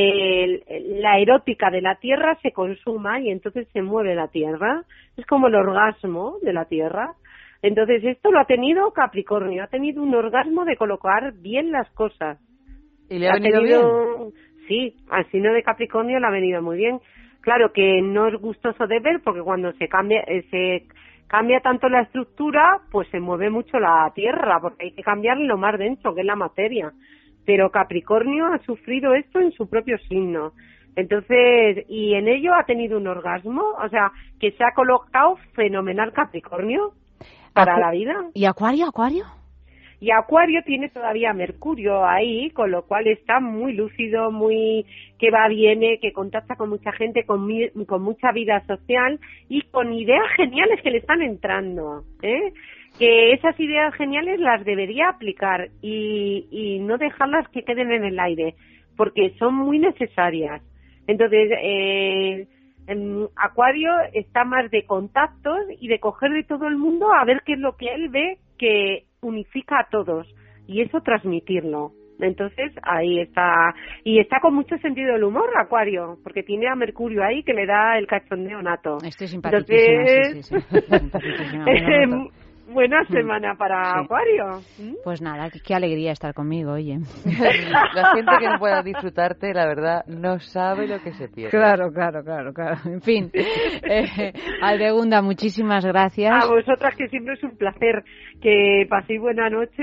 la erótica de la Tierra se consuma y entonces se mueve la Tierra. Es como el orgasmo de la Tierra. Entonces, esto lo ha tenido Capricornio. Ha tenido un orgasmo de colocar bien las cosas. ¿Y le ha venido bien? Sí, al signo de Capricornio le ha venido muy bien. Claro que no es gustoso de ver porque cuando se cambia tanto la estructura, pues se mueve mucho la Tierra, porque hay que cambiar lo más denso, que es la materia. Pero Capricornio ha sufrido esto en su propio signo. Entonces, y en ello ha tenido un orgasmo, o sea, que se ha colocado fenomenal Capricornio para la vida. ¿Y Acuario? Y Acuario tiene todavía Mercurio ahí, con lo cual está muy lúcido, muy que va, viene, que contacta con mucha gente, con mucha vida social y con ideas geniales que le están entrando, que esas ideas geniales las debería aplicar y no dejarlas que queden en el aire, porque son muy necesarias. Entonces, Acuario está más de contactos y de coger de todo el mundo a ver qué es lo que él ve que unifica a todos y eso transmitirlo. Entonces ahí está, y está con mucho sentido del humor Acuario, porque tiene a Mercurio ahí que le da el cachondeo nato. Estoy simpaticísima, entonces, sí. Buena semana para Acuario. Pues nada, qué alegría estar conmigo, oye. La gente que no pueda disfrutarte, la verdad, no sabe lo que se pierde. Claro. En fin, Aldegunda, muchísimas gracias. A vosotras, que siempre es un placer. Que paséis buena noche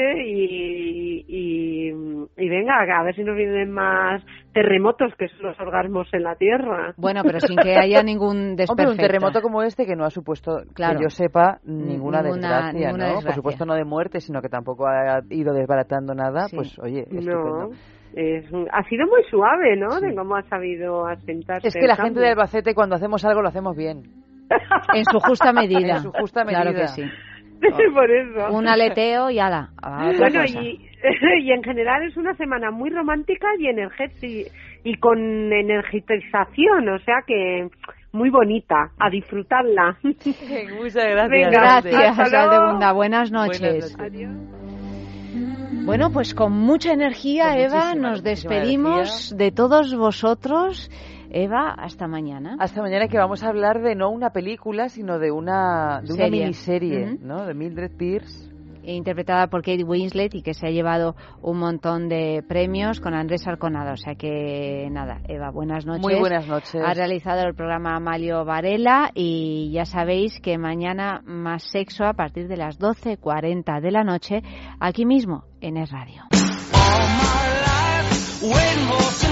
y venga, a ver si nos vienen más terremotos, que son los orgasmos en la Tierra. Bueno, pero sin que haya ningún desperfecto. Hombre, un terremoto como este que no ha supuesto, que yo sepa, ninguna desgracia, ¿no? Desgracia. Por supuesto no de muerte, sino que tampoco ha ido desbaratando nada, pues oye, estupendo. Ha sido muy suave, ¿no? De cómo ha sabido asentarse. Es que la gente de Albacete, cuando hacemos algo, lo hacemos bien. En su justa medida. En su justa medida. Claro que sí. Por eso. Un aleteo y ala. Bueno, y en general es una semana muy romántica y energética y con energización, o sea que muy bonita, a disfrutarla. Muchas gracias. Venga, gracias, Aldegunda. Buenas noches. Adiós. Bueno, pues con mucha energía, Eva, nos despedimos de todos vosotros. Eva, hasta mañana. Hasta mañana, que vamos a hablar de no una película, sino de una miniserie, ¿no? De Mildred Pierce. Interpretada por Kate Winslet y que se ha llevado un montón de premios con Andrés Arconada. O sea que nada, Eva, buenas noches. Muy buenas noches. Ha realizado el programa Amalio Varela y ya sabéis que mañana más sexo a partir de las 12:40 de la noche, aquí mismo en Es Radio.